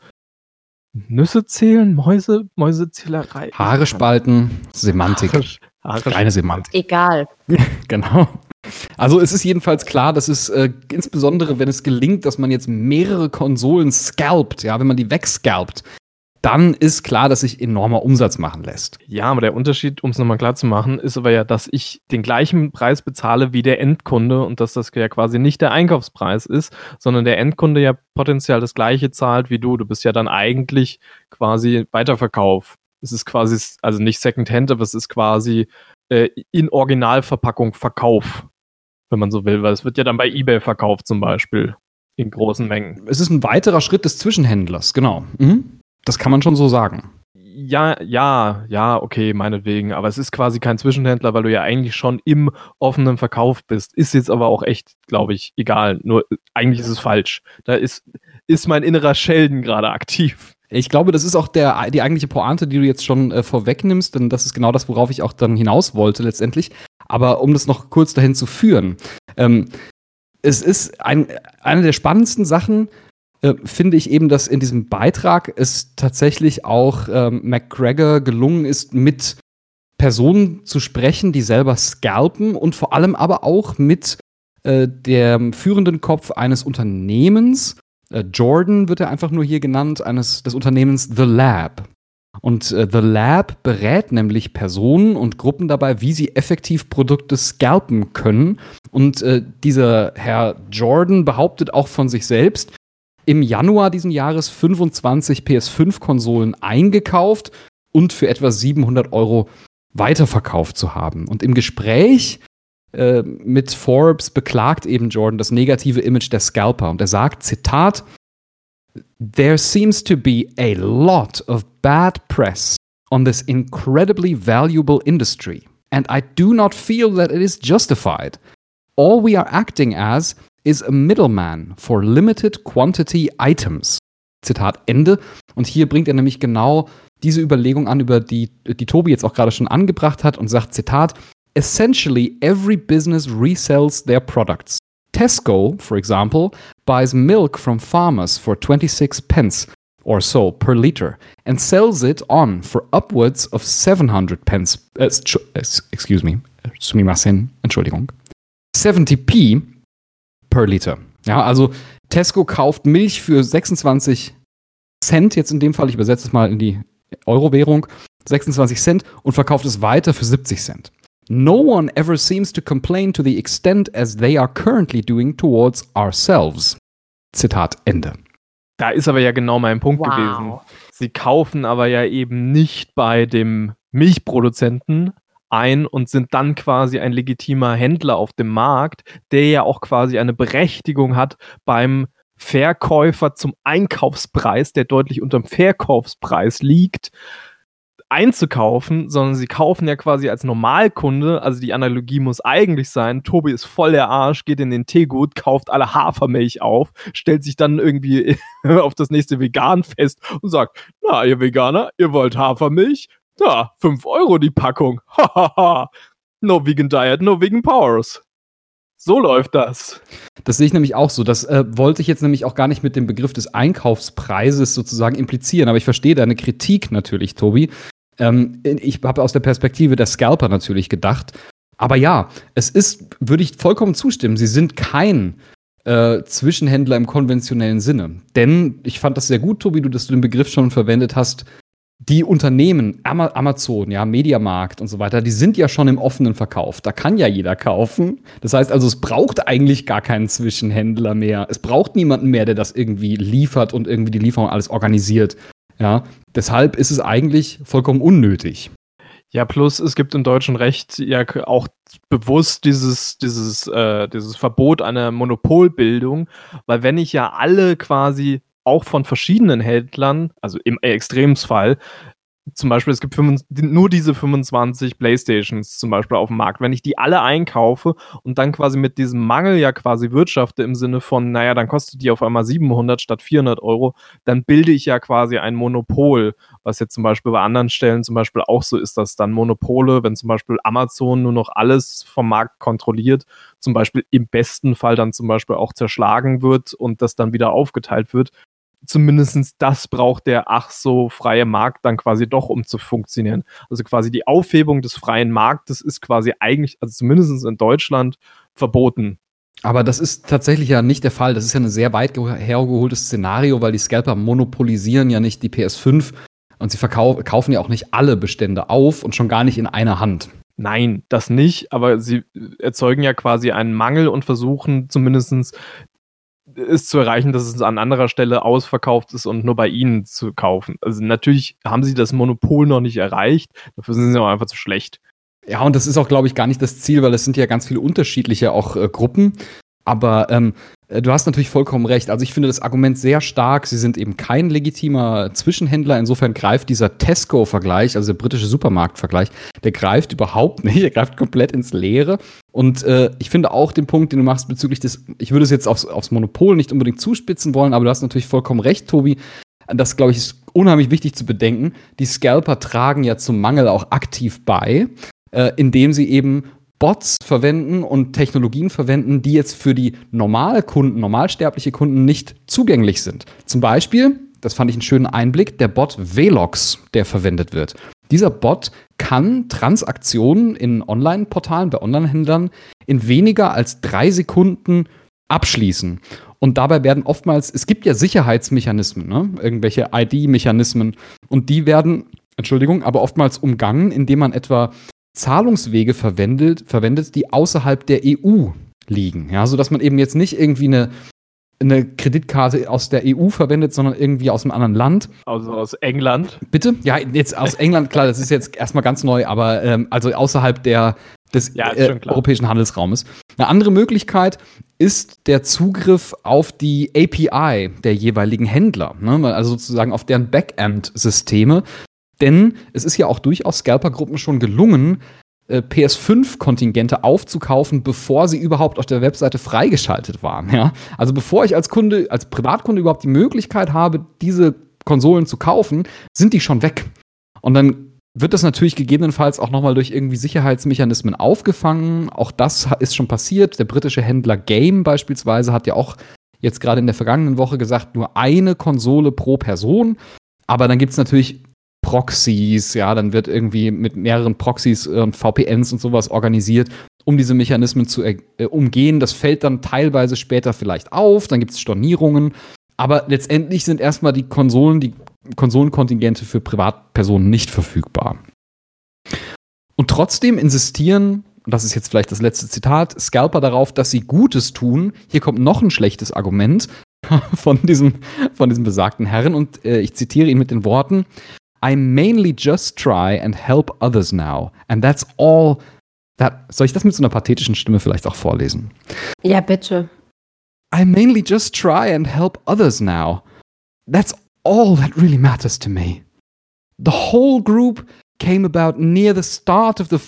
Nüsse zählen, Mäusezählerei. Haare spalten, Semantik. Reine Semantik. Egal. Genau. Also es ist jedenfalls klar, dass es insbesondere, wenn es gelingt, dass man jetzt mehrere Konsolen scalpt, ja, wenn man die wegscalpt, dann ist klar, dass sich enormer Umsatz machen lässt. Ja, aber der Unterschied, um es nochmal klar zu machen, ist aber ja, dass ich den gleichen Preis bezahle wie der Endkunde und dass das ja quasi nicht der Einkaufspreis ist, sondern der Endkunde ja potenziell das gleiche zahlt wie du. Du bist ja dann eigentlich quasi Weiterverkauf. Es ist quasi, also nicht Secondhand, aber es ist quasi in Originalverpackung Verkauf, wenn man so will, weil es wird ja dann bei eBay verkauft zum Beispiel in großen Mengen. Es ist ein weiterer Schritt des Zwischenhändlers, genau. Mhm. Das kann man schon so sagen. Ja, okay, meinetwegen. Aber es ist quasi kein Zwischenhändler, weil du ja eigentlich schon im offenen Verkauf bist. Ist jetzt aber auch echt, glaube ich, egal. Nur eigentlich ist es falsch. Da ist mein innerer Sheldon gerade aktiv. Ich glaube, das ist auch die eigentliche Pointe, die du jetzt schon vorwegnimmst, denn das ist genau das, worauf ich auch dann hinaus wollte letztendlich. Aber um das noch kurz dahin zu führen, es ist eine der spannendsten Sachen, finde ich eben, dass in diesem Beitrag es tatsächlich auch McGregor gelungen ist, mit Personen zu sprechen, die selber scalpen und vor allem aber auch mit dem führenden Kopf eines Unternehmens, Jordan wird er einfach nur hier genannt, des Unternehmens The Lab. Und The Lab berät nämlich Personen und Gruppen dabei, wie sie effektiv Produkte scalpen können. Und dieser Herr Jordan behauptet auch von sich selbst, im Januar diesen Jahres 25 PS5-Konsolen eingekauft und für etwa 700 € weiterverkauft zu haben. Und im Gespräch mit Forbes beklagt eben Jordan das negative Image der Scalper. Und er sagt, Zitat, "There seems to be a lot of bad press on this incredibly valuable industry. And I do not feel that it is justified. All we are acting as is a middleman for limited quantity items." Zitat Ende. Und hier bringt er nämlich genau diese Überlegung an, über die Tobi jetzt auch gerade schon angebracht hat und sagt, Zitat, "Essentially every business resells their products. Tesco, for example, buys milk from farmers for 26 pence or so per liter and sells it on for upwards of 700 pence, excuse me, sumimasen, Entschuldigung, 70p per Liter. Ja, also Tesco kauft Milch für 26 Cent, jetzt in dem Fall, ich übersetze es mal in die Euro-Währung, 26 Cent und verkauft es weiter für 70 Cent. "No one ever seems to complain to the extent as they are currently doing towards ourselves." Zitat Ende. Da ist aber ja genau mein Punkt gewesen. Sie kaufen aber ja eben nicht bei dem Milchproduzenten ein und sind dann quasi ein legitimer Händler auf dem Markt, der ja auch quasi eine Berechtigung hat beim Verkäufer zum Einkaufspreis, der deutlich unterm Verkaufspreis liegt, einzukaufen, sondern sie kaufen ja quasi als Normalkunde, also die Analogie muss eigentlich sein, Tobi ist voll der Arsch, geht in den Teegut, kauft alle Hafermilch auf, stellt sich dann irgendwie auf das nächste Vegan-Fest und sagt, na, ihr Veganer, ihr wollt Hafermilch? Da, 5 € die Packung. Hahaha. No vegan diet, no vegan powers. So läuft das. Das sehe ich nämlich auch so. Das wollte ich jetzt nämlich auch gar nicht mit dem Begriff des Einkaufspreises sozusagen implizieren. Aber ich verstehe deine Kritik natürlich, Tobi. Ich habe aus der Perspektive der Scalper natürlich gedacht. Aber ja, es ist, würde ich vollkommen zustimmen, sie sind kein Zwischenhändler im konventionellen Sinne. Denn ich fand das sehr gut, Tobi, dass du den Begriff schon verwendet hast. Die Unternehmen, Amazon, ja, Mediamarkt und so weiter, die sind ja schon im offenen Verkauf. Da kann ja jeder kaufen. Das heißt also, es braucht eigentlich gar keinen Zwischenhändler mehr. Es braucht niemanden mehr, der das irgendwie liefert und irgendwie die Lieferung alles organisiert. Ja, deshalb ist es eigentlich vollkommen unnötig. Ja, plus es gibt im deutschen Recht ja auch bewusst dieses Verbot einer Monopolbildung, weil wenn ich ja alle quasi auch von verschiedenen Händlern, also im Extremsfall, zum Beispiel, es gibt nur diese 25 Playstations zum Beispiel auf dem Markt. Wenn ich die alle einkaufe und dann quasi mit diesem Mangel ja quasi wirtschafte im Sinne von, naja, dann kostet die auf einmal 700 statt 400 Euro, dann bilde ich ja quasi ein Monopol, was jetzt zum Beispiel bei anderen Stellen zum Beispiel auch so ist, dass dann Monopole, wenn zum Beispiel Amazon nur noch alles vom Markt kontrolliert, zum Beispiel im besten Fall dann zum Beispiel auch zerschlagen wird und das dann wieder aufgeteilt wird. Zumindest das braucht der ach so freie Markt dann quasi doch, um zu funktionieren. Also quasi die Aufhebung des freien Marktes ist quasi eigentlich, also zumindest in Deutschland, verboten. Aber das ist tatsächlich ja nicht der Fall. Das ist ja ein sehr weit hergeholtes Szenario, weil die Scalper monopolisieren ja nicht die PS5 und sie kaufen ja auch nicht alle Bestände auf und schon gar nicht in einer Hand. Nein, das nicht, aber sie erzeugen ja quasi einen Mangel und versuchen zumindest es zu erreichen, dass es an anderer Stelle ausverkauft ist und nur bei ihnen zu kaufen. Also natürlich haben sie das Monopol noch nicht erreicht, dafür sind sie auch einfach zu schlecht. Ja, und das ist auch, glaube ich, gar nicht das Ziel, weil es sind ja ganz viele unterschiedliche auch Gruppen. Aber du hast natürlich vollkommen recht. Also ich finde das Argument sehr stark. Sie sind eben kein legitimer Zwischenhändler. Insofern greift dieser Tesco-Vergleich, also der britische Supermarkt-Vergleich, der greift überhaupt nicht. Der greift komplett ins Leere. Und ich finde auch den Punkt, den du machst bezüglich des, ich würde es jetzt aufs Monopol nicht unbedingt zuspitzen wollen, aber du hast natürlich vollkommen recht, Tobi. Das, glaube ich, ist unheimlich wichtig zu bedenken. Die Scalper tragen ja zum Mangel auch aktiv bei, indem sie eben Bots verwenden und Technologien verwenden, die jetzt für die Normalkunden, normalsterbliche Kunden nicht zugänglich sind. Zum Beispiel, das fand ich einen schönen Einblick, der Bot Velox, der verwendet wird. Dieser Bot kann Transaktionen in Online-Portalen, bei Online-Händlern in weniger als 3 Sekunden abschließen. Und dabei werden oftmals, es gibt ja Sicherheitsmechanismen, ne? Irgendwelche ID-Mechanismen, und die werden, aber oftmals umgangen, indem man etwa Zahlungswege verwendet, die außerhalb der EU liegen. Ja, sodass man eben jetzt nicht irgendwie eine Kreditkarte aus der EU verwendet, sondern irgendwie aus einem anderen Land. Also aus England? Bitte? Ja, jetzt aus England, klar, das ist jetzt erstmal ganz neu, aber also außerhalb des europäischen Handelsraumes. Eine andere Möglichkeit ist der Zugriff auf die API der jeweiligen Händler, ne? Also sozusagen auf deren Backend-Systeme. Denn es ist ja auch durchaus Scalper-Gruppen schon gelungen, PS5-Kontingente aufzukaufen, bevor sie überhaupt auf der Webseite freigeschaltet waren. Ja? Also bevor ich als Privatkunde überhaupt die Möglichkeit habe, diese Konsolen zu kaufen, sind die schon weg. Und dann wird das natürlich gegebenenfalls auch nochmal durch irgendwie Sicherheitsmechanismen aufgefangen. Auch das ist schon passiert. Der britische Händler Game beispielsweise hat ja auch jetzt gerade in der vergangenen Woche gesagt, nur eine Konsole pro Person. Aber dann gibt es natürlich Proxys, ja, dann wird irgendwie mit mehreren Proxys und VPNs und sowas organisiert, um diese Mechanismen zu umgehen. Das fällt dann teilweise später vielleicht auf, dann gibt es Stornierungen, aber letztendlich sind erstmal die Konsolenkontingente für Privatpersonen nicht verfügbar. Und trotzdem insistieren, und das ist jetzt vielleicht das letzte Zitat, Scalper darauf, dass sie Gutes tun. Hier kommt noch ein schlechtes Argument von diesem besagten Herrn, und ich zitiere ihn mit den Worten: I mainly just try and help others now. And that's all that. Soll ich das mit so einer pathetischen Stimme vielleicht auch vorlesen? Ja, bitte. I mainly just try and help others now. That's all that really matters to me. The whole group came about near the start of the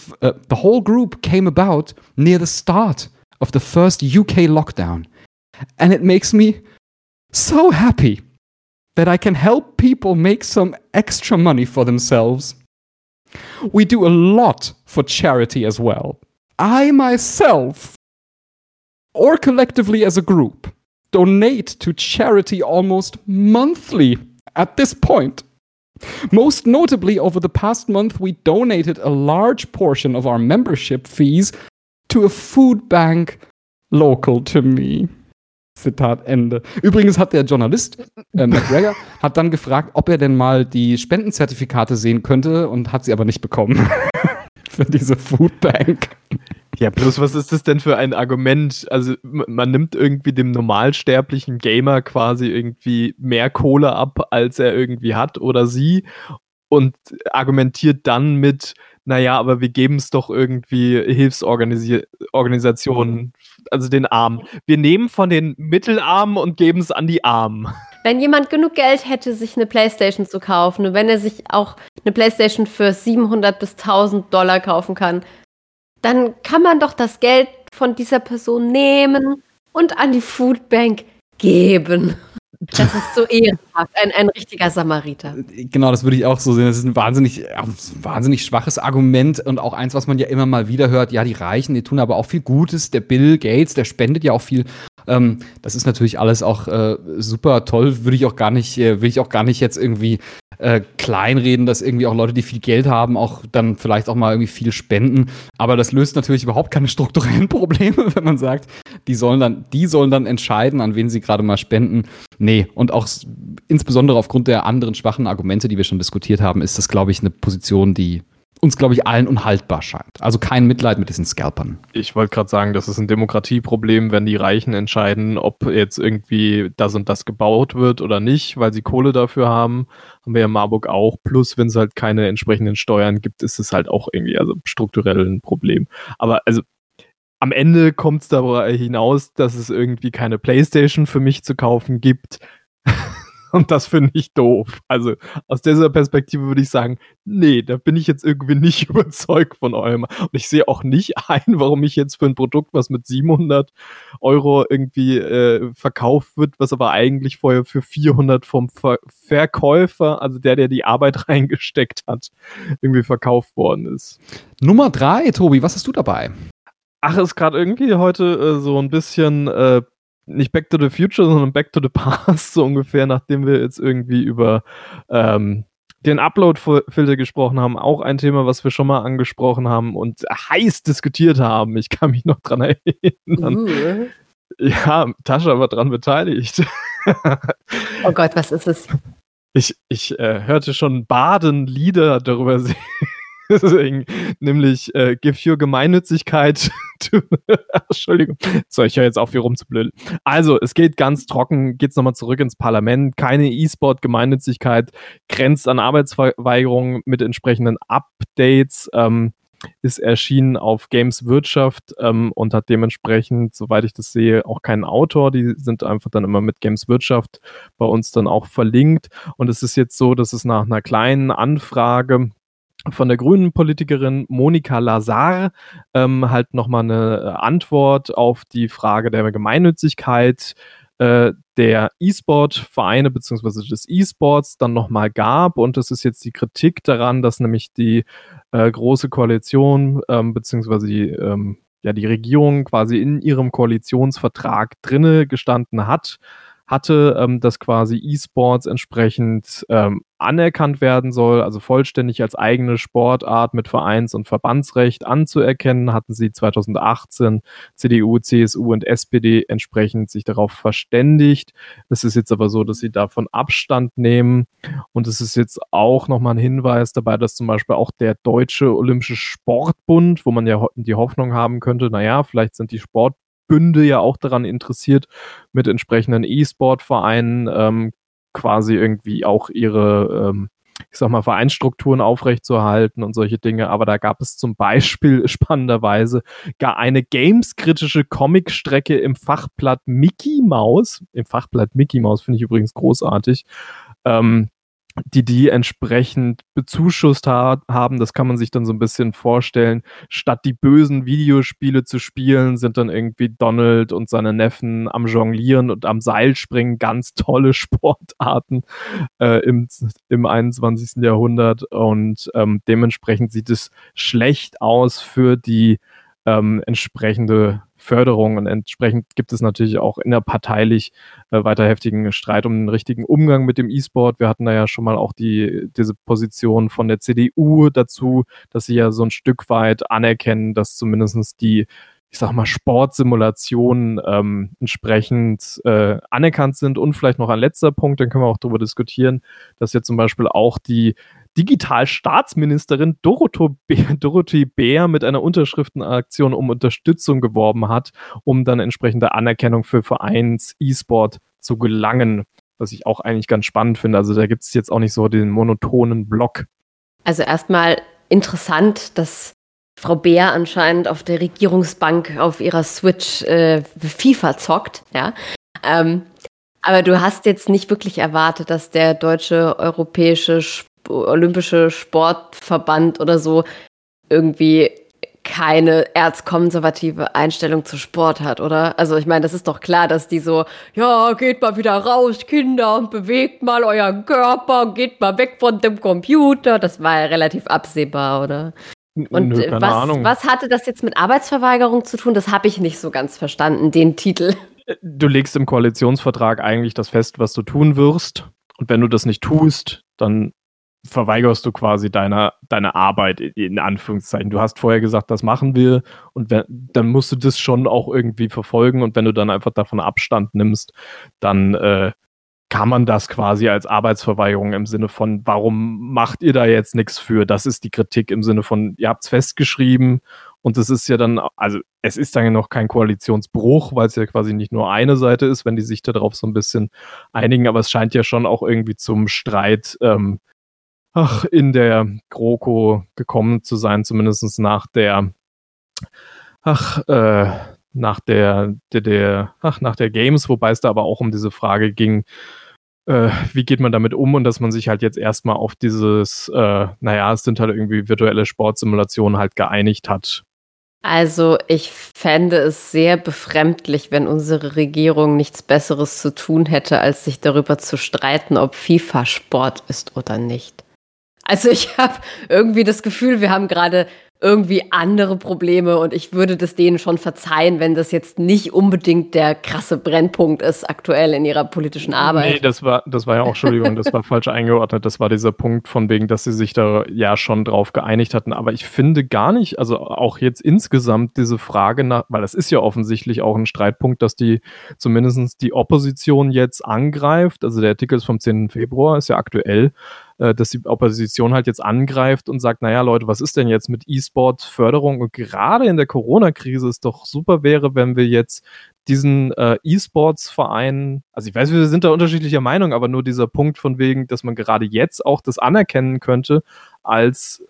first UK lockdown. And it makes me so happy that I can help people make some extra money for themselves. We do a lot for charity as well. I myself, or collectively as a group, donate to charity almost monthly at this point. Most notably, over the past month, we donated a large portion of our membership fees to a food bank local to me. Zitat Ende. Übrigens hat der Journalist, McGregor, hat dann gefragt, ob er denn mal die Spendenzertifikate sehen könnte und hat sie aber nicht bekommen. Für diese Foodbank. Ja, bloß was ist das denn für ein Argument? Also man nimmt irgendwie dem normalsterblichen Gamer quasi irgendwie mehr Kohle ab, als er irgendwie hat oder sie und argumentiert dann mit, naja, aber wir geben es doch irgendwie Hilfsorganisationen, also den Armen. Wir nehmen von den Mittelarmen und geben es an die Armen. Wenn jemand genug Geld hätte, sich eine Playstation zu kaufen und wenn er sich auch eine Playstation für 700 bis 1000 Dollar kaufen kann, dann kann man doch das Geld von dieser Person nehmen und an die Foodbank geben. Das ist so ehrenhaft, ein richtiger Samariter. Genau, das würde ich auch so sehen. Das ist ein wahnsinnig schwaches Argument und auch eins, was man ja immer mal wieder hört. Ja, die Reichen, die tun aber auch viel Gutes. Der Bill Gates, der spendet ja auch viel. Das ist natürlich alles auch super toll. Will ich auch gar nicht jetzt irgendwie kleinreden, dass irgendwie auch Leute, die viel Geld haben, auch dann vielleicht auch mal irgendwie viel spenden. Aber das löst natürlich überhaupt keine strukturellen Probleme, wenn man sagt, die sollen dann entscheiden, an wen sie gerade mal spenden. Nee, und auch insbesondere aufgrund der anderen schwachen Argumente, die wir schon diskutiert haben, ist das, glaube ich, eine Position, die uns, glaube ich, allen unhaltbar scheint. Also kein Mitleid mit diesen Scalpern. Ich wollte gerade sagen, das ist ein Demokratieproblem, wenn die Reichen entscheiden, ob jetzt irgendwie das und das gebaut wird oder nicht, weil sie Kohle dafür haben. Haben wir ja in Marburg auch. Plus, wenn es halt keine entsprechenden Steuern gibt, ist es halt auch irgendwie strukturell ein Problem. Aber also am Ende kommt es darüber hinaus, dass es irgendwie keine PlayStation für mich zu kaufen gibt. Und das finde ich doof. Also aus dieser Perspektive würde ich sagen, nee, da bin ich jetzt irgendwie nicht überzeugt von eurem. Und ich sehe auch nicht ein, warum ich jetzt für ein Produkt, was mit 700 Euro irgendwie verkauft wird, was aber eigentlich vorher für 400 vom Verkäufer, also der die Arbeit reingesteckt hat, irgendwie verkauft worden ist. Nummer 3, Tobi, was hast du dabei? Ach, ist gerade irgendwie heute so ein bisschen nicht Back to the Future, sondern Back to the Past, so ungefähr, nachdem wir jetzt irgendwie über den Upload-Filter gesprochen haben, auch ein Thema, was wir schon mal angesprochen haben und heiß diskutiert haben. Ich kann mich noch dran erinnern. Ja, Tascha war dran beteiligt. Oh Gott, was ist es? Ich hörte schon Baden-Lieder darüber singen. Deswegen, nämlich Give Your Gemeinnützigkeit Entschuldigung, so, ich höre jetzt auf, hier rumzublödeln. Also, es geht ganz trocken, geht's nochmal zurück ins Parlament, keine E-Sport-Gemeinnützigkeit, grenzt an Arbeitsverweigerung mit entsprechenden Updates, ist erschienen auf Games Wirtschaft und hat dementsprechend, soweit ich das sehe, auch keinen Autor. Die sind einfach dann immer mit Games Wirtschaft bei uns dann auch verlinkt. Und es ist jetzt so, dass es nach einer kleinen Anfrage von der grünen Politikerin Monika Lazar halt nochmal eine Antwort auf die Frage der Gemeinnützigkeit der E-Sport-Vereine bzw. des E-Sports dann nochmal gab. Und das ist jetzt die Kritik daran, dass nämlich die Große Koalition bzw. die Regierung quasi in ihrem Koalitionsvertrag drinne gestanden hatte, dass quasi E-Sports entsprechend anerkannt werden soll, also vollständig als eigene Sportart mit Vereins- und Verbandsrecht anzuerkennen, hatten sie 2018 CDU, CSU und SPD entsprechend sich darauf verständigt. Es ist jetzt aber so, dass sie davon Abstand nehmen und es ist jetzt auch nochmal ein Hinweis dabei, dass zum Beispiel auch der Deutsche Olympische Sportbund, wo man ja die Hoffnung haben könnte, naja, vielleicht sind die Sportbünde ja auch daran interessiert, mit entsprechenden E-Sport-Vereinen quasi irgendwie auch ihre, ich sag mal, Vereinsstrukturen aufrechtzuerhalten und solche Dinge. Aber da gab es zum Beispiel spannenderweise gar eine games-kritische Comic-Strecke im Fachblatt Mickey Mouse. Im Fachblatt Mickey Mouse finde ich übrigens großartig. Die entsprechend bezuschusst haben. Das kann man sich dann so ein bisschen vorstellen. Statt die bösen Videospiele zu spielen, sind dann irgendwie Donald und seine Neffen am Jonglieren und am Seilspringen. Ganz tolle Sportarten im 21. Jahrhundert. Und dementsprechend sieht es schlecht aus für die entsprechende Förderung, und entsprechend gibt es natürlich auch innerparteilich weiter heftigen Streit um den richtigen Umgang mit dem E-Sport. Wir hatten da ja schon mal auch diese Position von der CDU dazu, dass sie ja so ein Stück weit anerkennen, dass zumindest die, ich sag mal, Sportsimulationen entsprechend anerkannt sind. Und vielleicht noch ein letzter Punkt, dann können wir auch darüber diskutieren, dass ja zum Beispiel auch die Digitalstaatsministerin Dorothee Bär mit einer Unterschriftenaktion um Unterstützung geworben hat, um dann entsprechende Anerkennung für Vereins-E-Sport zu gelangen, was ich auch eigentlich ganz spannend finde. Also da gibt es jetzt auch nicht so den monotonen Block. Also erstmal interessant, dass Frau Bär anscheinend auf der Regierungsbank auf ihrer Switch FIFA zockt, ja. Aber du hast jetzt nicht wirklich erwartet, dass der deutsche olympische Sportverband oder so irgendwie keine erzkonservative Einstellung zu Sport hat, oder? Also ich meine, das ist doch klar, dass die so, ja, geht mal wieder raus, Kinder, und bewegt mal euren Körper, geht mal weg von dem Computer. Das war ja relativ absehbar, oder? Und Nö, keine Ahnung. Was hatte das jetzt mit Arbeitsverweigerung zu tun? Das habe ich nicht so ganz verstanden, den Titel. Du legst im Koalitionsvertrag eigentlich das fest, was du tun wirst. Und wenn du das nicht tust, dann verweigerst du quasi deine Arbeit in Anführungszeichen. Du hast vorher gesagt, das machen wir, und dann musst du das schon auch irgendwie verfolgen, und wenn du dann einfach davon Abstand nimmst, dann kann man das quasi als Arbeitsverweigerung im Sinne von, warum macht ihr da jetzt nichts für? Das ist die Kritik im Sinne von, ihr habt es festgeschrieben, und es ist ja dann, also es ist dann ja noch kein Koalitionsbruch, weil es ja quasi nicht nur eine Seite ist, wenn die sich darauf so ein bisschen einigen, aber es scheint ja schon auch irgendwie zum Streit in der GroKo gekommen zu sein, zumindest nach der Games, wobei es da aber auch um diese Frage ging, wie geht man damit um, und dass man sich halt jetzt erstmal auf dieses, es sind halt irgendwie virtuelle Sportsimulationen halt geeinigt hat. Also ich fände es sehr befremdlich, wenn unsere Regierung nichts Besseres zu tun hätte, als sich darüber zu streiten, ob FIFA Sport ist oder nicht. Also ich habe irgendwie das Gefühl, wir haben gerade irgendwie andere Probleme, und ich würde das denen schon verzeihen, wenn das jetzt nicht unbedingt der krasse Brennpunkt ist aktuell in ihrer politischen Arbeit. Nee, das war ja auch, Entschuldigung, das war falsch eingeordnet. Das war dieser Punkt von wegen, dass sie sich da ja schon drauf geeinigt hatten. Aber ich finde gar nicht, also auch jetzt insgesamt diese Frage nach, weil das ist ja offensichtlich auch ein Streitpunkt, dass zumindest die Opposition jetzt angreift. Also der Artikel ist vom 10. Februar, ist ja aktuell, dass die Opposition halt jetzt angreift und sagt, naja Leute, was ist denn jetzt mit E-Sport-Förderung? Und gerade in der Corona-Krise es doch super wäre, wenn wir jetzt diesen E-Sports-Verein, also ich weiß, wir sind da unterschiedlicher Meinung, aber nur dieser Punkt von wegen, dass man gerade jetzt auch das anerkennen könnte als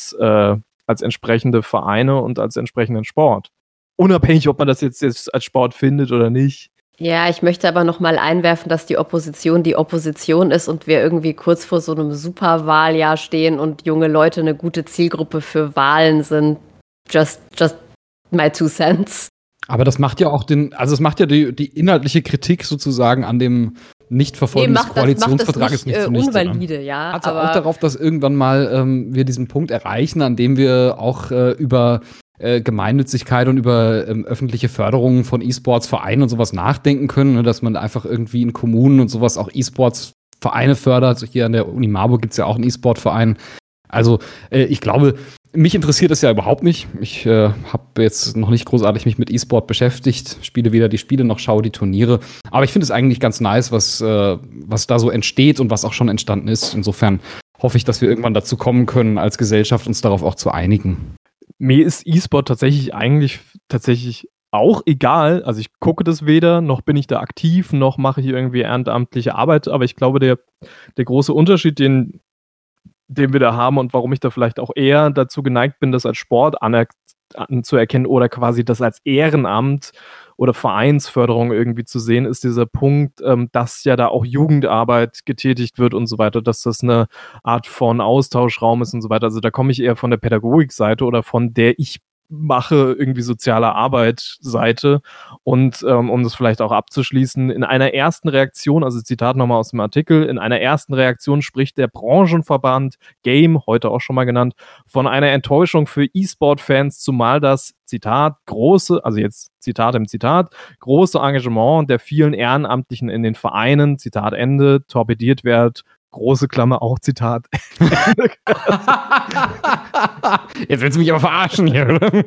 entsprechende Vereine und als entsprechenden Sport. Unabhängig, ob man das jetzt als Sport findet oder nicht. Ja, ich möchte aber noch mal einwerfen, dass die Opposition ist und wir irgendwie kurz vor so einem Superwahljahr stehen und junge Leute eine gute Zielgruppe für Wahlen sind. Just my 2 cents. Aber das macht ja auch die inhaltliche Kritik sozusagen an dem Nichtverfolgen des Koalitionsvertrages nicht zunichte. Unvalide, ja. Also auch darauf, dass irgendwann mal wir diesen Punkt erreichen, an dem wir auch über Gemeinnützigkeit und über öffentliche Förderungen von E-Sports-Vereinen und sowas nachdenken können, ne, dass man einfach irgendwie in Kommunen und sowas auch E-Sports-Vereine fördert. Also hier an der Uni Marburg gibt es ja auch einen E-Sport-Verein. Also ich glaube, mich interessiert das ja überhaupt nicht. Ich habe jetzt noch nicht großartig mich mit E-Sport beschäftigt, spiele weder die Spiele noch schaue die Turniere. Aber ich finde es eigentlich ganz nice, was da so entsteht und was auch schon entstanden ist. Insofern hoffe ich, dass wir irgendwann dazu kommen können, als Gesellschaft uns darauf auch zu einigen. Mir ist E-Sport tatsächlich auch egal. Also ich gucke das weder, noch bin ich da aktiv, noch mache ich irgendwie ehrenamtliche Arbeit. Aber ich glaube, der große Unterschied, den wir da haben und warum ich da vielleicht auch eher dazu geneigt bin, das als Sport anzuerkennen oder quasi das als Ehrenamt oder Vereinsförderung irgendwie zu sehen, ist dieser Punkt, dass ja da auch Jugendarbeit getätigt wird und so weiter, dass das eine Art von Austauschraum ist und so weiter. Also da komme ich eher von der Pädagogikseite oder von der ich mache irgendwie soziale Arbeit Seite. Und um das vielleicht auch abzuschließen, in einer ersten Reaktion, also Zitat nochmal aus dem Artikel, in einer ersten Reaktion spricht der Branchenverband Game, heute auch schon mal genannt, von einer Enttäuschung für E-Sport-Fans, zumal das, Zitat, große, also jetzt Zitat im Zitat, große Engagement der vielen Ehrenamtlichen in den Vereinen, Zitat Ende, torpediert wird, große Klammer, auch Zitat. Jetzt willst du mich aber verarschen hier, oder?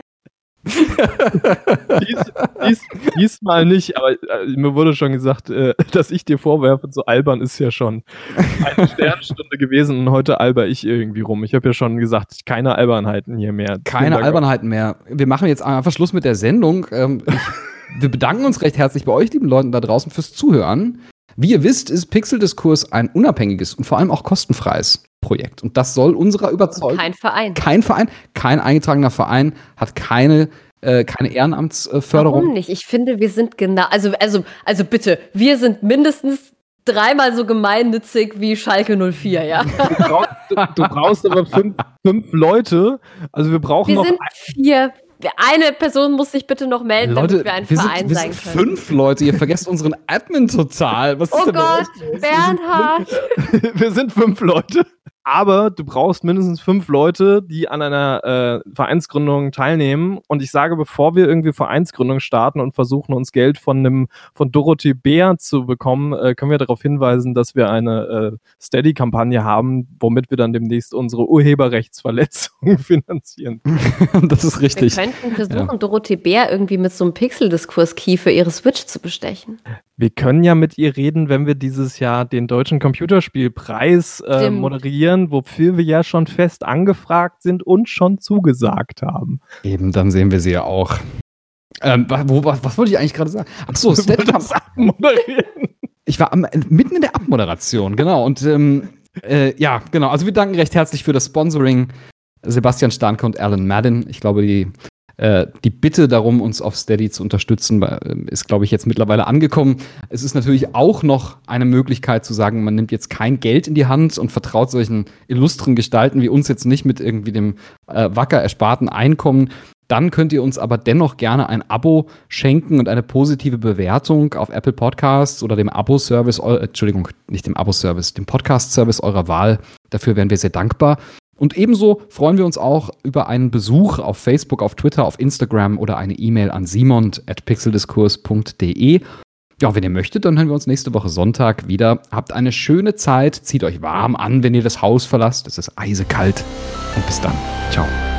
Diesmal nicht, aber mir wurde schon gesagt, dass ich dir vorwerfe, so albern ist ja schon eine Sternstunde gewesen und heute alber ich irgendwie rum. Ich habe ja schon gesagt, keine Albernheiten hier mehr. Keine Albernheiten mehr. Wir machen jetzt einfach Schluss mit der Sendung. Wir bedanken uns recht herzlich bei euch, lieben Leuten da draußen, fürs Zuhören. Wie ihr wisst, ist Pixeldiskurs ein unabhängiges und vor allem auch kostenfreies Projekt. Und das soll unserer Überzeugung. Kein Verein. Kein eingetragener Verein hat keine Ehrenamtsförderung. Warum nicht? Ich finde, wir sind genau, also bitte, wir sind mindestens 3-mal so gemeinnützig wie Schalke 04, ja? Du brauchst aber fünf Leute. Also wir brauchen wir noch. Wir sind 4. Eine Person muss sich bitte noch melden, Leute, damit wir ein Verein sein können. Wir sind 5 Leute, ihr vergesst unseren Admin total. Was ist denn Gott, Bernhard! Wir sind 5 Leute. Aber du brauchst mindestens 5 Leute, die an einer Vereinsgründung teilnehmen. Und ich sage, bevor wir irgendwie Vereinsgründung starten und versuchen, uns Geld von Dorothee Bär zu bekommen, können wir darauf hinweisen, dass wir eine Steady-Kampagne haben, womit wir dann demnächst unsere Urheberrechtsverletzungen finanzieren. Das ist richtig. Wir könnten versuchen, Dorothee Bär irgendwie mit so einem Pixeldiskurs-Key für ihre Switch zu bestechen. Wir können ja mit ihr reden, wenn wir dieses Jahr den Deutschen Computerspielpreis moderieren, wofür wir ja schon fest angefragt sind und schon zugesagt haben. Eben, dann sehen wir sie ja auch. Was wollte ich eigentlich gerade sagen? Achso, moderieren. Ich war mitten in der Abmoderation, genau. Und ja, genau. Also wir danken recht herzlich für das Sponsoring Sebastian Starnke und Alan Madden. Ich glaube, die Bitte darum, uns auf Steady zu unterstützen, ist, glaube ich, jetzt mittlerweile angekommen. Es ist natürlich auch noch eine Möglichkeit zu sagen, man nimmt jetzt kein Geld in die Hand und vertraut solchen illustren Gestalten wie uns jetzt nicht mit irgendwie dem wacker ersparten Einkommen. Dann könnt ihr uns aber dennoch gerne ein Abo schenken und eine positive Bewertung auf Apple Podcasts oder dem Abo-Service, dem Podcast-Service eurer Wahl. Dafür wären wir sehr dankbar. Und ebenso freuen wir uns auch über einen Besuch auf Facebook, auf Twitter, auf Instagram oder eine E-Mail an simon@pixeldiskurs.de. Ja, wenn ihr möchtet, dann hören wir uns nächste Woche Sonntag wieder. Habt eine schöne Zeit, zieht euch warm an, wenn ihr das Haus verlasst. Es ist eisekalt. Und bis dann. Ciao.